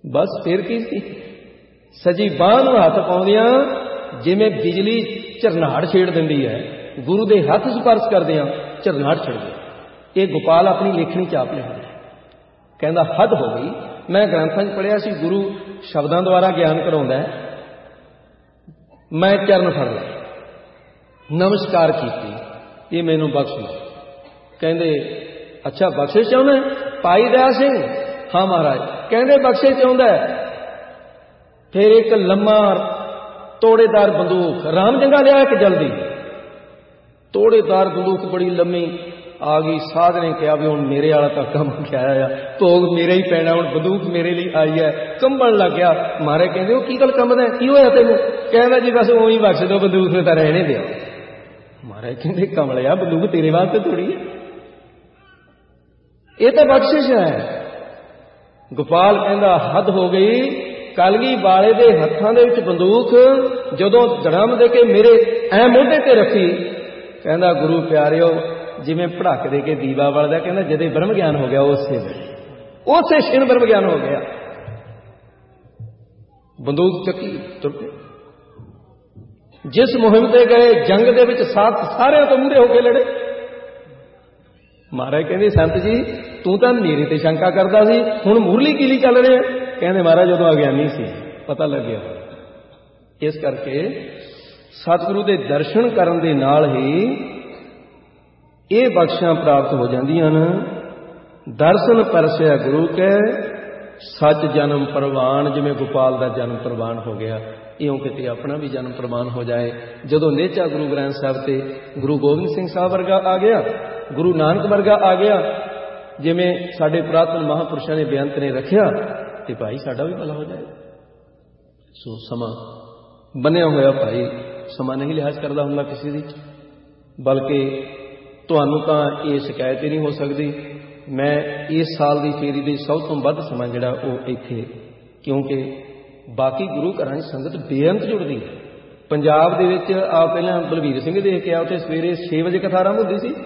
बस फिर की सी, सजी बांह नूं हथ पाउंदियां जिवें बिजली झरनाड़ छेड़ दिंदी है, गुरु दे हथ स्पर्श करदियां झरनाड़ छिड़ गई। ये गोपाल अपनी लेखनी च आप लिखदा, कहंदा हद हो गई। मैं ग्रंथां च पढ़िया सी गुरु शब्दां द्वारा ज्ञान कराउंदा है, मैं चरण फड़ लिया, नमस्कार कीती, ये मैनू बख्श लो। कहंदे अच्छा बख्शे चाहुंदा भाई दया सिंह? हाँ महाराज। कहंदे बख्शे चाहुंदा है? फिर एक लम्मा तोड़ेदार बंदूक, राम जंगा लिया एक जल्दी, तोड़ेदार बंदूक बड़ी लम्मी आ गई। साध ने कहा भी हुण मेरे वाला तो कम क्या आ, भोग मेरे ही पैना, हुण बंदूक मेरे लिए आई है। कंबण लग गया। मारे कहंदे की गल कंबदा, की होया तैनूं? कहंदा जी बस उही बख्श दो, बंदूक में तो रहने दिया। मारे कहंदे कमलिया बंदूक तेरे वास्ते थोड़ी है, ये तो बख्शिश है। गोपाल कहंदा हद हो गई। कलगी वाले दे हत्थां दे विच बंदूक जदों धड़म दे के मेरे ऐ मोढे ते रखी, कहंदा गुरु प्यारिओ जिवें पड़क दे के दीवा वलदा, कहंदा जदे ब्रह्म ज्ञान हो गया उसे क्षण ब्रह्म ज्ञान हो गया। बंदूक चक्की तुर पे, जिस मुहिम ते गए जंग दे विच सारे तो मूहरे होके लड़े। महाराज कहंदे संत जी तू तां मेरे ते शंका करदा सी, हुण मुरली कीली चल रहे हैं? कहंदे महाराज जदों अज्ञानी सी पता लग गया। इस करके सतगुरु दे दर्शन करन दे नाल ही ये बख्शां प्राप्त हो जांदियां न। दर्शन परसिया गुरु के सच जन्म प्रवान, जिवें गोपाल का जन्म प्रवान हो गया, इयों किते अपना भी जन्म प्रवान हो जाए। जदों नेचा गुरु ग्रंथ साहब ते गुरु गोबिंद सिंह साहब वर्गा आ गया, गुरु नानक वर्गा आ गया, जिवें साडे पुरातन महापुरुषों ने बेअंत ने रखिया, तो भाई साडा भी भला हो जाए। सो समा बनिया होया भाई समा नहीं लिहाज करता हुंदा किसी दी, बल्कि तुहानू तां ये शिकायत ही नहीं हो सकती। मैं इस साल की फेरी दे सब तो वध समा जिहड़ा ओह इत्थे, क्योंकि बाकी गुरु घरां च संगत बेअंत जुड़दी है। पंजाब दे विच आ पहलां बलवीर सिंह देख के आ, उत्थे सवेरे 6 वजे कथा आरंभ हुंदी सी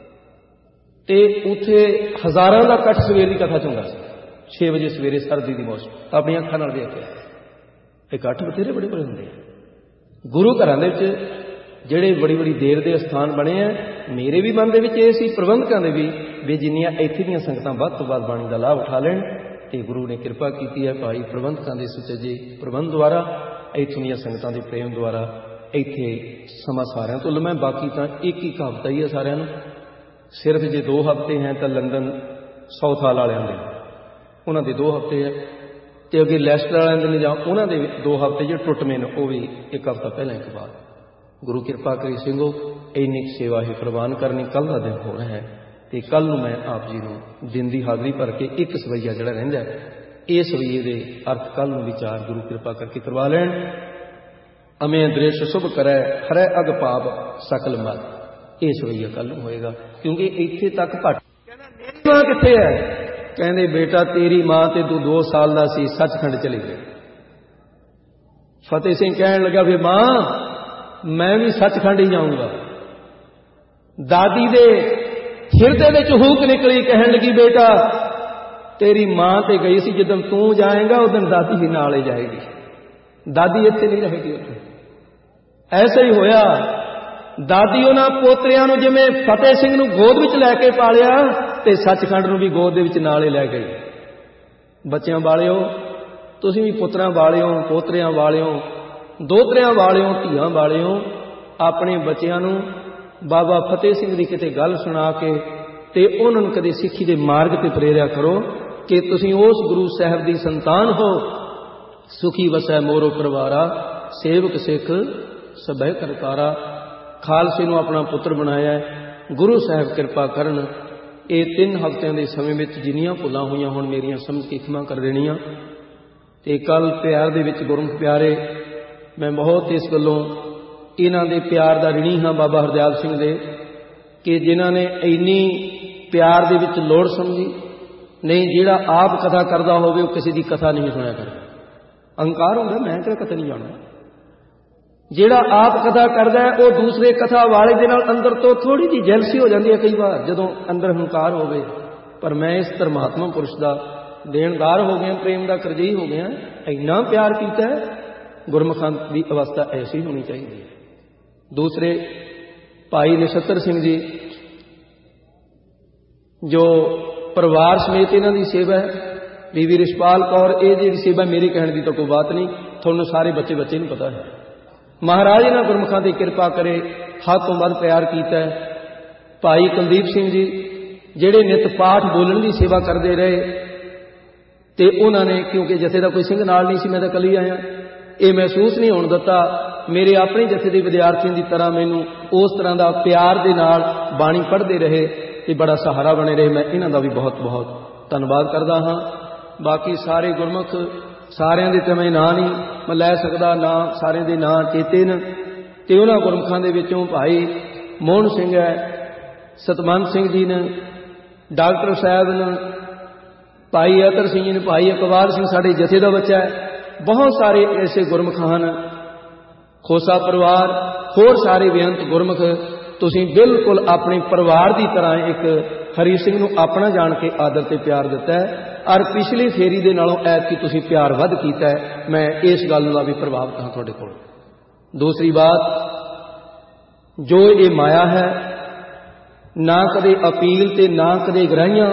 ते उत्थे हज़ारां दा इकट्ठ सवेर की कथा च हुंदा सी। 6 वजे सवेरे सर्दी की मौसम, अपनी अखां नाल देख के इकट्ठ बथेरे बड़े बड़े हुंदे आ। गुरु घरां दे विच ਜਿਹੜੇ बड़ी बड़ी देर के स्थान बने हैं, मेरे भी मन के सी प्रबंधकों के भी जिन्नियां इत्थे दीयां संगतां वध तो वध बाणी का लाभ उठा लैण, तो गुरु ने कृपा की है भाई प्रबंधकों के सुचजे प्रबंध द्वारा, इत्थों दीयां संगतां के प्रेम द्वारा इत्थे समा सारिਆਂ तो लम्मा। बाकी तो एक ही कहावत ही है सारिਆਂ नूं, सिर्फ जे 2 हफ्ते हैं तो लंदन साउथ हाल वालिਆਂ दे उन्हां दे 2 हफ्ते है, तो अगे लैस्टर वालिਆਂ दे जां उन्हां दे 2 हफ्ते जो टुटमें ने वो भी 1 हफ्ता पहले एक बाद। गुरु कृपा करी सिंघो इन्नी सेवा ही प्रवान करनी। कल का दिन हो रहा है तो कल मैं आप जी को दिन की हाजरी भर के एक सवैया जोड़ा रहिंदा है, इस सवैये के अर्थ कल विचार गुरु कृपा करके करवा लैन। अमे दृश शुभ करे हरै अग पाप सकल मल, ये सवैया कल होएगा, क्योंकि इत्थे तक भट मां कित्थे है? कहंदे बेटा तेरी मां ते तू 2 साल का सी सचखंड चली गई। फतेह सिंह कहन लगा फिर मां मैं भी सचखंड ही जाऊंगा। दादी दे हिरदे विच हूक निकली, कहन लगी बेटा तेरी मां ते गई सी, जिदन तू जाएगा उस दिन दादी भी नाल ही जाएगी, दादी इत्थे नहीं रहेगी उत्थे। ऐसे ही होया, दादी उन्हां पोतरियां नूं जिवें फतेह सिंह नूं गोद विच लैके पालिया ते सचखंड नूं भी गोद दे विच नाल ही लै गई। बच्चियां वालिओ तुसीं भी पुत्रां वालिओ, पोतरियां वालिओ, दोतरियां वालिओ, धीआं वालिओ, अपने बच्चियां नूं बाबा फतेह सिंह दी किते गल सुना के ते उन्हां नूं कदे सिੱਖੀ दे मार्ग ते प्रेरिया करो कि तुसीं उस गुरु साहब दी संतान हो। सुखी वसै मोरो परवारा, सेवक सिख सबै करतारा। खालसे नूं अपना पुत्र बनाया है। गुरु साहब कृपा करन, ये 3 हफ्तिਆਂ ਦੇ ਸਮੇਂ ਵਿੱਚ जिन्नियां भुलां होईयां हुण मेरियां समझ के खिमा कर देणियां। ते कल प्यार दे विच गुरमुख प्यारे मैं बहुत इस गलों इन्हां दे प्यार दा ऋणी हाँ बाबा हरदयाल सिंह दे, कि जिन्हां ने इन्नी प्यार दे विच लोड़ समझी। नहीं जिहड़ा आप कथा करदा होवे वो किसी दी कथा नहीं सुनिया करदा, अहंकार हुंदा मैं किहड़ा कथा नहीं जाणदा। जिहड़ा आप कथा करदा है वो दूसरे कथा वाले दे नाल अंदर तो थोड़ी जी जैलसी हो जाती है कई बार जदों अंदर हंकार होवे। पर मैं इस धर्मात्मा पुरुष दा ਦੇਣਦਾਰ ਹੋ ਗਏ, ਪ੍ਰੇਮ ਦਾ ਕਰਜ਼ਈ ਹੋ ਗਿਆ, ਇੰਨਾ ਪਿਆਰ ਕੀਤਾ ਹੈ। ਗੁਰਮੁਖਾਂ ਦੀ ਅਵਸਥਾ ਐਸੀ ਹੋਣੀ ਚਾਹੀਦੀ ਹੈ। ਦੂਸਰੇ ਭਾਈ ਨਛੱਤਰ ਸਿੰਘ ਜੀ, ਜੋ ਪਰਿਵਾਰ ਸਮੇਤ ਇਹਨਾਂ ਦੀ ਸੇਵਾ ਹੈ। ਬੀਬੀ ਰਿਸ਼ਪਾਲ ਕੌਰ, ਇਹ ਜਿਹੜੀ ਸੇਵਾ ਮੇਰੀ ਕਹਿਣ ਦੀ ਤਾਂ ਕੋਈ ਬਾਤ ਨਹੀਂ, ਤੁਹਾਨੂੰ ਸਾਰੇ ਬੱਚੇ ਨੂੰ ਪਤਾ ਹੈ। ਮਹਾਰਾਜ ਇਹਨਾਂ ਗੁਰਮੁਖਾਂ ਦੀ ਕਿਰਪਾ ਕਰੇ, ਹੱਦ ਤੋਂ ਵੱਧ ਪਿਆਰ ਕੀਤਾ ਹੈ। ਭਾਈ ਕੁਲਦੀਪ ਸਿੰਘ ਜੀ, ਜਿਹੜੇ ਨਿਤ ਪਾਠ ਬੋਲਣ ਦੀ ਸੇਵਾ ਕਰਦੇ ਰਹੇ, ਤੇ ਉਹਨਾਂ ਨੇ, ਕਿਉਂਕਿ ਜਥੇ ਦਾ ਕੋਈ ਸਿੰਘ ਨਾਲ ਨਹੀਂ ਸੀ, ਮੈਂ ਤਾਂ ਇਕੱਲੀ ਆਇਆ, ਇਹ ਮਹਿਸੂਸ ਨਹੀਂ ਹੋਣ ਦਿੱਤਾ। ਮੇਰੇ ਆਪਣੇ ਜਥੇ ਦੇ ਵਿਦਿਆਰਥੀਆਂ ਦੀ ਤਰ੍ਹਾਂ ਮੈਨੂੰ ਉਸ ਤਰ੍ਹਾਂ ਦਾ ਪਿਆਰ ਦੇ ਨਾਲ ਬਾਣੀ ਪੜ੍ਹਦੇ ਰਹੇ ਤੇ ਬੜਾ ਸਹਾਰਾ ਬਣੇ ਰਹੇ। ਮੈਂ ਇਹਨਾਂ ਦਾ ਵੀ ਬਹੁਤ ਬਹੁਤ ਧੰਨਵਾਦ ਕਰਦਾ ਹਾਂ। ਬਾਕੀ ਸਾਰੇ ਗੁਰਮੁਖ, ਸਾਰਿਆਂ ਦੇ ਤਾਂ ਮੈਂ ਨਾਂ ਨਹੀਂ ਮੈਂ ਲੈ ਸਕਦਾ, ਨਾਂ ਸਾਰਿਆਂ ਦੇ ਨਾਂ ਚੇਤੇ ਨੇ। ਤੇ ਉਹਨਾਂ ਗੁਰਮੁਖਾਂ ਦੇ ਵਿੱਚੋਂ ਭਾਈ ਮੋਹਨ ਸਿੰਘ ਹੈ, ਸਤਮੰਤ ਸਿੰਘ ਜੀ ਨੇ, ਡਾਕਟਰ ਸਾਹਿਬ ਨੇ, ਭਾਈ ਅਤਰ ਸਿੰਘ ਜੀ ਨੇ, ਭਾਈ ਇਕਬਾਲ ਸਿੰਘ ਸਾਡੇ ਜਥੇ ਦਾ ਬੱਚਾ ਹੈ। ਬਹੁਤ ਸਾਰੇ ਐਸੇ ਗੁਰਮੁਖ ਹਨ, ਖੋਸਾ ਪਰਿਵਾਰ, ਹੋਰ ਸਾਰੇ ਬੇਅੰਤ ਗੁਰਮੁਖ। ਤੁਸੀਂ ਬਿਲਕੁਲ ਆਪਣੇ ਪਰਿਵਾਰ ਦੀ ਤਰ੍ਹਾਂ ਇੱਕ ਹਰੀ ਸਿੰਘ ਨੂੰ ਆਪਣਾ ਜਾਣ ਕੇ ਆਦਰ ਤੇ ਪਿਆਰ ਦਿੱਤਾ ਹੈ। ਔਰ ਪਿਛਲੀ ਫੇਰੀ ਦੇ ਨਾਲੋਂ ਐਤਕੀ ਤੁਸੀਂ ਪਿਆਰ ਵੱਧ ਕੀਤਾ ਹੈ। ਮੈਂ ਇਸ ਗੱਲ ਦਾ ਵੀ ਪ੍ਰਭਾਵਿਤ ਹਾਂ ਤੁਹਾਡੇ ਕੋਲ। ਦੂਸਰੀ ਬਾਤ, ਜੋ ਇਹ ਮਾਇਆ ਹੈ, ਨਾ ਕਦੇ ਅਪੀਲ ਤੇ ਨਾ ਕਦੇ ਗ੍ਰਾਹੀਆਂ,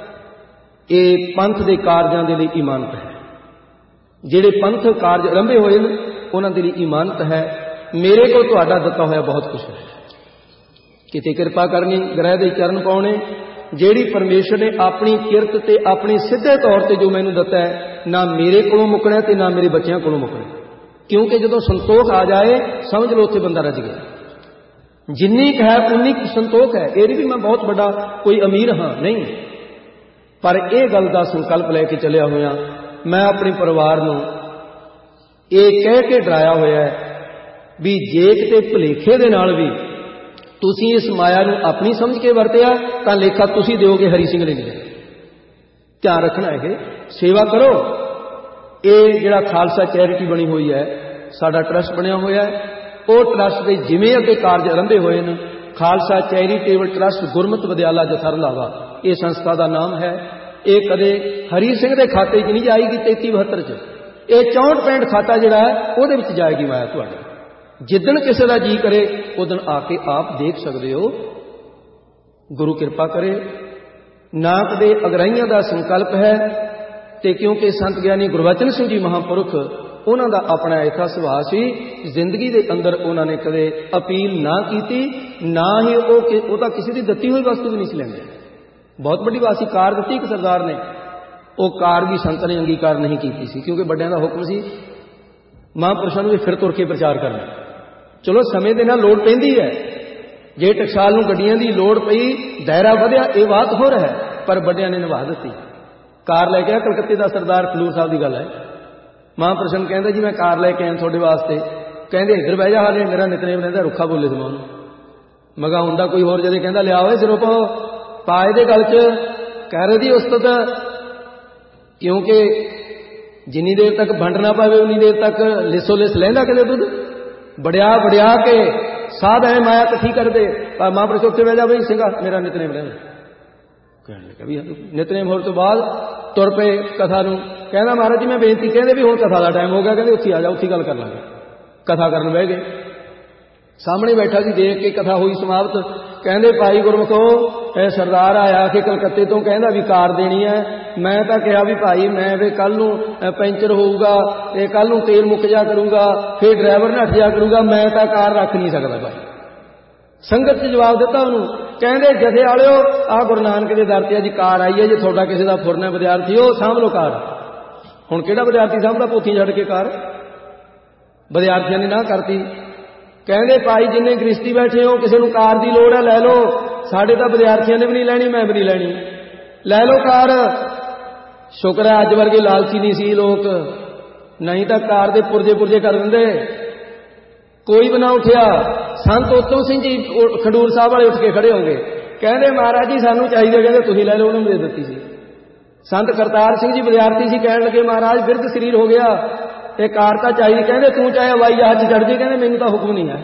ਇਹ ਪੰਥ ਦੇ ਕਾਰਜਾਂ ਦੇ ਲਈ ਇਮਾਨਤ ਹੈ। ਜਿਹੜੇ ਪੰਥਕ ਕਾਰਜ ਆਰੰਭੇ ਹੋਏ ਨੇ ਉਹਨਾਂ ਦੇ ਲਈ ਇਮਾਨਤ ਹੈ। ਮੇਰੇ ਕੋਲ ਤੁਹਾਡਾ ਦਿੱਤਾ ਹੋਇਆ ਬਹੁਤ ਕੁਛ ਹੈ। ਕਿਤੇ ਕਿਰਪਾ ਕਰਨੀ, ਗ੍ਰਹਿ ਦੇ ਚਰਨ ਪਾਉਣੇ, ਜਿਹੜੀ ਪਰਮੇਸ਼ਰ ਨੇ ਆਪਣੀ ਕਿਰਤ ਤੇ ਆਪਣੇ ਸਿੱਧੇ ਤੌਰ ਤੇ ਜੋ ਮੈਨੂੰ ਦਿੱਤਾ ਹੈ, ਨਾ ਮੇਰੇ ਕੋਲੋਂ ਮੁੱਕਣਾ ਤੇ ਨਾ ਮੇਰੇ ਬੱਚਿਆਂ ਕੋਲੋਂ ਮੁੱਕਣਾ। ਕਿਉਂਕਿ ਜਦੋਂ ਸੰਤੋਖ ਆ ਜਾਏ, ਸਮਝ ਲਓ ਉੱਥੇ ਬੰਦਾ ਰਜ ਗਿਆ। ਜਿੰਨੀ ਕੁ ਹੈ ਉਨੀ ਕੁ ਸੰਤੋਖ ਹੈ। ਇਹ ਨਹੀਂ ਵੀ ਮੈਂ ਬਹੁਤ ਵੱਡਾ ਕੋਈ ਅਮੀਰ ਹਾਂ, ਨਹੀਂ। ਪਰ ਇਹ ਗੱਲ ਦਾ ਸੰਕਲਪ ਲੈ ਕੇ ਚੱਲਿਆ ਹੋਇਆ, ਮੈਂ ਆਪਣੇ ਪਰਿਵਾਰ ਨੂੰ ਇਹ ਕਹਿ ਕੇ ਡਰਾਇਆ ਹੋਇਆ ਹੈ ਵੀ ਜੇ ਕਿਤੇ ਭੁਲੇਖੇ ਦੇ ਨਾਲ ਵੀ ਤੁਸੀਂ ਇਸ ਮਾਇਆ ਨੂੰ ਆਪਣੀ ਸਮਝ ਕੇ ਵਰਤਿਆ ਤਾਂ ਲੇਖਾ ਤੁਸੀਂ ਦਿਓਗੇ, ਹਰੀ ਸਿੰਘ ਨੇ ਨਹੀਂ। ਧਿਆਨ ਰੱਖਣਾ, ਇਹ ਸੇਵਾ ਕਰੋ। ਇਹ ਜਿਹੜਾ ਖਾਲਸਾ ਚੈਰਿਟੀ ਬਣੀ ਹੋਈ ਹੈ, ਸਾਡਾ ਟਰਸਟ ਬਣਿਆ ਹੋਇਆ ਹੈ, ਉਹ ਟਰਸਟ ਦੇ ਜਿਵੇਂ ਅੱਗੇ ਕਾਰਜ ਆਰੰਭੇ ਹੋਏ ਨੇ, ਖਾਲਸਾ ਚੈਰੀਟੇਬਲ ਟਰਸਟ ਗੁਰਮਤਿ ਵਿਦਿਆਲਾ ਜਥਾ ਰੰਧਾਵਾ ਇਹ ਸੰਸਥਾ ਦਾ ਨਾਮ ਹੈ। ਇਹ ਕਦੇ ਹਰੀ ਸਿੰਘ ਦੇ ਖਾਤੇ 'ਚ ਨਹੀਂ ਜਾਏਗੀ 3372 'ਚ, ਇਹ 6465 ਖਾਤਾ ਜਿਹੜਾ ਹੈ ਉਹਦੇ ਵਿੱਚ ਜਾਏਗੀ ਮਾਇਆ ਤੁਹਾਡੀ। ਜਿੱਦਣ ਕਿਸੇ ਦਾ ਜੀ ਕਰੇ ਉਦਣ ਆ ਕੇ ਆਪ ਦੇਖ ਸਕਦੇ ਹੋ। ਗੁਰੂ ਕਿਰਪਾ ਕਰੇ। ਨਾ ਕਦੇ ਅਗਰਾਈਆਂ ਦਾ ਸੰਕਲਪ ਹੈ, ਤੇ ਕਿਉਂਕਿ ਸੰਤ ਗਿਆਨੀ ਗੁਰਬਚਨ ਸਿੰਘ ਜੀ ਮਹਾਂਪੁਰਖ, ਉਹਨਾਂ ਦਾ ਆਪਣਾ ਐਸਾ ਸੁਭਾਅ ਸੀ, ਜ਼ਿੰਦਗੀ ਦੇ ਅੰਦਰ ਉਹਨਾਂ ਨੇ ਕਦੇ ਅਪੀਲ ਨਾ ਕੀਤੀ, ਨਾ ਹੀ ਉਹ ਤਾਂ ਕਿਸੇ ਦੀ ਦਿੱਤੀ ਹੋਈ ਵਸਤੂ ਵੀ ਨਹੀਂ ਸੀ ਲੈਂਦੇ। ਬਹੁਤ ਵੱਡੀ ਬਾਤ ਸੀ, ਕਾਰ ਦਿੱਤੀ ਇੱਕ ਸਰਦਾਰ ਨੇ, ਉਹ ਕਾਰ ਵੀ ਸੰਤ ਨੇ ਅੰਗੀਕਾਰ ਨਹੀਂ ਕੀਤੀ ਸੀ, ਕਿਉਂਕਿ ਵੱਡਿਆਂ ਦਾ ਹੁਕਮ ਸੀ ਮਹਾਂਪੁਰਸ਼ਾਂ ਨੂੰ ਵੀ ਫਿਰ ਤੁਰ ਕੇ ਪ੍ਰਚਾਰ ਕਰਨਾ। ਚਲੋ ਸਮੇਂ ਦੇ ਨਾਲ ਲੋੜ ਪੈਂਦੀ ਹੈ, ਜੇ ਟਕਸਾਲ ਨੂੰ ਗੱਡੀਆਂ ਦੀ ਲੋੜ ਪਈ, ਦਾਇਰਾ ਵਧਿਆ, ਇਹ ਬਾਤ ਹੋ ਰਿਹਾ ਹੈ, ਪਰ ਵੱਡਿਆਂ ਨੇ ਨਿਭਾ ਦਿੱਤੀ। ਕਾਰ ਲੈ ਕੇ ਆ ਕਲਕੱਤੇ ਦਾ ਸਰਦਾਰ ਖਲੂਰ ਸਾਹਿਬ ਦੀ ਗੱਲ ਹੈ। ਮਹਾਂਪੁਰਸ਼ਾਂ ਕਹਿੰਦਾ ਜੀ ਮੈਂ ਕਾਰ ਲੈ ਕੇ ਆਇਆ ਤੁਹਾਡੇ ਵਾਸਤੇ। ਕਹਿੰਦੇ ਇੱਧਰ ਬਹਿ ਜਾ, ਹਾਲੇ ਮੇਰਾ ਨਿਤਨੇਮ ਰਹਿੰਦਾ, ਰੁੱਖਾ ਬੋਲੇ ਸਮਾਂ ਉਹਨੂੰ। ਮਗਾ ਹੁੰਦਾ ਕੋਈ ਹੋਰ ਜਦੇ ਕਹਿੰਦਾ ਲਿਆ ਹੋਏ ਸਿਰੋਂ ਪਾ ਇਹਦੇ ਗੱਲ 'ਚ, ਕਹਿ ਰਹੇ ਦੀ ਉਸਤਤ, ਕਿਉਂਕਿ ਜਿੰਨੀ ਦੇਰ ਤੱਕ ਵੰਡ ਨਾ ਪਾਵੇ ਉਨੀ ਦੇਰ ਤੱਕ ਲਿਸੋ ਲਿਸ ਲੈਂਦਾ ਕਿਤੇ ਦੁੱਧ। ਬੜਿਆ ਬੜਿਆ ਕੇ ਸਾਧ ਐ ਮਾਇਆ ਇਕੱਠੀ ਕਰਦੇ। ਪਰ ਮਹਾਂਪੁਰਸ਼ ਉੱਤੇ ਬਹਿ ਜਾ ਬਈ ਸਿੰਘਾ ਮੇਰਾ ਨਿਤਨੇਮ ਰਹਿੰਦਾ। ਕਹਿਣ ਲੱਗਾ ਵੀ ਨਿਤਨੇਮ ਹੋਣ ਤੋਂ ਬਾਅਦ ਤੁਰ ਪਏ ਕਥਾ ਨੂੰ। ਕਹਿੰਦਾ ਮਹਾਰਾਜ ਜੀ ਮੈਂ ਬੇਨਤੀ, ਕਹਿੰਦੇ ਵੀ ਹੁਣ ਕਥਾ ਦਾ ਟਾਈਮ ਹੋ ਗਿਆ, ਕਹਿੰਦੇ ਉੱਥੇ ਆ ਜਾ, ਉੱਥੇ ਗੱਲ ਕਰ ਲਾਂਗੇ। ਕਥਾ ਕਰਨ ਬਹਿ ਗਏ। ਸਾਹਮਣੇ ਬੈਠਾ ਸੀ, ਦੇਖ ਕੇ ਕਥਾ ਹੋਈ ਸਮਾਪਤ। ਕਹਿੰਦੇ ਭਾਈ ਗੁਰਮੁਖੋ, ਇਹ ਸਰਦਾਰ ਆਇਆ ਕਿ ਕਲਕੱਤੇ ਤੋਂ, ਕਹਿੰਦਾ ਵੀ ਕਾਰ ਦੇਣੀ ਹੈ। ਮੈਂ ਤਾਂ ਕਿਹਾ ਵੀ ਭਾਈ ਮੈਂ ਵੀ ਕੱਲ ਨੂੰ ਪੈਂਚਰ ਹੋਊਗਾ ਤੇ ਕੱਲ ਨੂੰ ਤੇਲ ਮੁੱਕ ਜਾ ਕਰੂਗਾ, ਫਿਰ ਡਰਾਈਵਰ ਨੱਠ ਜਾ ਕਰੂਗਾ, ਮੈਂ ਤਾਂ ਕਾਰ ਰੱਖ ਨਹੀਂ ਸਕਦਾ ਭਾਈ। ਸੰਗਤ 'ਚ ਜਵਾਬ ਦਿੱਤਾ ਉਹਨੂੰ। ਕਹਿੰਦੇ ਜਥੇ ਵਾਲਿਓ, ਆਹ ਗੁਰੂ ਨਾਨਕ ਦੇ ਦਰ ਤੇ ਅੱਜ ਕਾਰ ਆਈ ਹੈ, ਜੇ ਤੁਹਾਡਾ ਕਿਸੇ ਦਾ ਫੁਰਨਾ ਵਿਦਿਆਰਥੀ ਉਹ ਸਾਂਭ ਲਓ ਕਾਰ। ਹੁਣ ਕਿਹੜਾ ਵਿਦਿਆਰਥੀ ਸਾਂਭਦਾ ਪੋਥੀ ਛੱਡ ਕੇ ਕਾਰ? ਵਿਦਿਆਰਥੀਆਂ ਨੇ ਨਾ ਕਰਤੀ। ਕਹਿੰਦੇ ਭਾਈ ਜਿੰਨੇ ਗ੍ਰਿਸ਼ਤੀ ਬੈਠੇ ਹੋ, ਕਿਸੇ ਨੂੰ ਕਾਰ ਦੀ ਲੋੜ ਹੈ ਲੈ ਲਓ, ਸਾਡੇ ਤਾਂ ਵਿਦਿਆਰਥੀਆਂ ਨੇ ਵੀ ਨਹੀਂ ਲੈਣੀ, ਮੈਂ ਵੀ ਨਹੀਂ ਲੈਣੀ, ਲੈ ਲਓ ਕਾਰ। ਸ਼ੁਕਰ ਹੈ ਅੱਜ ਵਰਗੇ ਲਾਲਚੀ ਨਹੀਂ ਸੀ ਲੋਕ, ਨਹੀਂ ਤਾਂ ਕਾਰ ਦੇ ਪੁਰਜੇ ਪੁਰਜੇ ਕਰ ਦਿੰਦੇ। ਕੋਈ ਵੀ ਨਾ ਉੱਠਿਆ। ਸੰਤ ਉਤਮ ਸਿੰਘ ਜੀ ਖਡੂਰ ਸਾਹਿਬ ਵਾਲੇ ਉੱਠ ਕੇ ਖੜੇ ਹੋ ਗਏ। ਕਹਿੰਦੇ ਮਹਾਰਾਜ ਜੀ ਸਾਨੂੰ ਚਾਹੀਦੇ, ਕਹਿੰਦੇ ਤੁਸੀਂ ਲੈ ਲਓ, ਉਹਨੂੰ ਦੇ ਦਿੱਤੀ ਸੀ। ਸੰਤ ਕਰਤਾਰ ਸਿੰਘ ਜੀ ਵਿਦਿਆਰਥੀ ਸੀ, ਕਹਿਣ ਲੱਗੇ ਮਹਾਰਾਜ ਬਿਰਧ ਸਰੀਰ ਹੋ ਗਿਆ, ਇਹ ਕਾਰ ਤਾਂ ਚਾਹੀਦੀ। ਕਹਿੰਦੇ ਤੂੰ ਚਾਹੇ ਹਵਾਈ ਜਹਾਜ਼ 'ਚ ਚੜ੍ਹ ਜੇ, ਕਹਿੰਦੇ ਮੈਨੂੰ ਤਾਂ ਹੁਕਮ ਨਹੀਂ ਹੈ।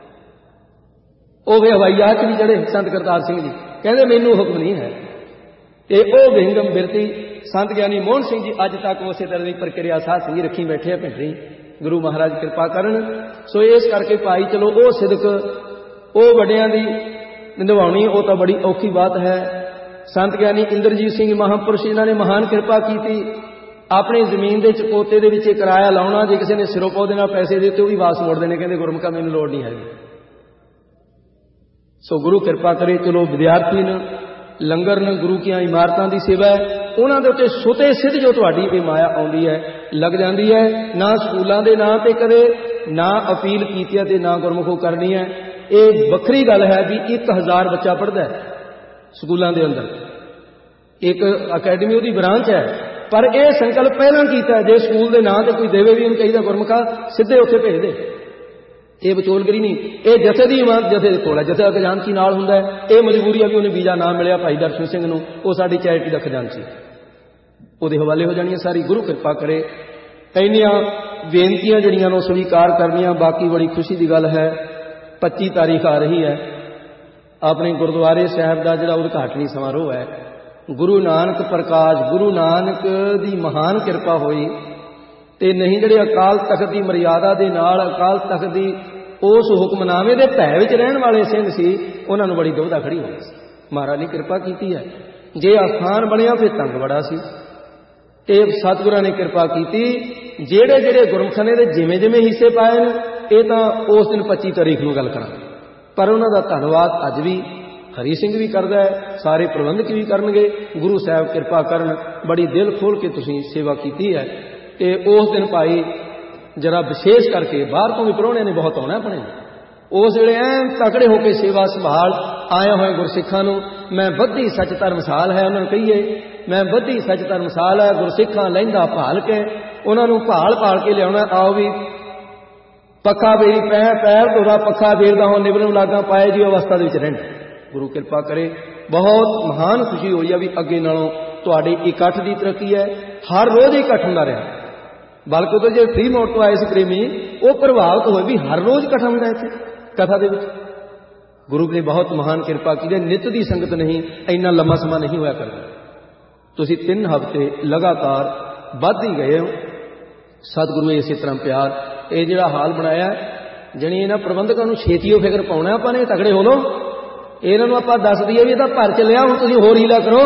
ਉਹ ਵੀ ਹਵਾਈ ਜਹਾਜ਼ 'ਚ ਵੀ ਚੜ੍ਹੇ ਸੰਤ ਕਰਤਾਰ ਸਿੰਘ ਜੀ, ਕਹਿੰਦੇ ਮੈਨੂੰ ਹੁਕਮ ਨਹੀਂ ਹੈ। ਤੇ ਉਹ ਵਿਹੰਗਮ ਬਿਰਤੀ संत ज्ञानी मोहन सिंह जी अज तक उस तरह की प्रक्रिया साध संगी रखी बैठे हैं भिंडरी, गुरु महाराज कृपा करन। सो इस करके भाई चलो वो सिदक वो वड्डियां दी निभाउणी वो तो बड़ी औखी बात है। संत ज्ञानी इंद्रजीत सिंह महापुरुष इन्होंने महान कृपा की, अपनी जमीन के चकोते के विच किराया लाउणा, जे किसी ने सिरों पौ दे नाल पैसे दिते वो भी वापस मोड़ देने, कहते गुरमुखा मैनूं लोड़ नहीं है। सो गुरु कृपा करे। चलो विद्यार्थी ने लंगर ने गुरु की इमारतों की सेवा है, उन्होंने के उत्ते सुते सिद्ध जो तुहाडी ये माया आउंदी है लग जाती है। ना स्कूलों के नां ते कदे ना अपील की ते ना गुरमुखों करनी है। ये वखरी गल है भी 1000 बच्चा पढ़ता है स्कूलों के अंदर, एक अकैडमी उसकी ब्रांच है, पर यह संकल्प पहला किया जे स्कूल के नां ते कोई देवे भी उन्हें चाहिए गुरमुखा सीधे उत्थे भेज दे। ये विचोलगिरी नहीं, ये जथे की इमारत जथे कोल है, जथे का खजानची नाल हुंदा है। ये मजबूरी है भी उन्हें वीजा ना मिलिया भाई दर्शन सिंह नूं, वो साडी चैरिटी का खजानची वो हवाले हो जानी सारी। गुरु कृपा करे। इन्नियां बेनतियां जड़ियां नूं स्वीकार करनियां। बाकी बड़ी खुशी की गल है 25 तारीख आ रही है, अपने गुरुद्वारे साहब का जिहड़ा उद्घाटनी समारोह है, गुरु नानक प्रकाश, गुरु नानक की महान कृपा हुई ते नहीं जिहड़े अकाल तख्त की मर्यादा दे नाल अकाल तख्त की उस हुक्मनामे के भै विच रहण वाले सिंह सी, उन्हां नूं बड़ी दुविधा खड़ी होई सी। महाराज ने कृपा की है, जे आस्थान बनिया फिर तंग बड़ा सी। ते सतगुरां ने कृपा की, जेड़े जेड़े गुरमुखां ने जिमें जिमें हिस्से पाए ने, ये तो उस दिन 25 तारीख नूं गल करांगे, पर उन्हां दा धन्नवाद अज भी हरी सिंह भी करदा है, सारे प्रबंधक भी करनगे। गुरु साहब कृपा करन, बड़ी दिल खोल के तुसीं सेवा की है। ते उस दिन भाई जरा विशेष करके बाहर तो भी प्राहुणे ने बहुत आना अपने, उस वेले ऐन तकड़े होकर सेवा संभाल आए हुए गुरसिखां नूं। मैं बद्धी सच धर्मसाल है उन्होंने कहीए, मैं बद्धी सच धर्मसाल है, गुरसिखां लैंदा भाल के उन्होंने भाल भाल के लिया। आओ भी पक्का बेरी पैर धोरा पक्का बेरदा हो निबल लागा पाए जी अवस्था के रहन। गुरु कृपा करे। बहुत महान खुशी हुई है भी अगे नालों तुहाडे इकट्ठ की तरक्की है। हर रोज ही इकट्ठ होंदा रहा, बल्कि तो जो फ्री मोड तो आए से प्रेमी वो प्रभावित हुए भी हर रोज इकट्ठा होंदा इत्थे कथा दे विच। गुरु ने बहुत महान कृपा की, नित की संगत नहीं, इन्ना लंबा समा नहीं होया करदा। तुसीं 3 हफ्ते लगातार वध ही गए हो। सतगुरु इस तरह प्यार ये जिहड़ा हाल बनाया जणी इन्हां प्रबंधकां नूं छेतीओ फिक्र पाउणा आपां ने, तगड़े हो लो। इन्हां नूं आपां दस दईए भी इहदा भर चलिया, हुण तुसीं होर हीला करो,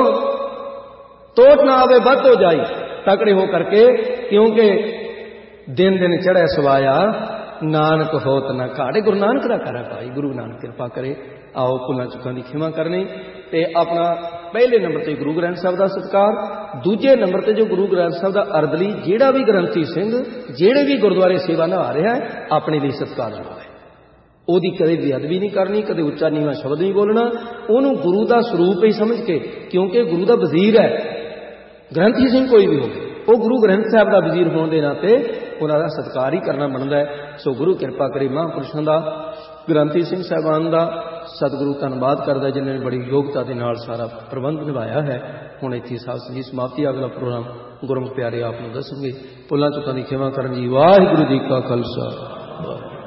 टोट ना आवे वध हो जाए, तगड़े हो करके, क्योंकि दिन दिन चढ़े सवाया नानक होत ना घाटे। गुरु नानक का घर है भाई, गुरु नानक कृपा करे। आओ भुलां चुकां दी खिमा करनी ते अपना पहले नंबर ते गुरु ग्रंथ साहब का सत्कार, दूजे नंबर ते जो गुरु ग्रंथ साहब का अरदली जेड़ा भी ग्रंथी सिंह जेड़े भी गुरुद्वारे सेवा निभा रहा है अपने लिए सत्कार है। ਉਹਦੀ कदे बेअदबी नहीं करनी, कदे उच्चा नीवा शब्द नहीं बोलना, ਉਹਨੂੰ गुरु का स्वरूप ही समझ के, क्योंकि गुरु का वजीर है ग्रंथी सिंह कोई भी हो, वो गुरु ग्रंथ साहब का वजीर होने के नाते उन्होंने सत्कार ही करना बनता है। सो गुरु कृपा करे महापुरुषों का, ग्रंथी सिंह साहबान का सतगुरु धन्यवाद करता है जिन्होंने बड़ी योग्यता के नाल सारा प्रबंध निभाया है। हुण इत्थे साथ संगी समाप्ति, अगला प्रोग्राम गुरमुख प्यारे आप दसेंगे। भुलां चुकां दी खिमा करन जी। वाहिगुरू जी का खालसा।